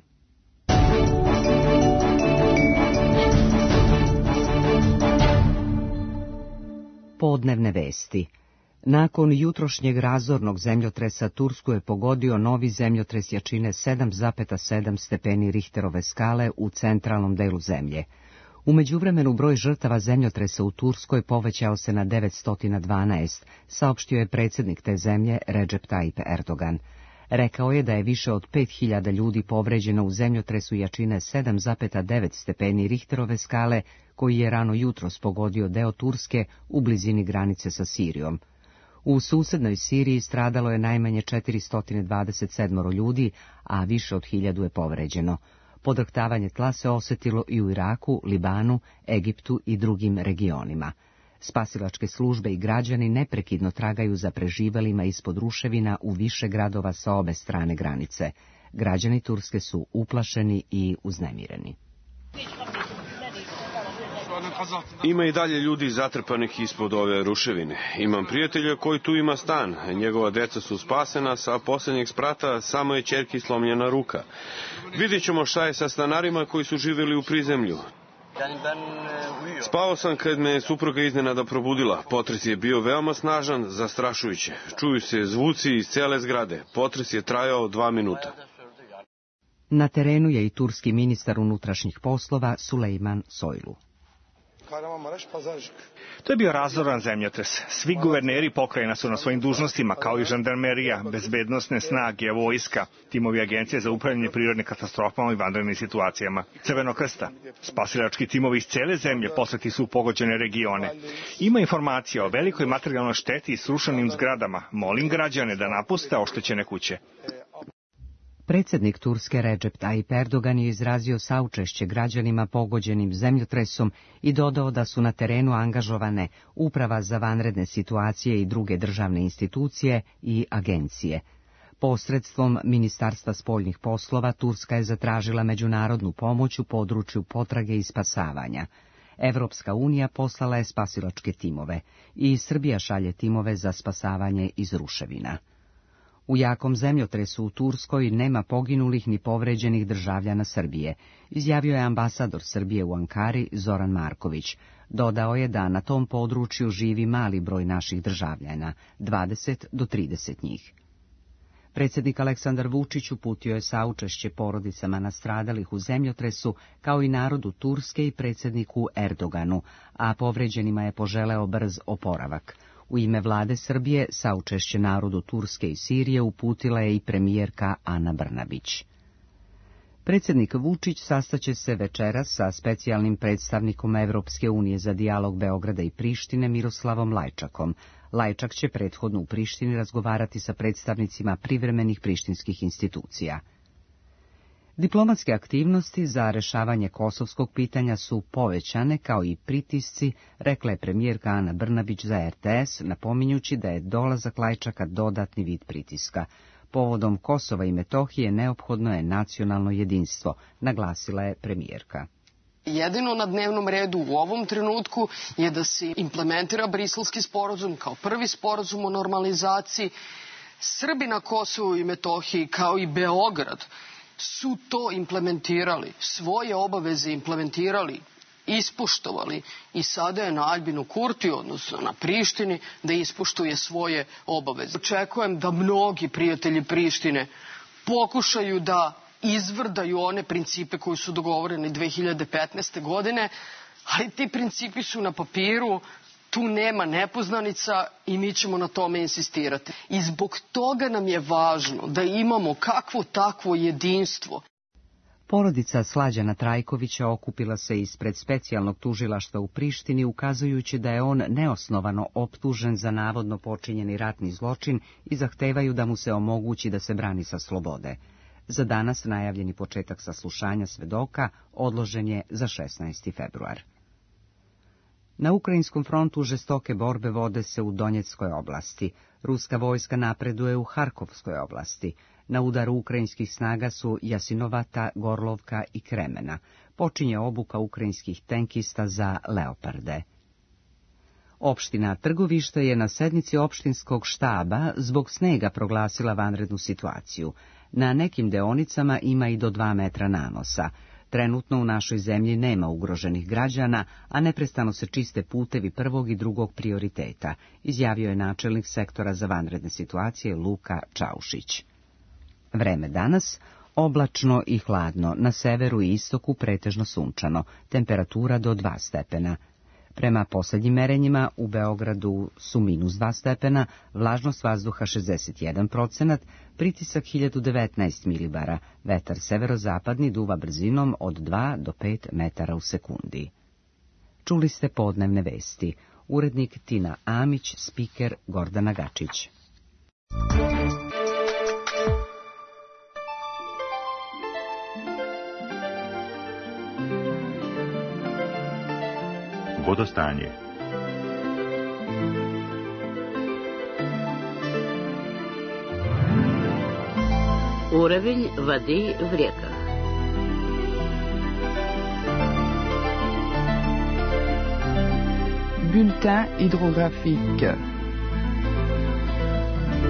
S2: Podnevne vesti. Nakon jutrošnjeg razornog zemljotresa Tursku je pogodio novi zemljotres jačine 7,7 stepeni Richterove skale u centralnom delu zemlje. U međuvremenu broj žrtava zemljotresa u Turskoj povećao se na 912, saopštio je predsjednik te zemlje Recep Tayyip Erdogan. Rekao je da je više od 5000 ljudi povređeno u zemljotresu jačine 7,9 stepeni Richterove skale, koji je rano jutros pogodio deo Turske u blizini granice sa Sirijom. U susednoj Siriji stradalo je najmanje 427 ljudi, a više od 1000 je povređeno. Podrhtavanje tla se osjetilo i u Iraku, Libanu, Egiptu i drugim regionima. Spasilačke službe i građani neprekidno tragaju za preživelima ispod ruševina u više gradova sa obe strane granice. Građani Turske su uplašeni i uznemireni.
S17: Ima i dalje ljudi zatrpanih ispod ove ruševine. Imam prijatelja koji tu ima stan. Njegova deca su spasena, sa posljednjeg sprata samo je ćerki slomljena ruka. Vidjet ćemo šta je sa stanarima koji su živjeli u prizemlju. Spavao sam kad me supruga iznenada probudila. Potres je bio veoma snažan, zastrašujuće. Čuju se zvuci iz cele zgrade. Potres je trajao 2 minuta.
S2: Na terenu je i turski ministar unutrašnjih poslova Sulejman Soylu.
S5: To je bio razoran zemljotres. Svi guverneri pokrajina su na svojim dužnostima, kao i žandarmerija, bezbednosne snage, vojska, timovi agencije za upravljanje prirodnim katastrofama i vanrednim situacijama, Crvenog krsta. Spasilački timovi iz cele zemlje poslati su u pogođene regione. Ima informacija o velikoj materijalnoj šteti i srušenim zgradama. Molim građane da napuste oštećene kuće.
S2: Predsjednik Turske Recep Tayyip Erdogan je izrazio saučešće građanima pogođenim zemljotresom i dodao da su na terenu angažovane Uprava za vanredne situacije i druge državne institucije i agencije. Posredstvom Ministarstva spoljnih poslova Turska je zatražila međunarodnu pomoć u području potrage i spasavanja. Evropska unija poslala je spasilačke timove i Srbija šalje timove za spasavanje iz ruševina. U jakom zemljotresu u Turskoj nema poginulih ni povređenih državljana Srbije, izjavio je ambasador Srbije u Ankari Zoran Marković. Dodao je da na tom području živi mali broj naših državljana, 20 do 30 njih. Predsjednik Aleksandar Vučić uputio je saučešće porodicama nastradalih u zemljotresu, kao i narodu Turske i predsjedniku Erdoganu, a povređenima je poželeo brz oporavak. U ime vlade Srbije saučešće narodu Turske i Sirije uputila je i premijerka Ana Brnabić. Predsjednik Vučić sastaće se večeras sa specijalnim predstavnikom Evropske unije za dijalog Beograda i Prištine Miroslavom Lajčakom. Lajčak će prethodno u Prištini razgovarati sa predstavnicima privremenih prištinskih institucija. Diplomatske aktivnosti za rešavanje kosovskog pitanja su povećane, kao i pritisci, rekla je premijerka Ana Brnabić za RTS, napominjući da je dolazak Lajčaka dodatni vid pritiska. Povodom Kosova i Metohije neophodno je nacionalno jedinstvo, naglasila je premijerka.
S6: Jedino na dnevnom redu u ovom trenutku je da se implementira Briselski sporazum kao prvi sporazum o normalizaciji. Srbi na Kosovu i Metohiji, kao i Beograd, su to implementirali, svoje obaveze implementirali, ispoštovali i sada je na Aljbinu Kurtiju, odnosno na Prištini, da ispoštuje svoje obaveze. Očekujem da mnogi prijatelji Prištine pokušaju da izvrdaju one principe koji su dogovoreni 2015. godine, ali ti principi su na papiru, tu nema nepoznanica i mi ćemo na tome insistirati. I zbog toga nam je važno da imamo kakvo takvo jedinstvo.
S2: Porodica Slađana Trajkovića okupila se ispred specijalnog tužilaštva u Prištini, ukazujući da je on neosnovano optužen za navodno počinjeni ratni zločin i zahtevaju da mu se omogući da se brani sa slobode. Za danas najavljeni početak saslušanja svedoka odložen je za 16. februar. Na ukrajinskom frontu žestoke borbe vode se u Donjeckoj oblasti. Ruska vojska napreduje u Harkovskoj oblasti. Na udaru ukrajinskih snaga su Jasinovata, Gorlovka i Kremena. Počinje obuka ukrajinskih tenkista za Leoparde. Opština Trgovište je na sednici opštinskog štaba zbog snega proglasila vanrednu situaciju. Na nekim deonicama ima i do 2 metra nanosa. Trenutno u našoj zemlji nema ugroženih građana, a neprestano se čiste putevi prvog i drugog prioriteta, izjavio je načelnik sektora za vanredne situacije Luka Čaušić. Vreme danas, oblačno i hladno, na severu i istoku pretežno sunčano, temperatura do 2 stepena. Prema posljednjim merenjima u Beogradu su -2 stepena, vlažnost vazduha 61%, pritisak 1019 milibara, vetar severozapadni duva brzinom od 2 do 5 metara u sekundi. Čuli ste podnevne vesti. Urednik Tina Amić, spiker Gordana Gačić.
S18: Vodostanje.
S19: Уровень воды в реках.
S18: Bulletin hydrographique.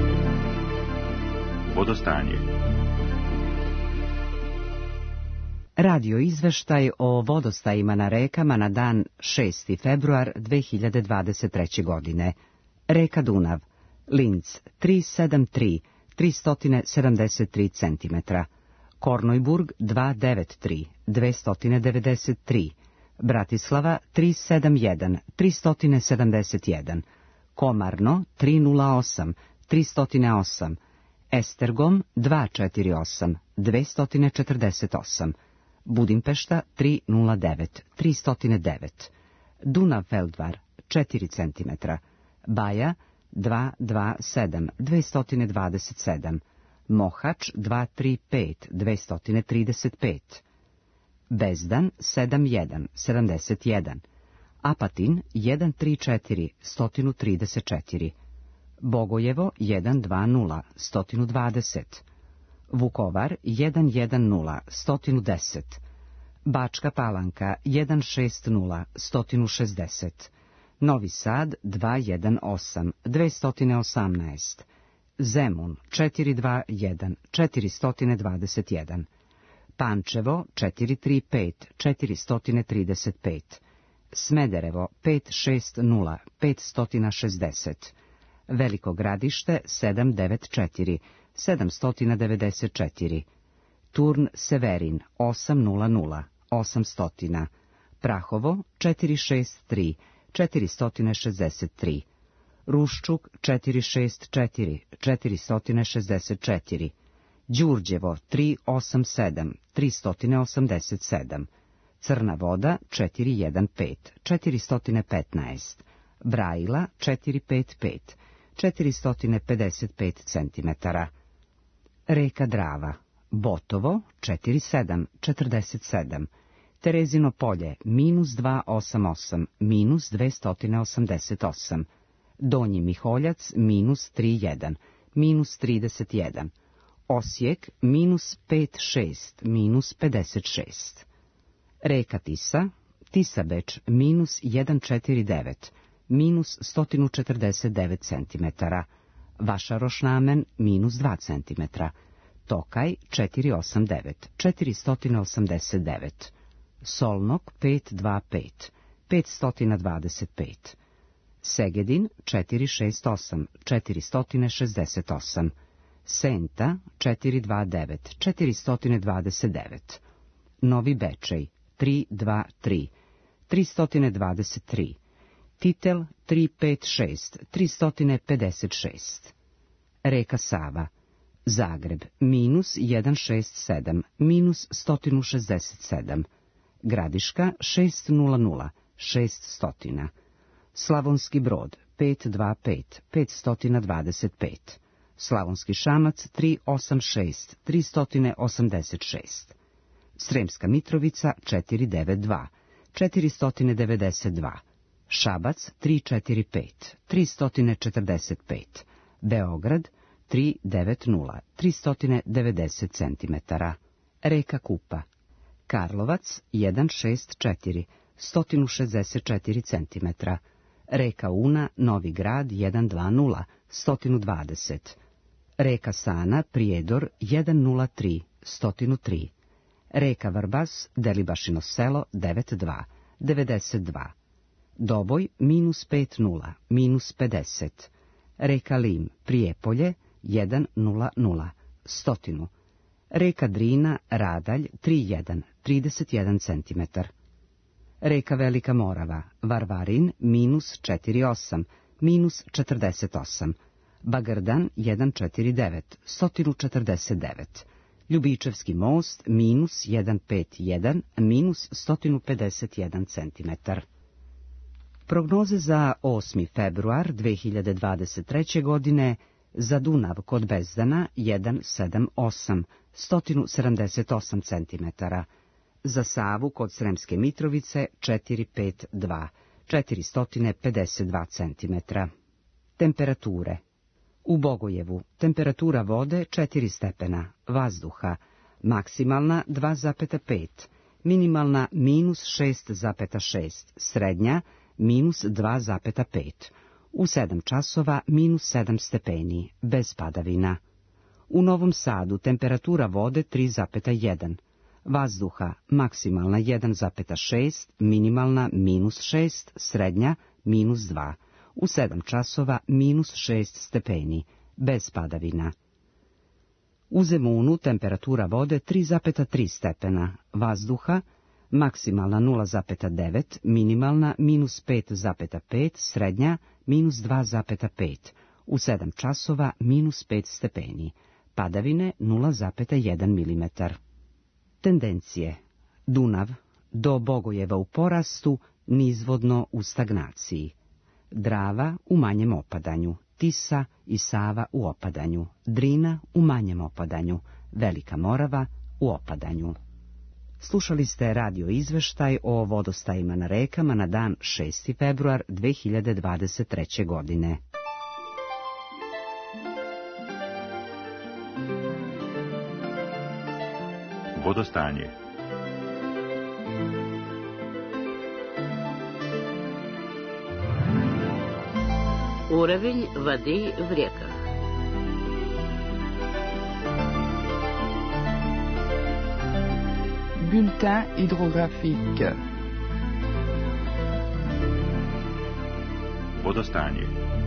S18: Vodostanje.
S2: Radio izveštaj o vodostajima na rekama na dan 6. februar 2023. godine. Reka Dunav, Linz 373, 373 cm. Kornojburg 293, 293. Bratislava 371, 371. Komarno 308, 308. Estergom 248, 248. Budimpešta 309, 309. Dunav-Feldvar 4 cm. Baja 227, 227. Mohač 235, 235. Bezdan 71, 71. Apatin 134, 134. Bogojevo 120, 120. Vukovar 110, 110. Bačka Palanka 160, 160. Novi Sad 218, 218. Zemun 421, 421. Pančevo 435, 435. Smederevo 560, 560. Veliko Gradište 794, 794. Turn Severin 800, 800. Prahovo 463, 463. Ruščuk 464, 464. Đurđevo 387, 387. Crna Voda 415, 415. Brajila 455, 455 cm. Reka Drava, Botovo 47, 47. Terezino polje -288, -288. Donji Miholjac -31, -31. Osijek -56, -56. Reka Tisa, Tisabeč -149, -149 cm. Vašarošnamen -2 cm. Tokaj 489, 489. Solnok 525, 525. Segedin 468, 468. Senta 429, 429. Novi Bečej 323, 323. Titel 356, 356. Reka Sava, Zagreb -167, -167. Gradiška 600, 600. Slavonski Brod 525, 525. Slavonski Šamac 386, 386. Sremska Mitrovica 492, 492. Šabac 345, 345. Beograd 390, 390 cm. Reka Kupa, Karlovac 164, 164 cm. Reka Una, Novi Grad 120, 120. Reka Sana, Prijedor 103, 103. Reka Vrbas, Delibašino selo 92, 92. Doboj -50, -50. Reka Lim, Prijepolje 100, 100. Reka Drina, Radalj 31, 31 cm. Reka Velika Morava, Varvarin -48, -48. Bagrdan 149, 149. Ljubičevski most -151, -151 cm. Prognoze za 8. februar 2023. godine za Dunav kod Bezdana 178, 178 cm. Za Savu kod Sremske Mitrovice 452, 452 cm. Temperature. U Bogojevu temperatura vode 4 stepena, vazduha, maksimalna 2,5, minimalna -6,6, srednja -2,5. U 7 časova -7 stepeni, bez padavina. U Novom Sadu temperatura vode 3,1, Vazduha maksimalna 1,6, minimalna -6, srednja -2. U 7 časova -6 stepeni, bez padavina. U Zemunu temperatura vode 3,3 stepena, vazduha maksimalna 0,9, minimalna -5,5, srednja -2,5. U 7 časova -5 stepeni, padavine 0,1 mm. Tendencije: Dunav do Bogojeva u porastu, nizvodno u stagnaciji. Drava u manjem opadanju, Tisa i Sava u opadanju, Drina u manjem opadanju, Velika Morava u opadanju. Slušali ste radio izveštaj o vodostajima na rekama na dan 6. februar 2023. godine.
S18: Vodostanje.
S19: Уровень воды в реках.
S18: Bulletin hydrographique. Vodostanje.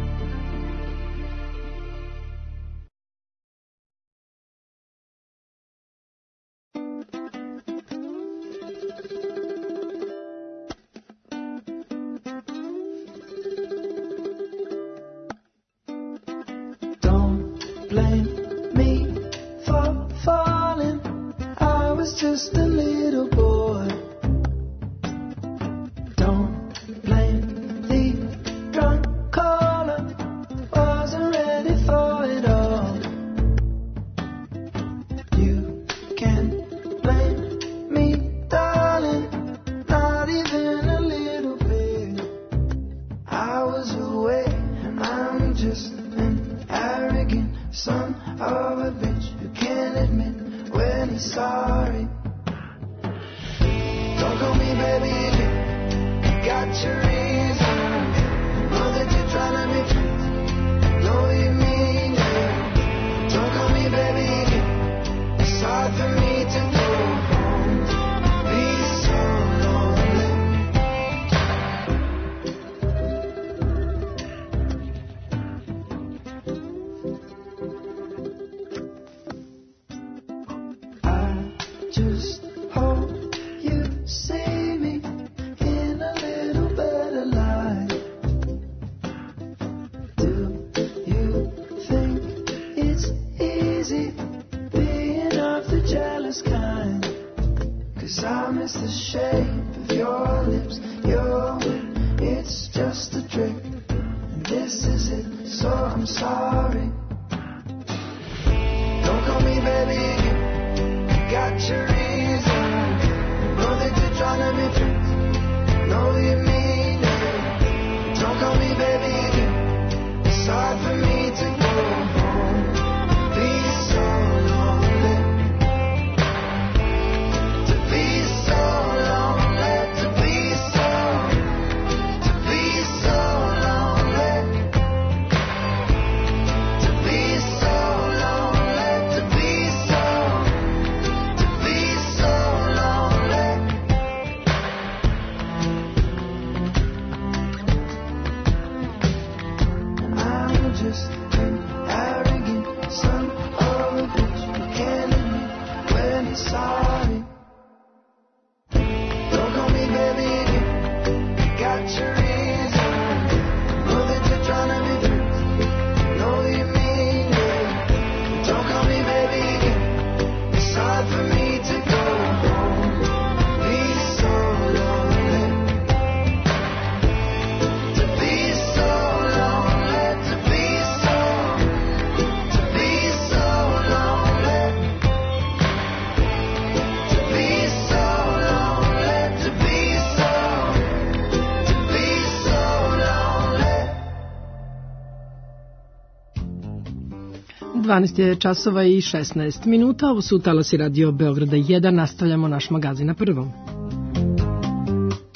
S3: Je časova i 16 minuta. Ovo su talasi radio Beograda 1. Nastavljamo naš magazin na prvom.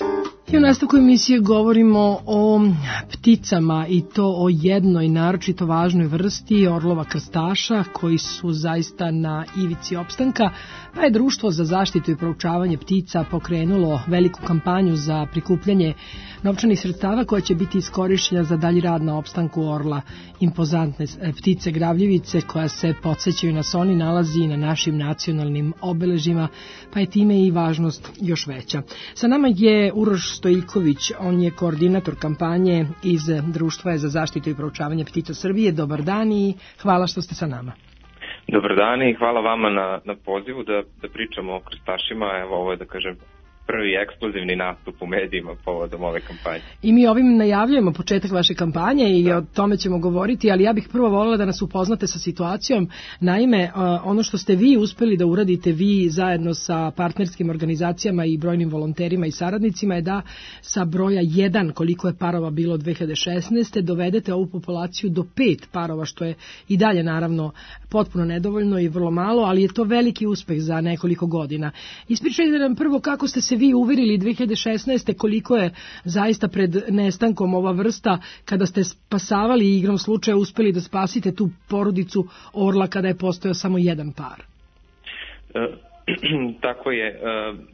S3: I u nastavku emisije govorimo o pticama i to o jednoj naročito važnoj vrsti orlova krstaša koji su zaista na ivici opstanka, pa je Društvo za zaštitu i proučavanje ptica pokrenulo veliku kampanju za prikupljanje novčanih sredstava koja će biti iskorišćena za dalji rad na opstanku orla. Impozantne ptice gravljivice koja se podsjećaju nas oni nalazi na našim nacionalnim obeležima, pa je time i važnost još veća. Sa nama je Uroš Stojiković, on je koordinator kampanje iz Društva za zaštitu i proučavanje ptica Srbije. Dobar dan i hvala što ste sa nama.
S7: Dobar dan i hvala vama na pozivu da pričamo o krstašima. Evo, ovo je, da kažem, prvi eksplozivni nastup u medijima povodom ove kampanje.
S3: I mi ovim najavljujemo početak vaše kampanje i o tome ćemo govoriti, ali ja bih prvo voljela da nas upoznate sa situacijom. Naime, ono što ste vi uspeli da uradite, vi zajedno sa partnerskim organizacijama i brojnim volonterima i saradnicima, je da sa broja 1, koliko je parova bilo 2016. dovedete ovu populaciju do 5 parova, što je i dalje naravno potpuno nedovoljno i vrlo malo, ali je to veliki uspeh za nekoliko godina. Ispričajte nam prvo kako ste se vi uverili 2016. koliko je zaista pred nestankom ova vrsta, kada ste spasavali i igrom slučaja uspeli da spasite tu porodicu orla kada je postojao samo jedan par.
S7: Tako je.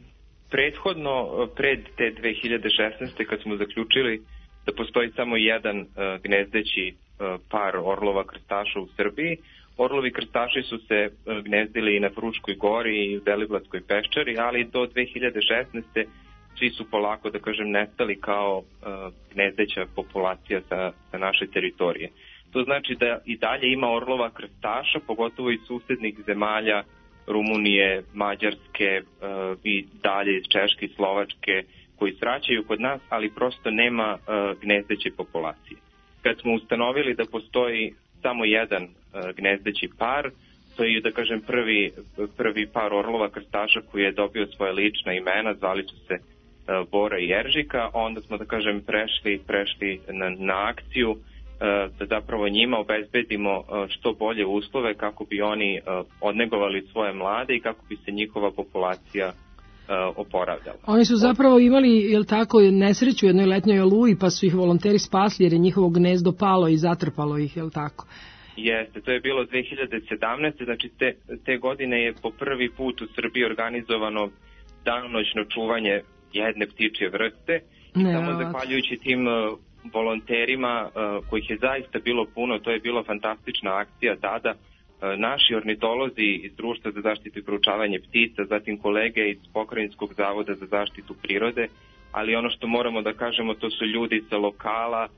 S7: Prethodno, pred te 2016. kad smo zaključili da postoji samo jedan gnezdeći par orlova krstaša u Srbiji, orlovi krstaši su se gnezdili i na Fruškoj gori i u Deliblatskoj peščari, ali do 2016. svi su polako, da kažem, nestali kao gnezdeća populacija sa naše teritorije. To znači da i dalje ima orlova krstaša, pogotovo iz susednih zemalja, Rumunije, Mađarske i dalje iz Češke i Slovačke, koji sraćaju kod nas, ali prosto nema gnezdeće populacije. Kad smo ustanovili da postoji samo jedan gnezdeći par, to je, da kažem, prvi par orlova krstaša koji je dobio svoje lična imena, zvali su se Bora i Eržika, onda smo, da kažem, prešli na akciju da zapravo njima obezbedimo što bolje uslove kako bi oni odnegovali svoje mlade i kako bi se njihova populacija oporavljala.
S3: Oni su zapravo imali, jel tako, nesreću u jednoj letnjoj oluji, pa su ih volonteri spasli jer je njihovo gnezdo palo i zatrpalo ih, jel tako?
S7: Jeste, to je bilo 2017. Znači te godine je po prvi put u Srbiji organizovano danonoćno čuvanje jedne ptičje vrste i samo zahvaljujući tim volonterima kojih je zaista bilo puno, to je bila fantastična akcija tada. Naši ornitolozi iz Društva za zaštitu i proučavanje ptica, zatim kolege iz Pokrajinskog zavoda za zaštitu prirode, ali ono što moramo da kažemo, to su ljudi sa lokala,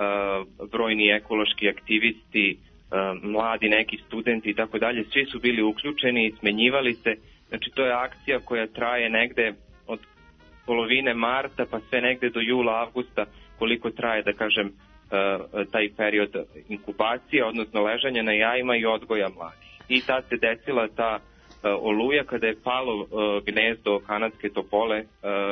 S7: brojni ekološki aktivisti, mladi neki studenti i tako dalje, svi su bili uključeni i smenjivali se. Znači to je akcija koja traje negde od polovine marta pa sve negde do jula, avgusta, koliko traje, da kažem, taj period inkubacije, odnosno ležanja na jajima i odgoja mladih. I tad se desila ta oluja kada je palo gnezdo kanadske topole,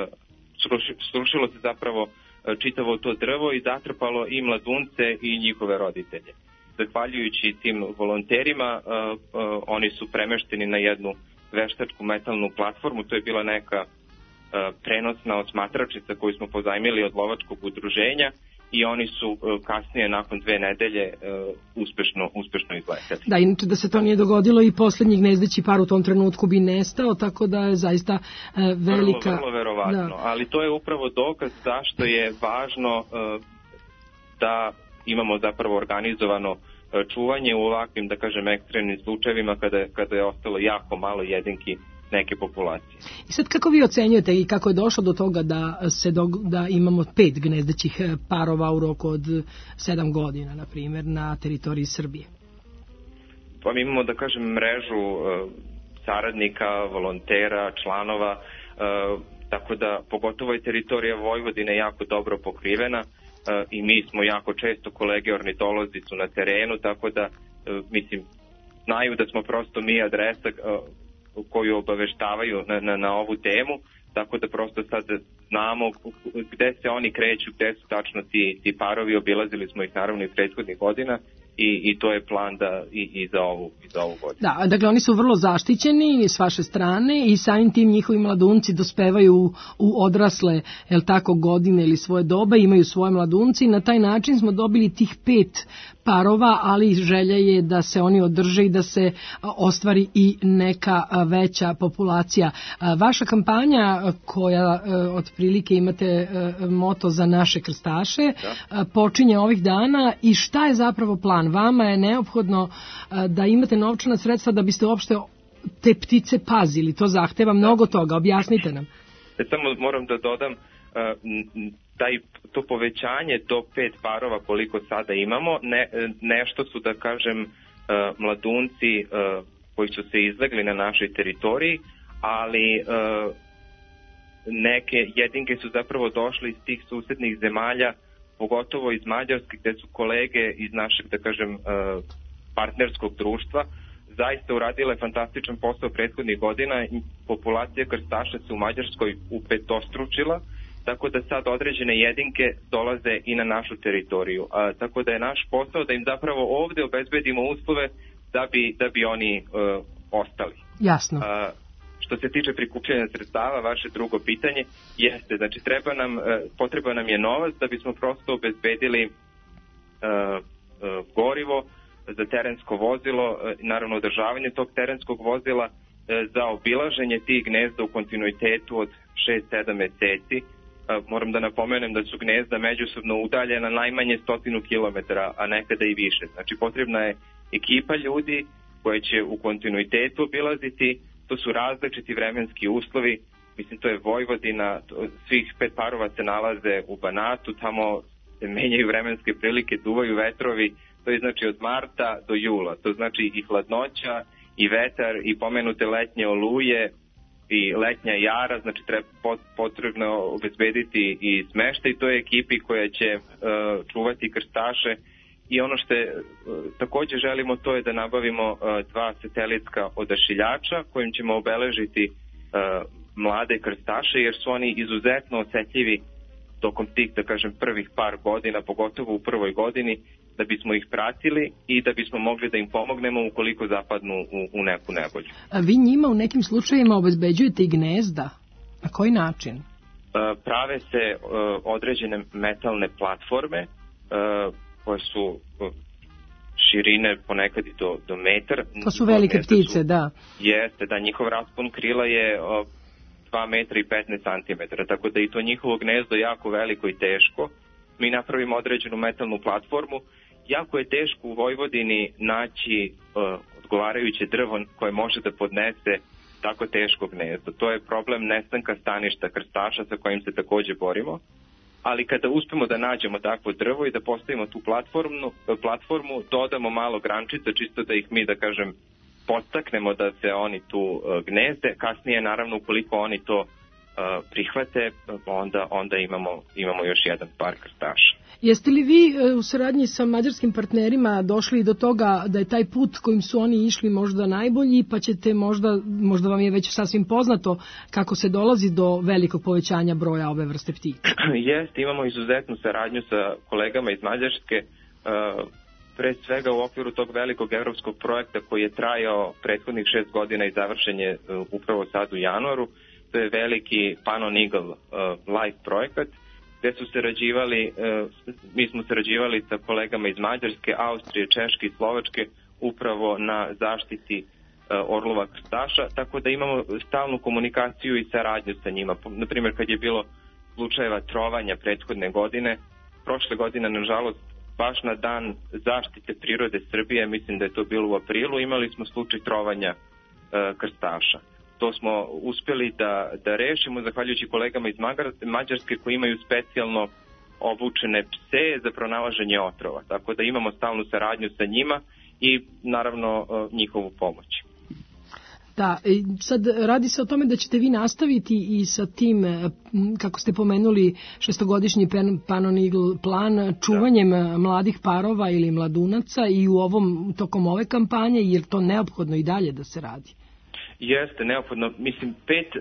S7: srušilo se zapravo čitavo to drvo i zatrpalo i mladunce i njihove roditelje. Zahvaljujući tim volonterima, oni su premešteni na jednu veštačku metalnu platformu, to je bila neka prenosna osmatračica koju smo pozajmili od lovačkog udruženja i oni su kasnije, nakon 2 nedelje, uspešno izleteli.
S3: Da, inače da se to nije dogodilo i posljednji gnezdeći par u tom trenutku bi nestao, tako da je zaista velika...
S7: Vrlo verovatno, da. Ali to je upravo dokaz zašto je važno da imamo zapravo organizovano čuvanje u ovakvim, da kažem, ekstremnim slučajevima kada je ostalo jako malo jedinki neke populacije.
S3: I sad kako vi ocenjujete i kako je došlo do toga da imamo 5 gnezdećih parova u roku od 7 godina, na primjer, na teritoriji Srbije?
S7: Pa mi imamo, da kažem, mrežu saradnika, volontera, članova, tako da pogotovo je teritorija Vojvodine jako dobro pokrivena i mi smo jako često, kolege ornitolozi su na terenu, tako da, mislim, znaju da smo prosto mi adresa koju obaveštavaju na ovu temu, tako da prosto sad znamo gde se oni kreću, gde su tačno ti parovi, obilazili smo ih naravno i prethodnih godina i to je plan da i za ovu godinu.
S3: Da, dakle oni su vrlo zaštićeni s vaše strane i samim tim njihovi mladunci dospevaju u odrasle, jel tako, godine ili svoje doba, imaju svoje mladunci i na taj način smo dobili tih 5 parova, ali želja je da se oni održe i da se ostvari i neka veća populacija. Vaša kampanja koja otprilike imate moto za naše krstaše počinje ovih dana i šta je zapravo plan? Vama je neophodno da imate novčana sredstva da biste uopšte te ptice pazili. To zahteva mnogo toga. Objasnite nam.
S7: Samo moram da dodam to povećanje do 5 parova koliko sada imamo, nešto su, da kažem, mladunci koji su se izlegli na našoj teritoriji, ali neke jedinke su zapravo došli iz tih susednih zemalja, pogotovo iz Mađarske, gde su kolege iz našeg, da kažem, partnerskog društva zaista uradile fantastičan posao prethodnih godina i populacija krstaša se u Mađarskoj upetostručila, tako da sad određene jedinke dolaze i na našu teritoriju. Tako da je naš posao da im zapravo ovde obezbedimo uslove da bi oni ostali.
S3: Jasno.
S7: Što se tiče prikupljanja sredstava, vaše drugo pitanje jeste, znači potreba nam je novac da bismo prosto obezbedili gorivo za terensko vozilo, naravno održavanje tog terenskog vozila, za obilaženje tih gnezda u kontinuitetu od 6-7 meseci. Moram da napomenem da su gnezda međusobno udaljena najmanje 100 km, a nekada i više. Znači potrebna je ekipa ljudi koje će u kontinuitetu obilaziti. To su različiti vremenski uslovi. Mislim, to je Vojvodina, svih 5 parova se nalaze u Banatu, tamo se menjaju vremenske prilike, duvaju vetrovi. To je znači od marta do jula. To znači i hladnoća, i vetar, i pomenute letnje oluje, i letnja jara, znači potrebno obezbediti i smeštaj toj ekipi koja će čuvati krstaše. I ono što takođe želimo, to je da nabavimo 2 satelitska odašiljača kojim ćemo obeležiti mlade krstaše, jer su oni izuzetno osetljivi tokom tih, da kažem, prvih par godina, pogotovo u prvoj godini, da bismo ih pratili i da bismo mogli da im pomognemo ukoliko zapadnu u neku nevolju.
S3: A vi njima u nekim slučajima obezbeđujete i gnezda? Na koji način?
S7: Prave se određene metalne platforme koje su širine ponekad i do metar.
S3: To su velike ptice, da.
S7: Jeste, da, njihov raspon krila je 2 metra i 15 centimetara, tako da i to njihovo gnezdo je jako veliko i teško. Mi napravimo određenu metalnu platformu. Jako je teško u Vojvodini naći odgovarajuće drvo koje može da podnese tako teško gnezdo. To je problem nestanka staništa krstaša sa kojim se takođe borimo. Ali kada uspemo da nađemo takvo drvo i da postavimo tu platformu, dodamo malo grančica, čisto da ih mi, da kažem, podstaknemo da se oni tu gnezde. Kasnije, naravno, ukoliko oni to prihvate, onda imamo još jedan par krstaša.
S3: Jeste li vi u saradnji sa mađarskim partnerima došli do toga da je taj put kojim su oni išli možda najbolji, pa ćete možda vam je već sasvim poznato kako se dolazi do velikog povećanja broja ove vrste ptica?
S7: Jeste, imamo izuzetnu saradnju sa kolegama iz Mađarske, pre svega u okviru tog velikog evropskog projekta koji je trajao prethodnih 6 godina i završen je upravo sad u januaru. To je veliki Pannon Eagle Life projekat, gde su mi smo sarađivali sa kolegama iz Mađarske, Austrije, Češke i Slovačke upravo na zaštiti orlova krstaša, tako da imamo stalnu komunikaciju i saradnju sa njima. Naprimjer, kad je bilo slučajeva trovanja prethodne godine, prošle godine, nažalost, baš na dan zaštite prirode Srbije, mislim da je to bilo u aprilu, imali smo slučaj trovanja krstaša. To smo uspjeli da rešimo zahvaljujući kolegama iz Mađarske koji imaju specijalno obučene pse za pronalaženje otrova. Tako da imamo stalnu saradnju sa njima i naravno njihovu pomoć.
S3: Da, sad radi se o tome da ćete vi nastaviti i sa tim, kako ste pomenuli, 6-godišnji Pannon Eagle plan, čuvanjem mladih parova ili mladunaca i tokom ove kampanje, jer to neophodno i dalje da se radi.
S7: Jeste, neophodno. Mislim,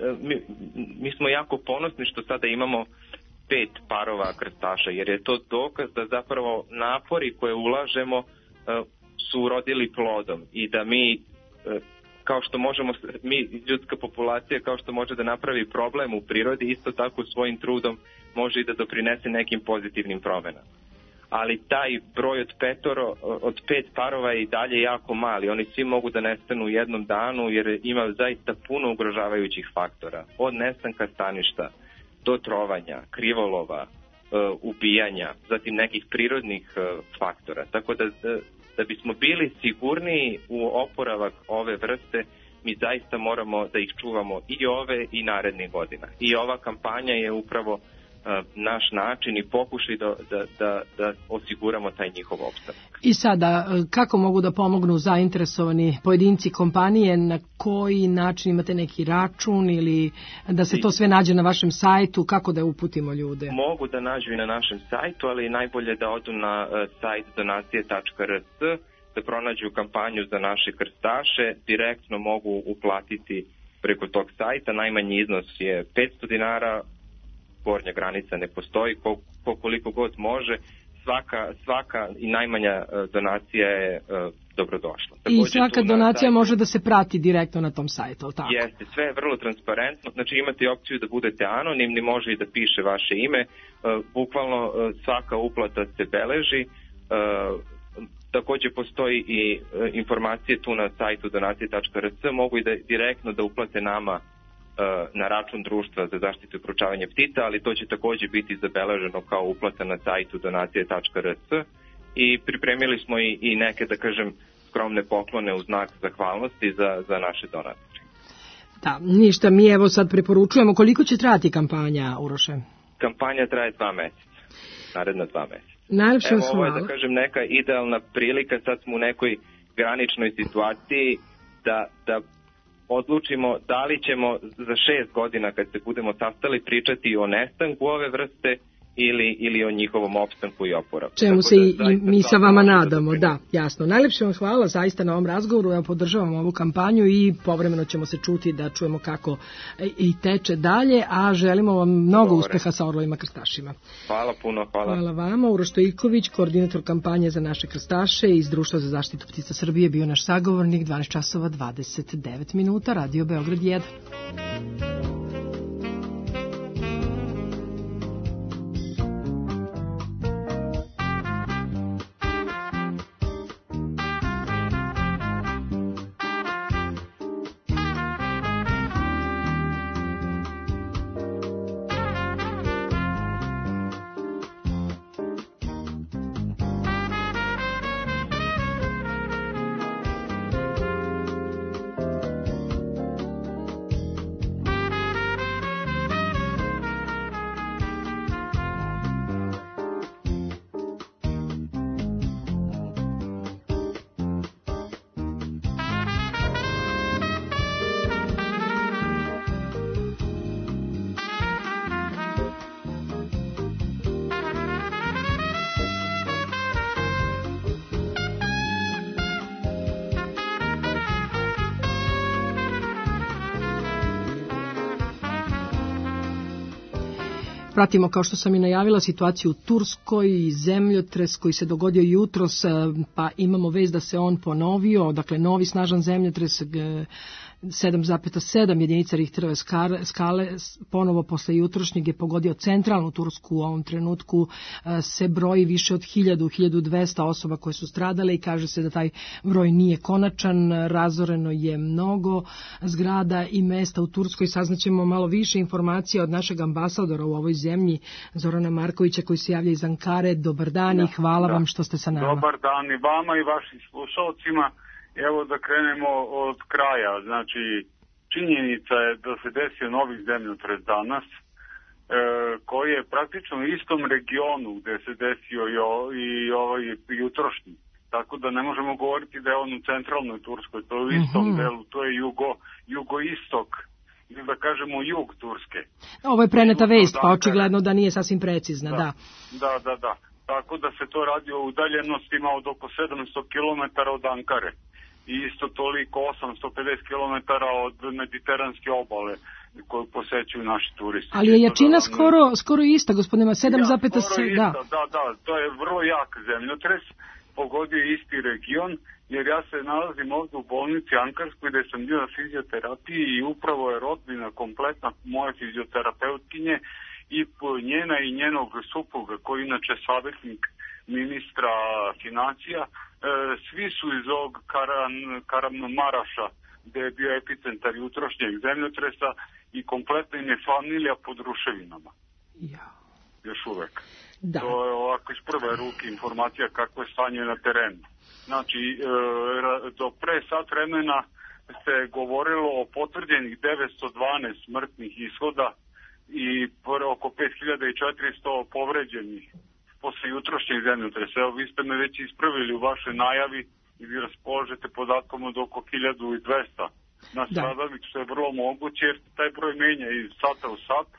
S7: mi smo jako ponosni što sada imamo 5 parova krstaša, jer je to dokaz da zapravo napori koje ulažemo su urodili plodom i da mi, kao što možemo, ljudska populacija, kao što može da napravi problem u prirodi, isto tako svojim trudom može i da doprinese nekim pozitivnim promenama. Ali taj broj od 5 parova je i dalje jako mali. Oni svi mogu da nestanu u jednom danu jer ima zaista puno ugrožavajućih faktora. Od nestanka staništa do trovanja, krivolova, ubijanja, zatim nekih prirodnih faktora. Tako da bismo bili sigurniji u oporavak ove vrste, mi zaista moramo da ih čuvamo i ove i narednih godina. I ova kampanja je upravo naš način i pokušaj da osiguramo taj njihov opstanak.
S3: I sada, kako mogu da pomognu zainteresovani pojedinci, kompanije, na koji način imate neki račun ili da se to sve nađe na vašem sajtu, kako da uputimo ljude?
S7: Mogu da nađu i na našem sajtu, ali najbolje da odu na sajt donacije.rs, da pronađu kampanju za naše krstaše, direktno mogu uplatiti preko tog sajta, najmanji iznos je 500 dinara, gornja granica ne postoji, koliko god može, svaka i najmanja donacija je dobrodošla.
S3: I svaka donacija može da se prati direktno na tom sajtu, tako?
S7: Jeste, sve je vrlo transparentno, znači imate opciju da budete anonimni, može i da piše vaše ime, bukvalno svaka uplata se beleži, također postoji i informacije tu na sajtu donacije.rs, mogu i da direktno da uplate nama na račun društva za zaštitu i proučavanje ptica, ali to će također biti zabeleženo kao uplata na sajtu donacije.rs i pripremili smo i neke, da kažem, skromne poklone u znak zahvalnosti za naše donatore.
S3: Da, ništa, mi evo sad preporučujemo. Koliko će trajati kampanja, Uroše?
S7: Kampanja traje 2 meseca, naredna 2 meseca.
S3: Najlepše vas
S7: hvala. Ovo je, da kažem, neka idealna prilika, sad smo u nekoj graničnoj situaciji da odlučimo da li ćemo za 6 godina kad se budemo sastali pričati o nestanku ove vrste ili o njihovom opstanku i oporavku.
S3: Čemu se i mi sa vama nadamo, da, jasno. Najlepše vam hvala zaista na ovom razgovoru, ja podržavam ovu kampanju i povremeno ćemo se čuti da čujemo kako i teče dalje, a želimo vam mnogo uspeha sa orlovima krstašima.
S7: Hvala puno, hvala.
S3: Hvala vama. Uroš Stojiković, koordinator kampanje za naše krstaše iz Društva za zaštitu ptica Srbije, bio naš sagovornik. 12 časova 29 minuta, Radio Beograd 1. Pratimo, kao što sam i najavila, situaciju u Turskoj, zemljotres koji se dogodio jutros, pa imamo vez da se on ponovio, dakle novi snažan zemljotres 7,7 jedinica Richterove skale, ponovo posle jutrošnjeg je pogodio centralnu Tursku. U ovom trenutku se broji više od 1200 osoba koje su stradale i kaže se da taj broj nije konačan. Razoreno je mnogo zgrada i mesta u Turskoj. Saznaćemo malo više informacija od našeg ambasadora u ovoj zemlji, Zorana Markovića, koji se javlja iz Ankare. Dobar dan i hvala vam što ste sa nama.
S8: Dobar dan i vama i vašim slušalcima. Evo da krenemo od kraja. Znači, činjenica je da se desio novi zemljotres danas, koji je praktično u istom regionu gde se desio i ovaj jutrošnji. Tako da ne možemo govoriti da je on u centralnoj Turskoj, to je u istom delu, to je jugoistok, ili da kažemo jug Turske.
S3: Ovo je preneta vest, pa očigledno da nije sasvim precizna, da.
S8: Da. Tako da se to radi o udaljenostima od oko 700 km od Ankare. I isto toliko 850 km od mediteranske obale koju posećuju naši turisti.
S3: Ali je jačina skoro ista, gospodine, 7,7.
S8: Da, to je vrlo jak zemljotres. pogodio isti region, jer ja se nalazim ovdje u bolnici Ankarskoj gdje sam bio na fizioterapiji i upravo je rodbina kompletna moje fizioterapeutkinje i njena i njenog supruga, koji inače savjetnik ministra financija, svi su iz ovog Karamaraša, gdje je bio epicentar jutrošnjeg zemljotresa i kompletna im je familija pod ruševinama.
S3: Ja.
S8: Još uvek.
S3: Da.
S8: To je ovako iz prve ruke informacija kako je stanje na terenu. Znači, do pre sat vremena se govorilo o potvrđenih 912 smrtnih ishoda i oko 5400 povređenih posle jutrošnjeg zemljotresa. Evo, vi ste me već ispravili u vašoj najavi i vi raspoložete podatkom od oko 1200 nastradalih, što je vrlo moguće jer taj broj menja iz sata u sat.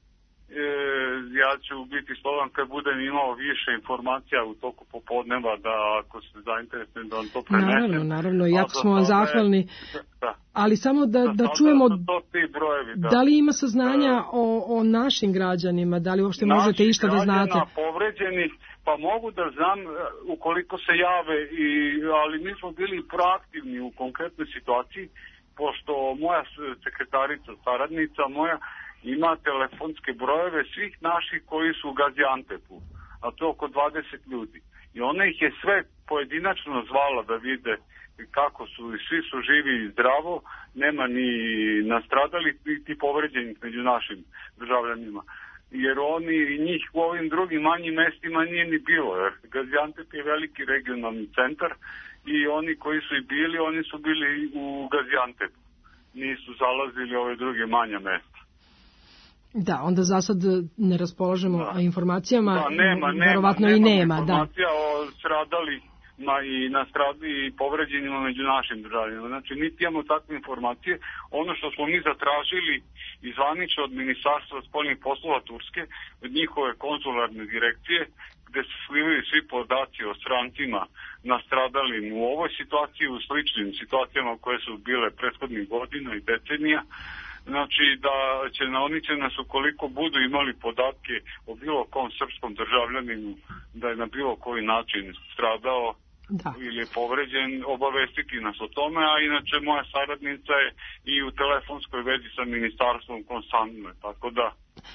S8: Ja ću biti slovan kad budem imao više informacija u toku popodneva, da ako se zainteresujem da vam to prenesem.
S3: Naravno, jako smo vam zahvalni. Ali samo da čujemo, da li ima saznanja o našim građanima, da li uopšte možete išta da znate?
S8: Povređenih, pa mogu da znam ukoliko se jave, ali mi smo bili proaktivni u konkretnoj situaciji, pošto moja sekretarica, saradnica moja, ima telefonske brojeve svih naših koji su u Gaziantepu, a to je oko 20 ljudi. I ona ih je sve pojedinačno zvala da vide kako su, i svi su živi i zdravo, nema ni nastradalih, ni povređenih među našim državljanima. Jer njih u ovim drugim manjim mestima nije ni bilo, jer Gaziantep je veliki regionalni centar i oni koji su i bili, oni su bili u Gaziantepu. Nisu zalazili ove druge manja mesta.
S3: Da, onda za sad ne raspolažemo informacijama, verovatno i nema.
S8: Informacija o stradalima i povređenima među našim državljanima. Znači, niti imamo takve informacije. Ono što smo mi zatražili i zvanično od Ministarstva spoljnih poslova Turske, od njihove konzularne direkcije, gde se slivaju svi podaci o strancima nastradalim u ovoj situaciji, u sličnim situacijama koje su bile prethodnih godina i decenija. Znači da oni će nas ukoliko budu imali podatke o bilo kom srpskom državljaninu da je na bilo koji način stradao ili je povređen, obavestiti nas o tome, a inače moja saradnica je i u telefonskoj vezi sa ministarstvom konstantno, tako da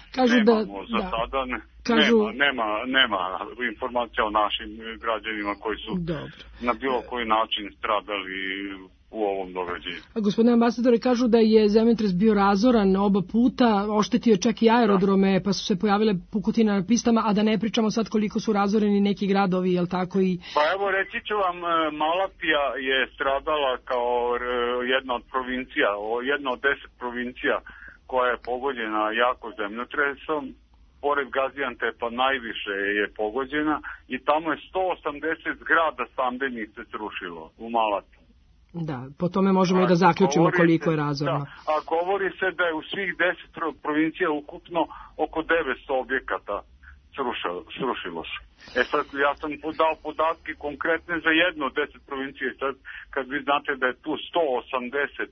S8: nema informacija o našim građanima koji su na bilo koji način stradali u ovom događaju.
S3: Gospodine ambasadore, kažu da je zemljotres bio razoran oba puta, oštetio čak i aerodrome, pa su se pojavile pukotine na pistama, a da ne pričamo sad koliko su razoreni neki gradovi, jel tako i...
S8: Pa evo, reći ću vam, Malatija je stradala kao jedna od provincija, jedna od 10 provincija koja je pogođena jako zemljotresom. Pored Gaziantepa najviše je pogođena i tamo je 180 zgrada stambenih se srušilo u Malatiji.
S3: Da, po tome možemo i da zaključimo koliko je razorno.
S8: A govori se da je u svih 10 provincija ukupno oko 900 objekata srušilo se. Sad, ja sam dao podatke konkretne za jednu od 10 provincije. Sad, kad vi znate da je tu 180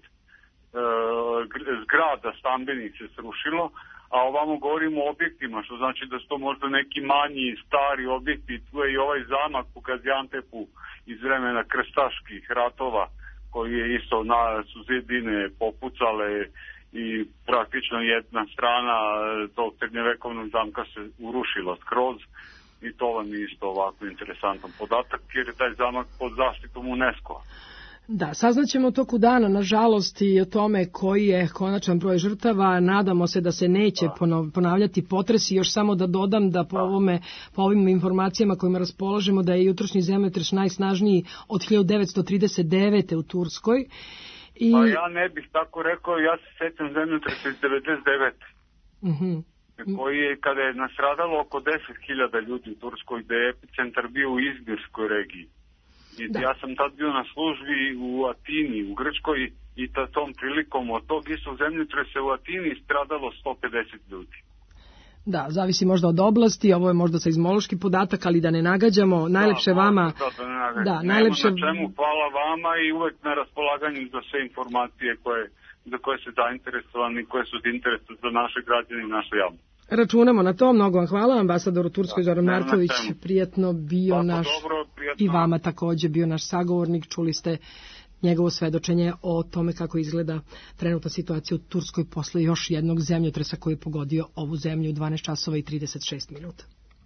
S8: zgrada stambenih se srušilo, a ovamo govorimo o objektima, što znači da su to možda neki manji, stari objekti. Tu je i ovaj zamak u Gaziantepu iz vremena krstaških ratova, koji je isto su zidine popucale i praktično jedna strana tog srednjevekovnog zamka se urušila skroz i to vam je isto ovako interesantan podatak jer je taj zamak pod zaštitom UNESCO-a.
S3: Da, saznaćemo u toku dana, nažalost, i o tome koji je konačan broj žrtava. Nadamo se da se neće ponavljati potresi. Još samo da dodam da po ovim informacijama kojima raspolažemo da je jutrošnji zemljotres najsnažniji od 1939. u Turskoj.
S8: Pa ja ne bih tako rekao, ja se sjećam zemljotresa iz 1999. Koji je, kada je nastradalo oko 10.000 ljudi u Turskoj, gde je epicentar bio u Izmirskoj regiji. Ja sam tad bio na službi u Atini, u Grčkoj, i tom prilikom od tog istog zemljotresa u Atini stradalo 150 ljudi.
S3: Da, zavisi možda od oblasti, ovo je možda seizmološki podatak, ali da ne nagađamo. Najlepše vama...
S8: najlepše... Nema na čemu, hvala vama i uvek na raspolaganju za sve informacije za koje ste zainteresovani i koje su od interesa za naše građane i našu javnost.
S3: Računamo na to, mnogo vam hvala, ambasador u Turskoj Zoran Marković, prijetno bio naš, i vama takođe bio naš sagovornik, čuli ste njegovo svedočenje o tome kako izgleda trenutna situacija u Turskoj posle još jednog zemljotresa koji je pogodio ovu zemlju u 12 časova i 36 minuta.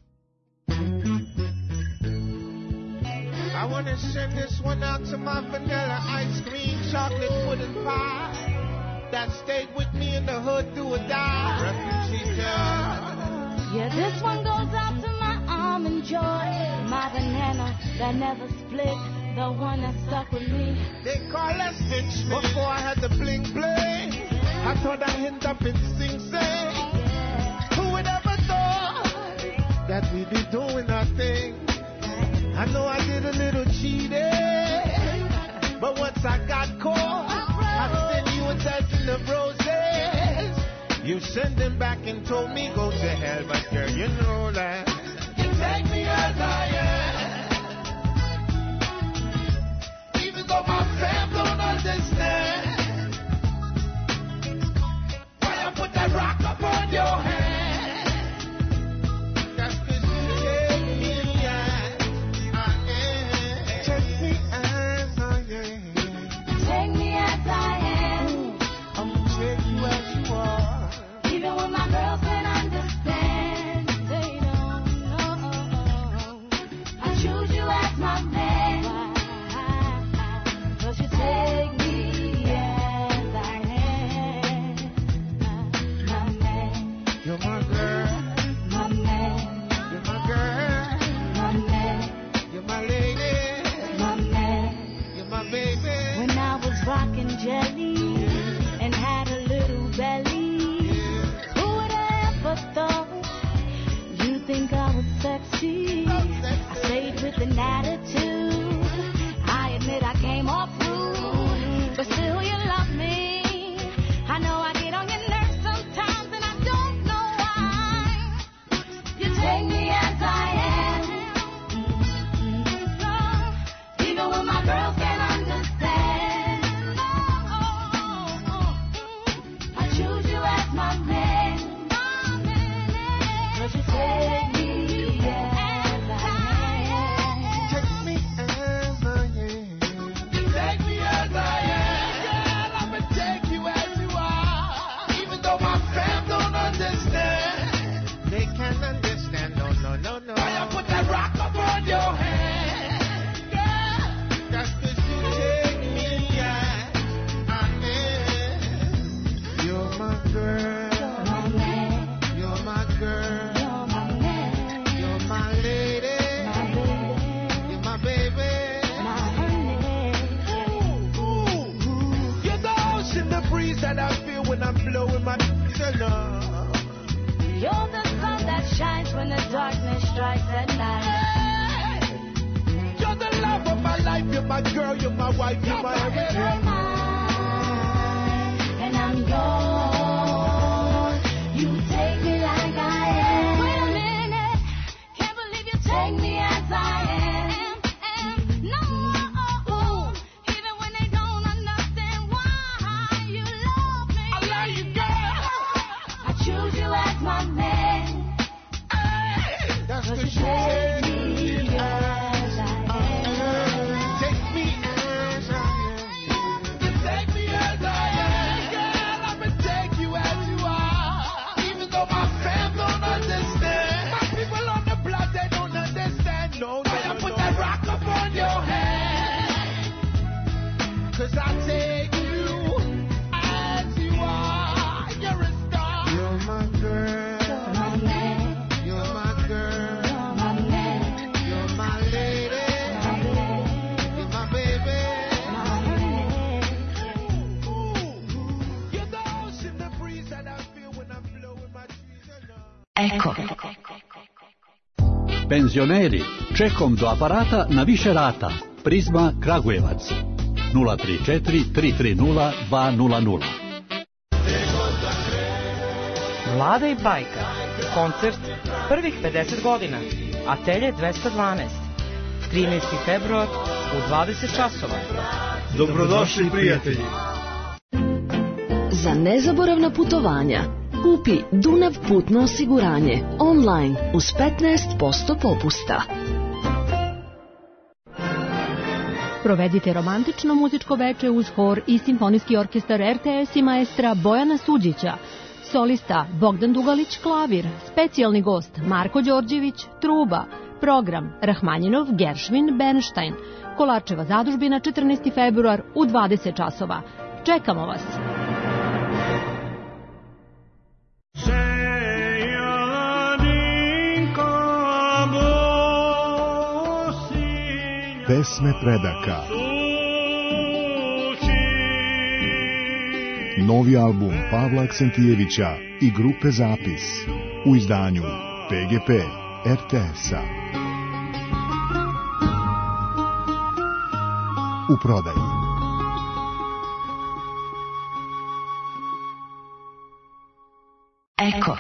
S9: I want to send this one out to my vanilla ice cream chocolate pudding pie that stayed with me in the hood through a die. Refugee girl.
S10: Yeah, this one goes out to my almond joy, my banana that never split, the one that stuck with me.
S9: They call us bitch before I had the bling bling. I thought I'd end up in Sing Sing. Who would ever thought that we'd be doing our thing? I know I did a little cheating, but once I got caught, I sent you a dozen of roses. You sent them back and told me go to hell, but girl, you know that you take me as I am. Even though my fam don't understand, why I put that rock up on your hand?
S12: Eko.
S11: Penzioneri, čekom do aparata na više rata. Prizma Kragujevac. 034 330 200.
S20: Vlada i bajka. Koncert prvih 50 godina. Atelje 212. 13. februar u 20 časova.
S12: Dobrodošli prijatelji.
S21: Za nezaboravna putovanja
S12: Kupi Dunav putno osiguranje online uz 15% popusta.
S13: Provedite romantično muzičko veče uz hor i simfonijski orkestar RTS i maestra Bojana Suđića. Solista Bogdan Dugalić klavir, specijalni gost Marko Đorđević truba, program Rahmanjinov, Geršvin, Bernstein, Kolarčeva zadužbina 14. februar u 20 časova. Čekamo vas!
S21: Pesme predaka. Novi album Pavla Aksentijevića i grupe Zapis u izdanju PGP RTS-a. U prodaji.
S12: Eko.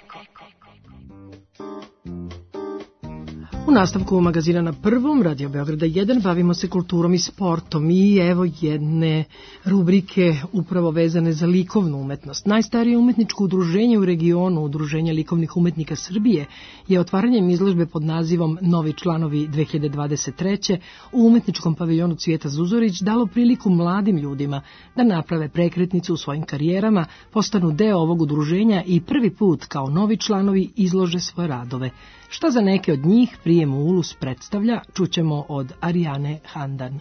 S3: U nastavku magazina na Prvom, Radio Beograda 1, bavimo se kulturom i sportom i evo jedne rubrike upravo vezane za likovnu umetnost. Najstarije umetničko udruženje u regionu, Udruženje likovnih umetnika Srbije, je otvaranjem izložbe pod nazivom Novi članovi 2023. u umetničkom paviljonu Cvijeta Zuzorić dalo priliku mladim ljudima da naprave prekretnicu u svojim karijerama, postanu deo ovog udruženja i prvi put kao novi članovi izlože svoje radove. Šta za neke od njih prijem u ulus predstavlja, čućemo od Arijane Handan.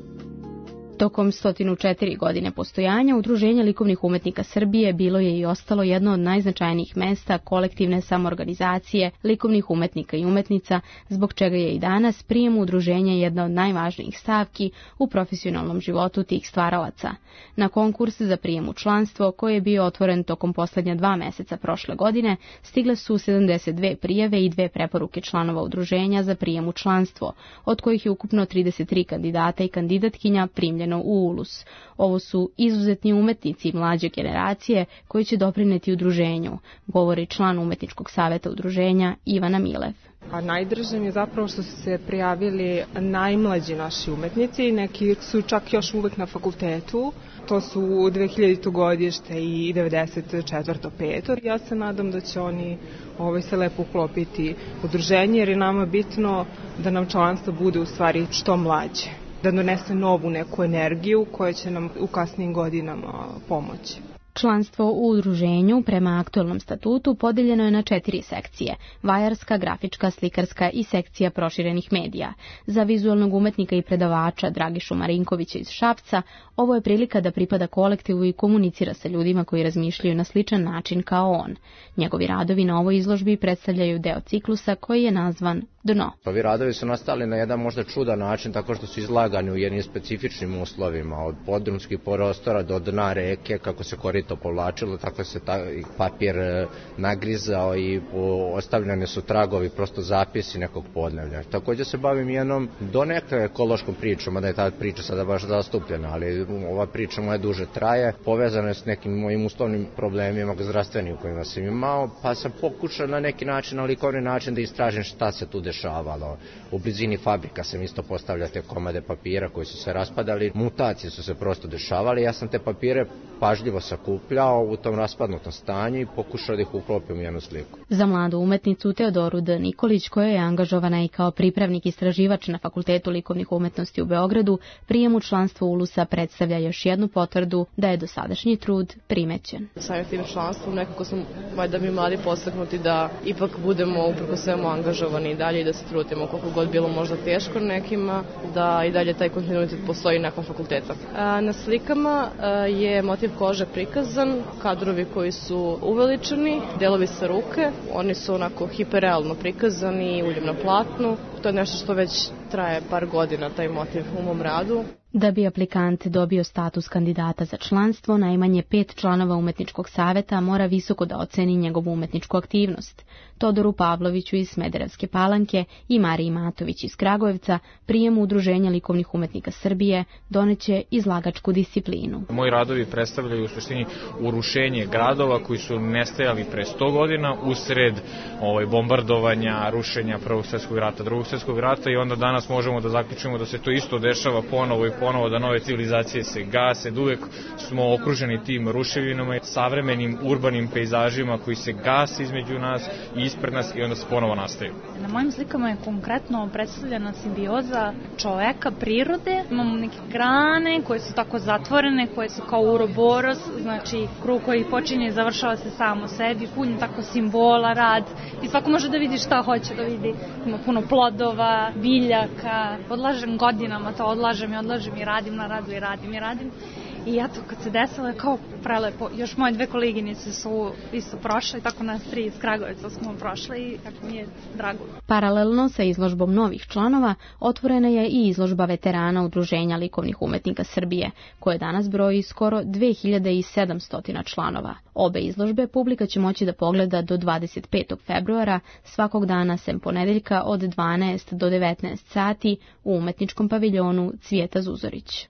S22: Tokom 104 godine postojanja Udruženja likovnih umetnika Srbije bilo je i ostalo jedno od najznačajnijih mesta kolektivne samoorganizacije likovnih umetnika i umetnica, zbog čega je i danas prijem u udruženje jedna od najvažnijih stavki u profesionalnom životu tih stvaralaca. Na konkurs za prijem u članstvo, koji je bio otvoren tokom poslednja 2 meseca prošle godine, stigle su 72 prijave i 2 preporuke članova udruženja za prijem u članstvo, od kojih je ukupno 33 kandidata i kandidatkinja primljeno u ulus. Ovo su izuzetni umetnici mlađe generacije koji će doprineti udruženju, govori član umetničkog saveta udruženja Ivana Milev.
S23: A najdrže mi je zapravo što su se prijavili najmlađi naši umetnici, neki su čak još uvek na fakultetu, to su 2000. godište i 94. 5. Ja se nadam da će oni se lepo uklopiti u udruženje, jer je nama bitno da nam članstvo bude u stvari što mlađe, da donese novu neku energiju koja će nam u kasnijim godinama pomoći.
S22: Članstvo u udruženju prema aktualnom statutu podeljeno je na 4 sekcije: vajarska, grafička, slikarska i sekcija proširenih medija. Za vizualnog umetnika i predavača Dragišu Marinkovića iz Šapca ovo je prilika da pripada kolektivu i komunicira sa ljudima koji razmišljaju na sličan način kao on. Njegovi radovi na ovoj izložbi predstavljaju deo ciklusa koji je nazvan Dno.
S24: Ovi radovi su nastali na jedan možda čudan način, tako što su izlagani u jednim specifičnim uslovima, od podrumskih prostora do dna reke, kako se korito povlačilo, tako se papir nagrizao i ostavljene su tragovi, prosto zapisi nekog podneblja. Također se bavim jednom donekle ekološkom pričom, da je ta priča sada baš zastupljena, ali ova priča moja duže traje, povezana je s nekim mojim uslovnim problemima zdravstvenim kojima sam imao, pa sam pokušao na neki način, na likovni način da istražim šta se tu dešavalo. U blizini fabrika sam isto postavljao te komade papira koji su se raspadali, mutacije su se prosto dešavale, ja sam te papire pažljivo sakupljao u tom raspadnutom stanju i pokušao da ih uklopim u jednu sliku.
S22: Za mladu umetnicu Teodoru D. Nikolić, koja je angažovana i kao pripravnik istraživač na Fakultetu likovnih umetnosti u Beogradu, prijem u članstvo ulusa predstavlja još jednu potvrdu da je dosadašnji trud primećen.
S25: Samim tim članstvom nekako sam valjda mi mladi podstaknuti da ipak budemo uprko svemu angažovani i dalje i da se trudimo koliko god bilo možda teško nekima, da i dalje taj kontinuitet postoji nakon fakulteta. Na slikama je motiv kože prikazan, kadrovi koji su uveličani, delovi sa ruke, oni su onako hiperrealno prikazani uljem na platnu. To je nešto što već traje par godina, taj motiv u mom radu.
S22: Da bi aplikant dobio status kandidata za članstvo, najmanje 5 članova umetničkog saveta mora visoko da oceni njegovu umetničku aktivnost. Todoru Pavloviću iz Smederevske Palanke i Mariji Matović iz Kragujevca prijem Udruženja likovnih umetnika Srbije doneće izlagačku disciplinu.
S26: Moji radovi predstavljaju u suštini urušenje gradova koji su nestajali pre 100 godina usred bombardovanja, rušenja Prvog svjetskog rata, Drugog svjetskog svjetskog rata i onda danas možemo da zaključimo da se to isto dešava ponovo i ponovo, da nove civilizacije se gase, da uvek smo okruženi tim ruševinama i savremenim urbanim pejzažima koji se gase između nas i ispred nas i onda se ponovo nastaju.
S1: Na mojim slikama je konkretno predstavljena simbioza čoveka, prirode. Imamo neke grane koje su tako zatvorene, koje su kao uroboros, znači krug koji počinje i završava se samo sebi, pun tako simbola, rad i svako može da vidi šta hoće da vidi. Ima puno plodova, biljaka, odlažem godinama, to odlažem i radim na radu i radim. I eto, kad se desilo je kao prelepo. Još moje 2 koleginice su isto prošle, tako nas 3 iz Kragujevca smo prošle i tako mi je drago.
S22: Paralelno sa izložbom novih članova, otvorena je i izložba veterana Udruženja likovnih umetnika Srbije, koje danas broji skoro 2700 članova. Obe izložbe publika će moći da pogleda do 25. februara, svakog dana sem ponedeljka od 12 do 19 sati u umetničkom paviljonu Cvijeta Zuzorić.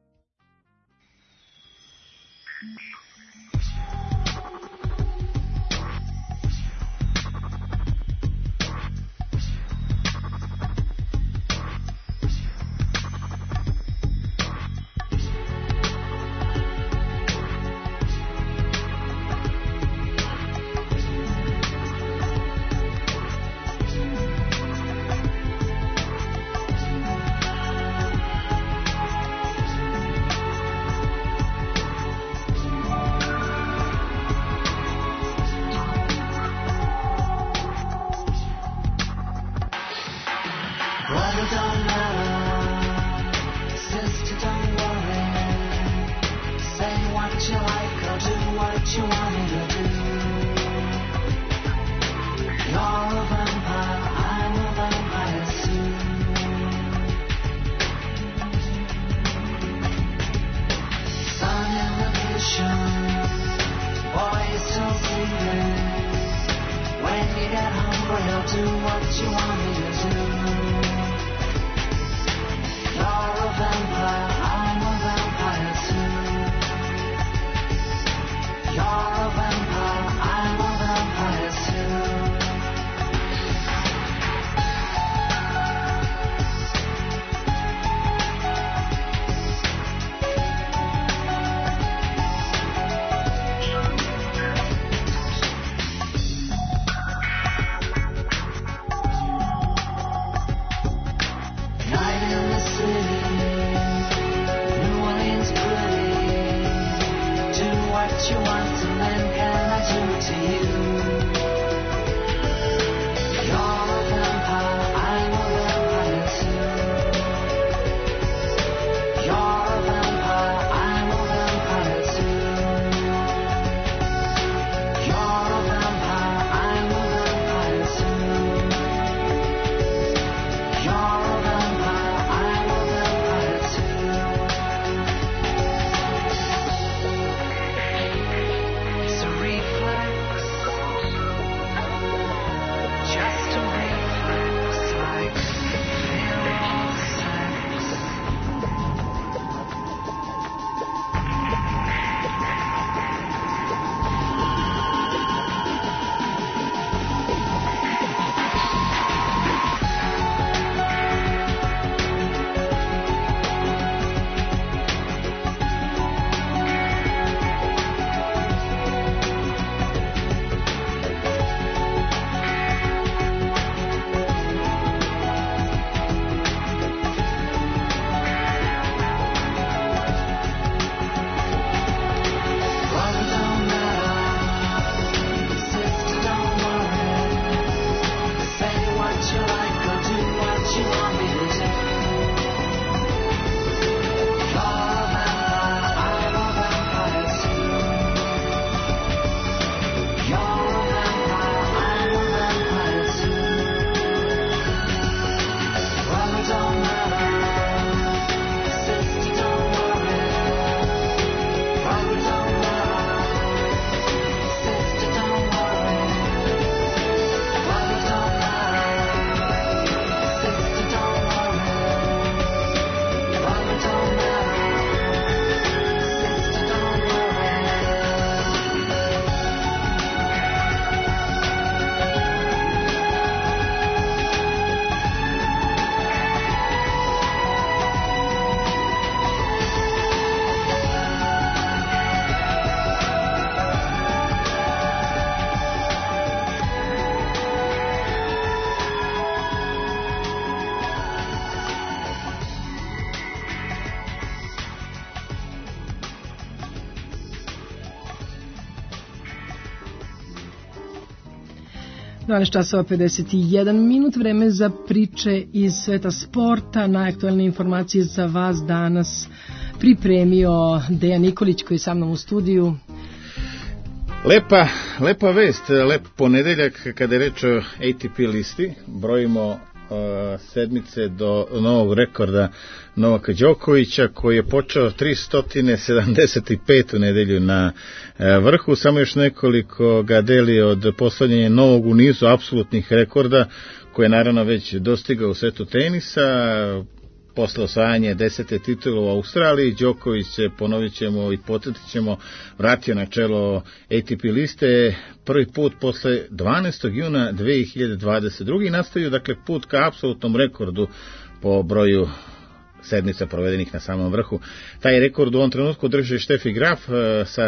S3: 12 časova 51 minut, vreme za priče iz sveta sporta. Najaktualne informacije za vas danas pripremio Dejan Nikolić koji je sa mnom u studiju.
S4: Lepa vest, lep ponedeljak kada je reč o ATP listi. Brojimo sedmice do novog rekorda Novaka Đokovića koji je počeo 375. nedelju na vrhu. Samo još nekoliko ga deli od poslednjenja novog u nizu apsolutnih rekorda koje je naravno već dostigao u svetu tenisa. Posle osvajanja 10. titula u Australiji, Đoković se, ponovit ćemo i podsjetit ćemo, vratio na čelo ATP liste prvi put posle 12. juna 2022. i nastavio dakle put ka apsolutnom rekordu po broju sedmica provedenih na samom vrhu. Taj rekord u ovom trenutku drži Steffi Graf sa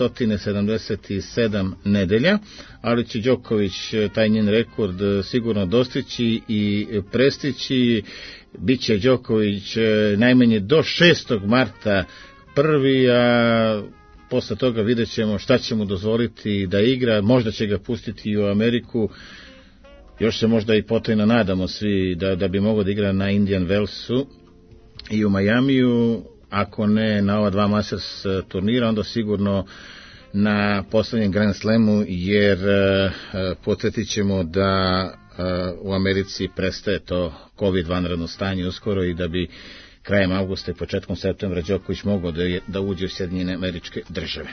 S4: 377 nedelja, ali će Đoković taj njen rekord sigurno dostići i prestići. Biće Đoković najmanje do 6. marta prvi, a posle toga vidjet ćemo šta će mu dozvoliti da igra, možda će ga pustiti i u Ameriku. Još se možda i potajno nadamo svi da bi mogao da igra na Indian Wellsu i u Majamiju, ako ne na ova dva Masters turnira, onda sigurno na poslednjem Grand Slamu, jer podsjetit ćemo da u Americi prestaje to COVID vanredno stanje uskoro i da bi krajem avgusta i početkom septembra Đoković mogao da uđe u Sjedinjene Američke Države.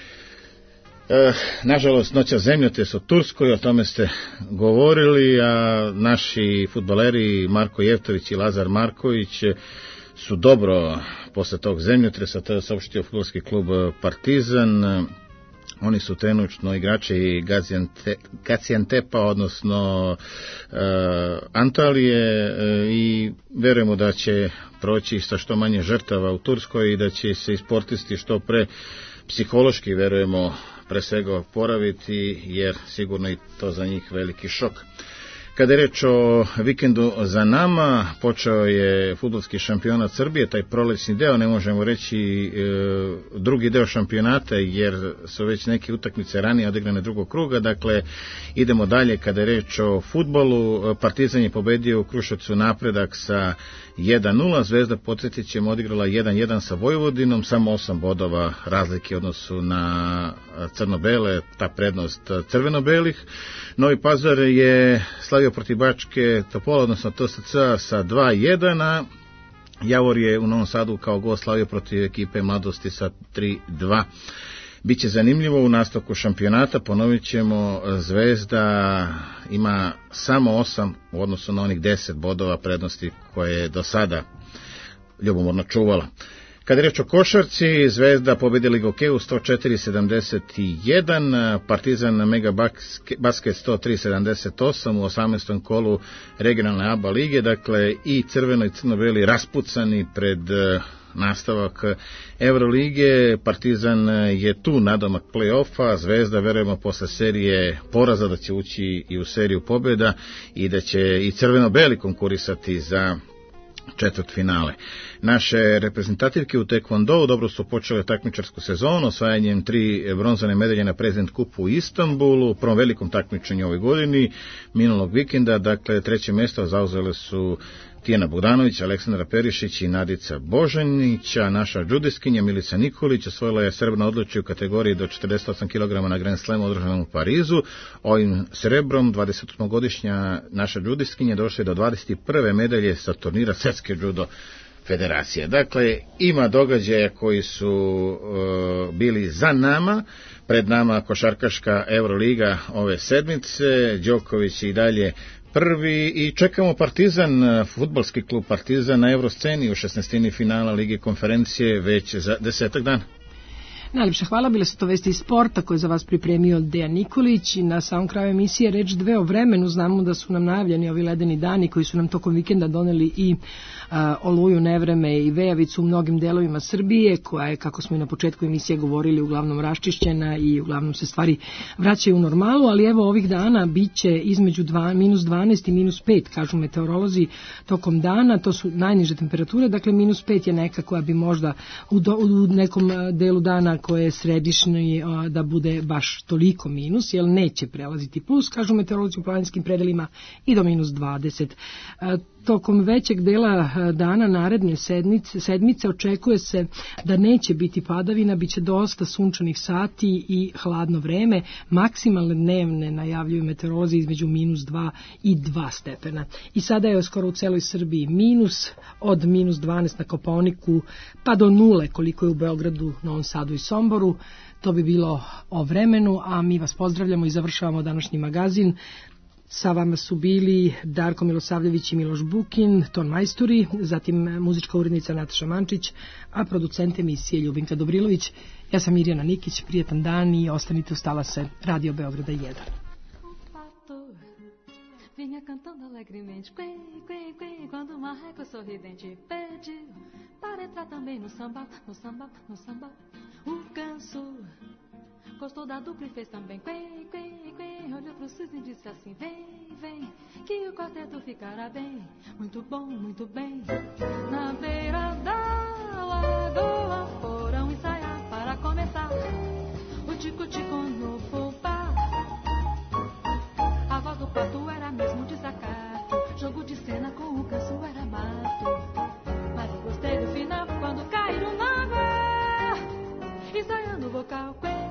S4: Nažalost, noća zemljotres u Turskoj, o tome ste govorili, a naši fudbaleri Marko Jevtović i Lazar Marković su dobro posle tog zemljotresa, to je saopštio fudbalski klub Partizan. Oni su trenutno igrači Gaziantepa, odnosno Antalije, i verujemo da će proći sa što manje žrtava u Turskoj i da će se i sportisti što pre psihološki, verujemo, pre svega oporaviti, jer sigurno i to za njih veliki šok. Kada je reč o vikendu za nama, počeo je fudbalski šampionat Srbije, taj prolećni deo, ne možemo reći drugi deo šampionata, jer su već neke utakmice ranije odigrane drugog kruga. Dakle, idemo dalje. Kada je reč o fudbalu, Partizan je pobedio u Kruševcu Napredak sa 1-0, Zvezda, podsjetit ćemo, odigrala 1-1 sa Vojvodinom, samo 8 bodova razlike u odnosu na crno-bele, ta prednost crveno-belih. Novi Pazar je slavio protiv Bačke Topola, odnosno TSC sa 2-1, a Javor je u Novom Sadu kao gost slavio protiv ekipe Mladosti sa 3-2. Biće zanimljivo u nastavku šampionata, ponovit ćemo, Zvezda ima samo 8 u odnosu na onih 10 bodova prednosti koje je do sada ljubomorno čuvala. Kada je reč o košarci, Zvezda pobedila Gokeju 104-71, Partizan Mega Basket 103-78 u 18. kolu regionalne ABA lige, dakle i crveno i crno-beli raspucani pred nastavak Evrolige. Partizan je tu nadomak play-offa, Zvezda, verujemo, posle serije poraza da će ući i u seriju pobjeda i da će i crveno-beli konkurisati za četvrtfinale. Naše reprezentativke u tekvondou dobro su počele takmičarsku sezonu osvajanjem 3 bronzane medalje na Prezident kupu u Istanbulu, u prvom velikom takmičenju ovoj godini, minulog vikenda. Dakle, treće mjesto zauzele su Tijana Bogdanović, Aleksandra Perišić i Nadica Božanića. Naša džudiskinja Milica Nikolić osvojila je srebrno odličje u kategoriji do 48 kg na Grand Slamu održanom u Parizu. Ovim srebrom 28-godišnja naša džudiskinja došla je do 21. medalje sa turnira Svetske judo federacije. Dakle, ima događaja koji su bili za nama, pred nama košarkaška Euroliga ove sedmice, Đoković i dalje prvi i čekamo Partizan, fudbalski klub Partizan na Evrosceni u 16. finala Lige konferencije već za 10 dana.
S3: Najljepša hvala, bile su to vesti iz sporta koje je za vas pripremio Dejan Nikolić i na samom kraju emisije reč dve o vremenu. Znamo da su nam najavljeni ovi ledeni dani koji su nam tokom vikenda doneli i oluju, nevreme i vejavicu u mnogim delovima Srbije, koja je, kako smo i na početku emisije govorili, uglavnom raščišćena i uglavnom se stvari vraćaju u normalu, ali evo ovih dana bit će između minus 12 i minus 5, kažu meteorolozi, tokom dana. To su najniže temperature, dakle minus 5 je neka koja bi možda u nekom delu dana ako je središnji da bude baš toliko minus, jer neće prelaziti plus, kažu meteorolozi u planinskim predelima, i do minus 20. Tokom većeg dela dana naredne sedmice očekuje se da neće biti padavina, bit će dosta sunčanih sati i hladno vreme. Maksimalne dnevne najavljuju meteorolozi između minus 2 i 2 stepena. I sada je skoro u celoj Srbiji minus, od minus 12 na Kopaoniku pa do 0 koliko je u Beogradu, Novom Sadu i Somboru. To bi bilo o vremenu, a mi vas pozdravljamo i završavamo današnji magazin. Sa vama su bili Darko Milosavljević i Miloš Bukin, ton majstori, zatim muzička urednica Nataša Mančić, a producent emisije Ljubinka Dobrilović. Ja sam Mirjana Nikić, prijetan dan i ostanite uz talase Radio Beograda 1.
S5: Vinha cantando alegremente, quê, quê, quê, quando uma régua sorridente pediu para entrar também no samba, no samba, no samba. O ganso gostou da dupla e fez também quê, quê, quê, olhou pro cisne e disse assim, vem, vem, que o quarteto ficará bem, muito bem. Na beira da lagoa foram ensaiar para começar o tico-tico no fubá. A voz do pato era mesmo desacato, jogo de cena com o canso era mato. Mas eu gostei do final quando caíram na água, ensaiando o vocal.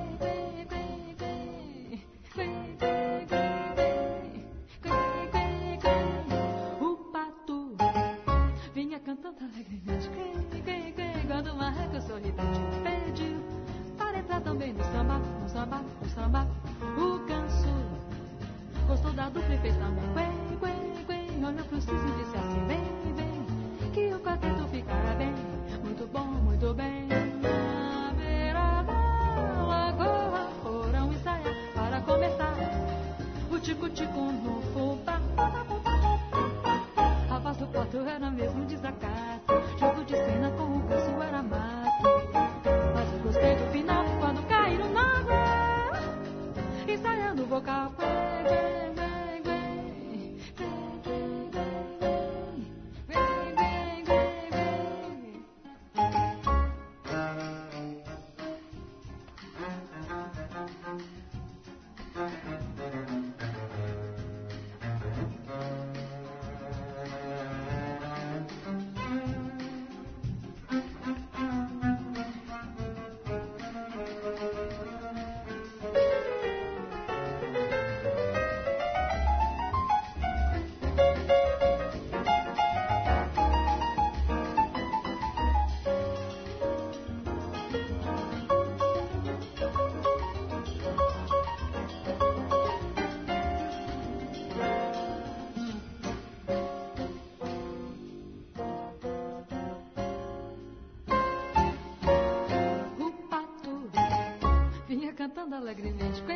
S5: O pato vinha cantando alegremente, quando uma régua sorridente pediu para entrar também no samba, no samba, no samba. O ganso gostou da dupla e fez também quê, quê, quê, olhou pro cisne e disse assim, vem, vem, que o quarteto ficará bem, muito bom, muito bem. Na beira da lagoa foram ensaiar para começar o tico-tico no fubá. A voz do pato era mesmo desacato, jogo de cena com o canso era mato. Mas eu gostei do final quando caíram na água, ensaiando o vocal. Cantando alegremente.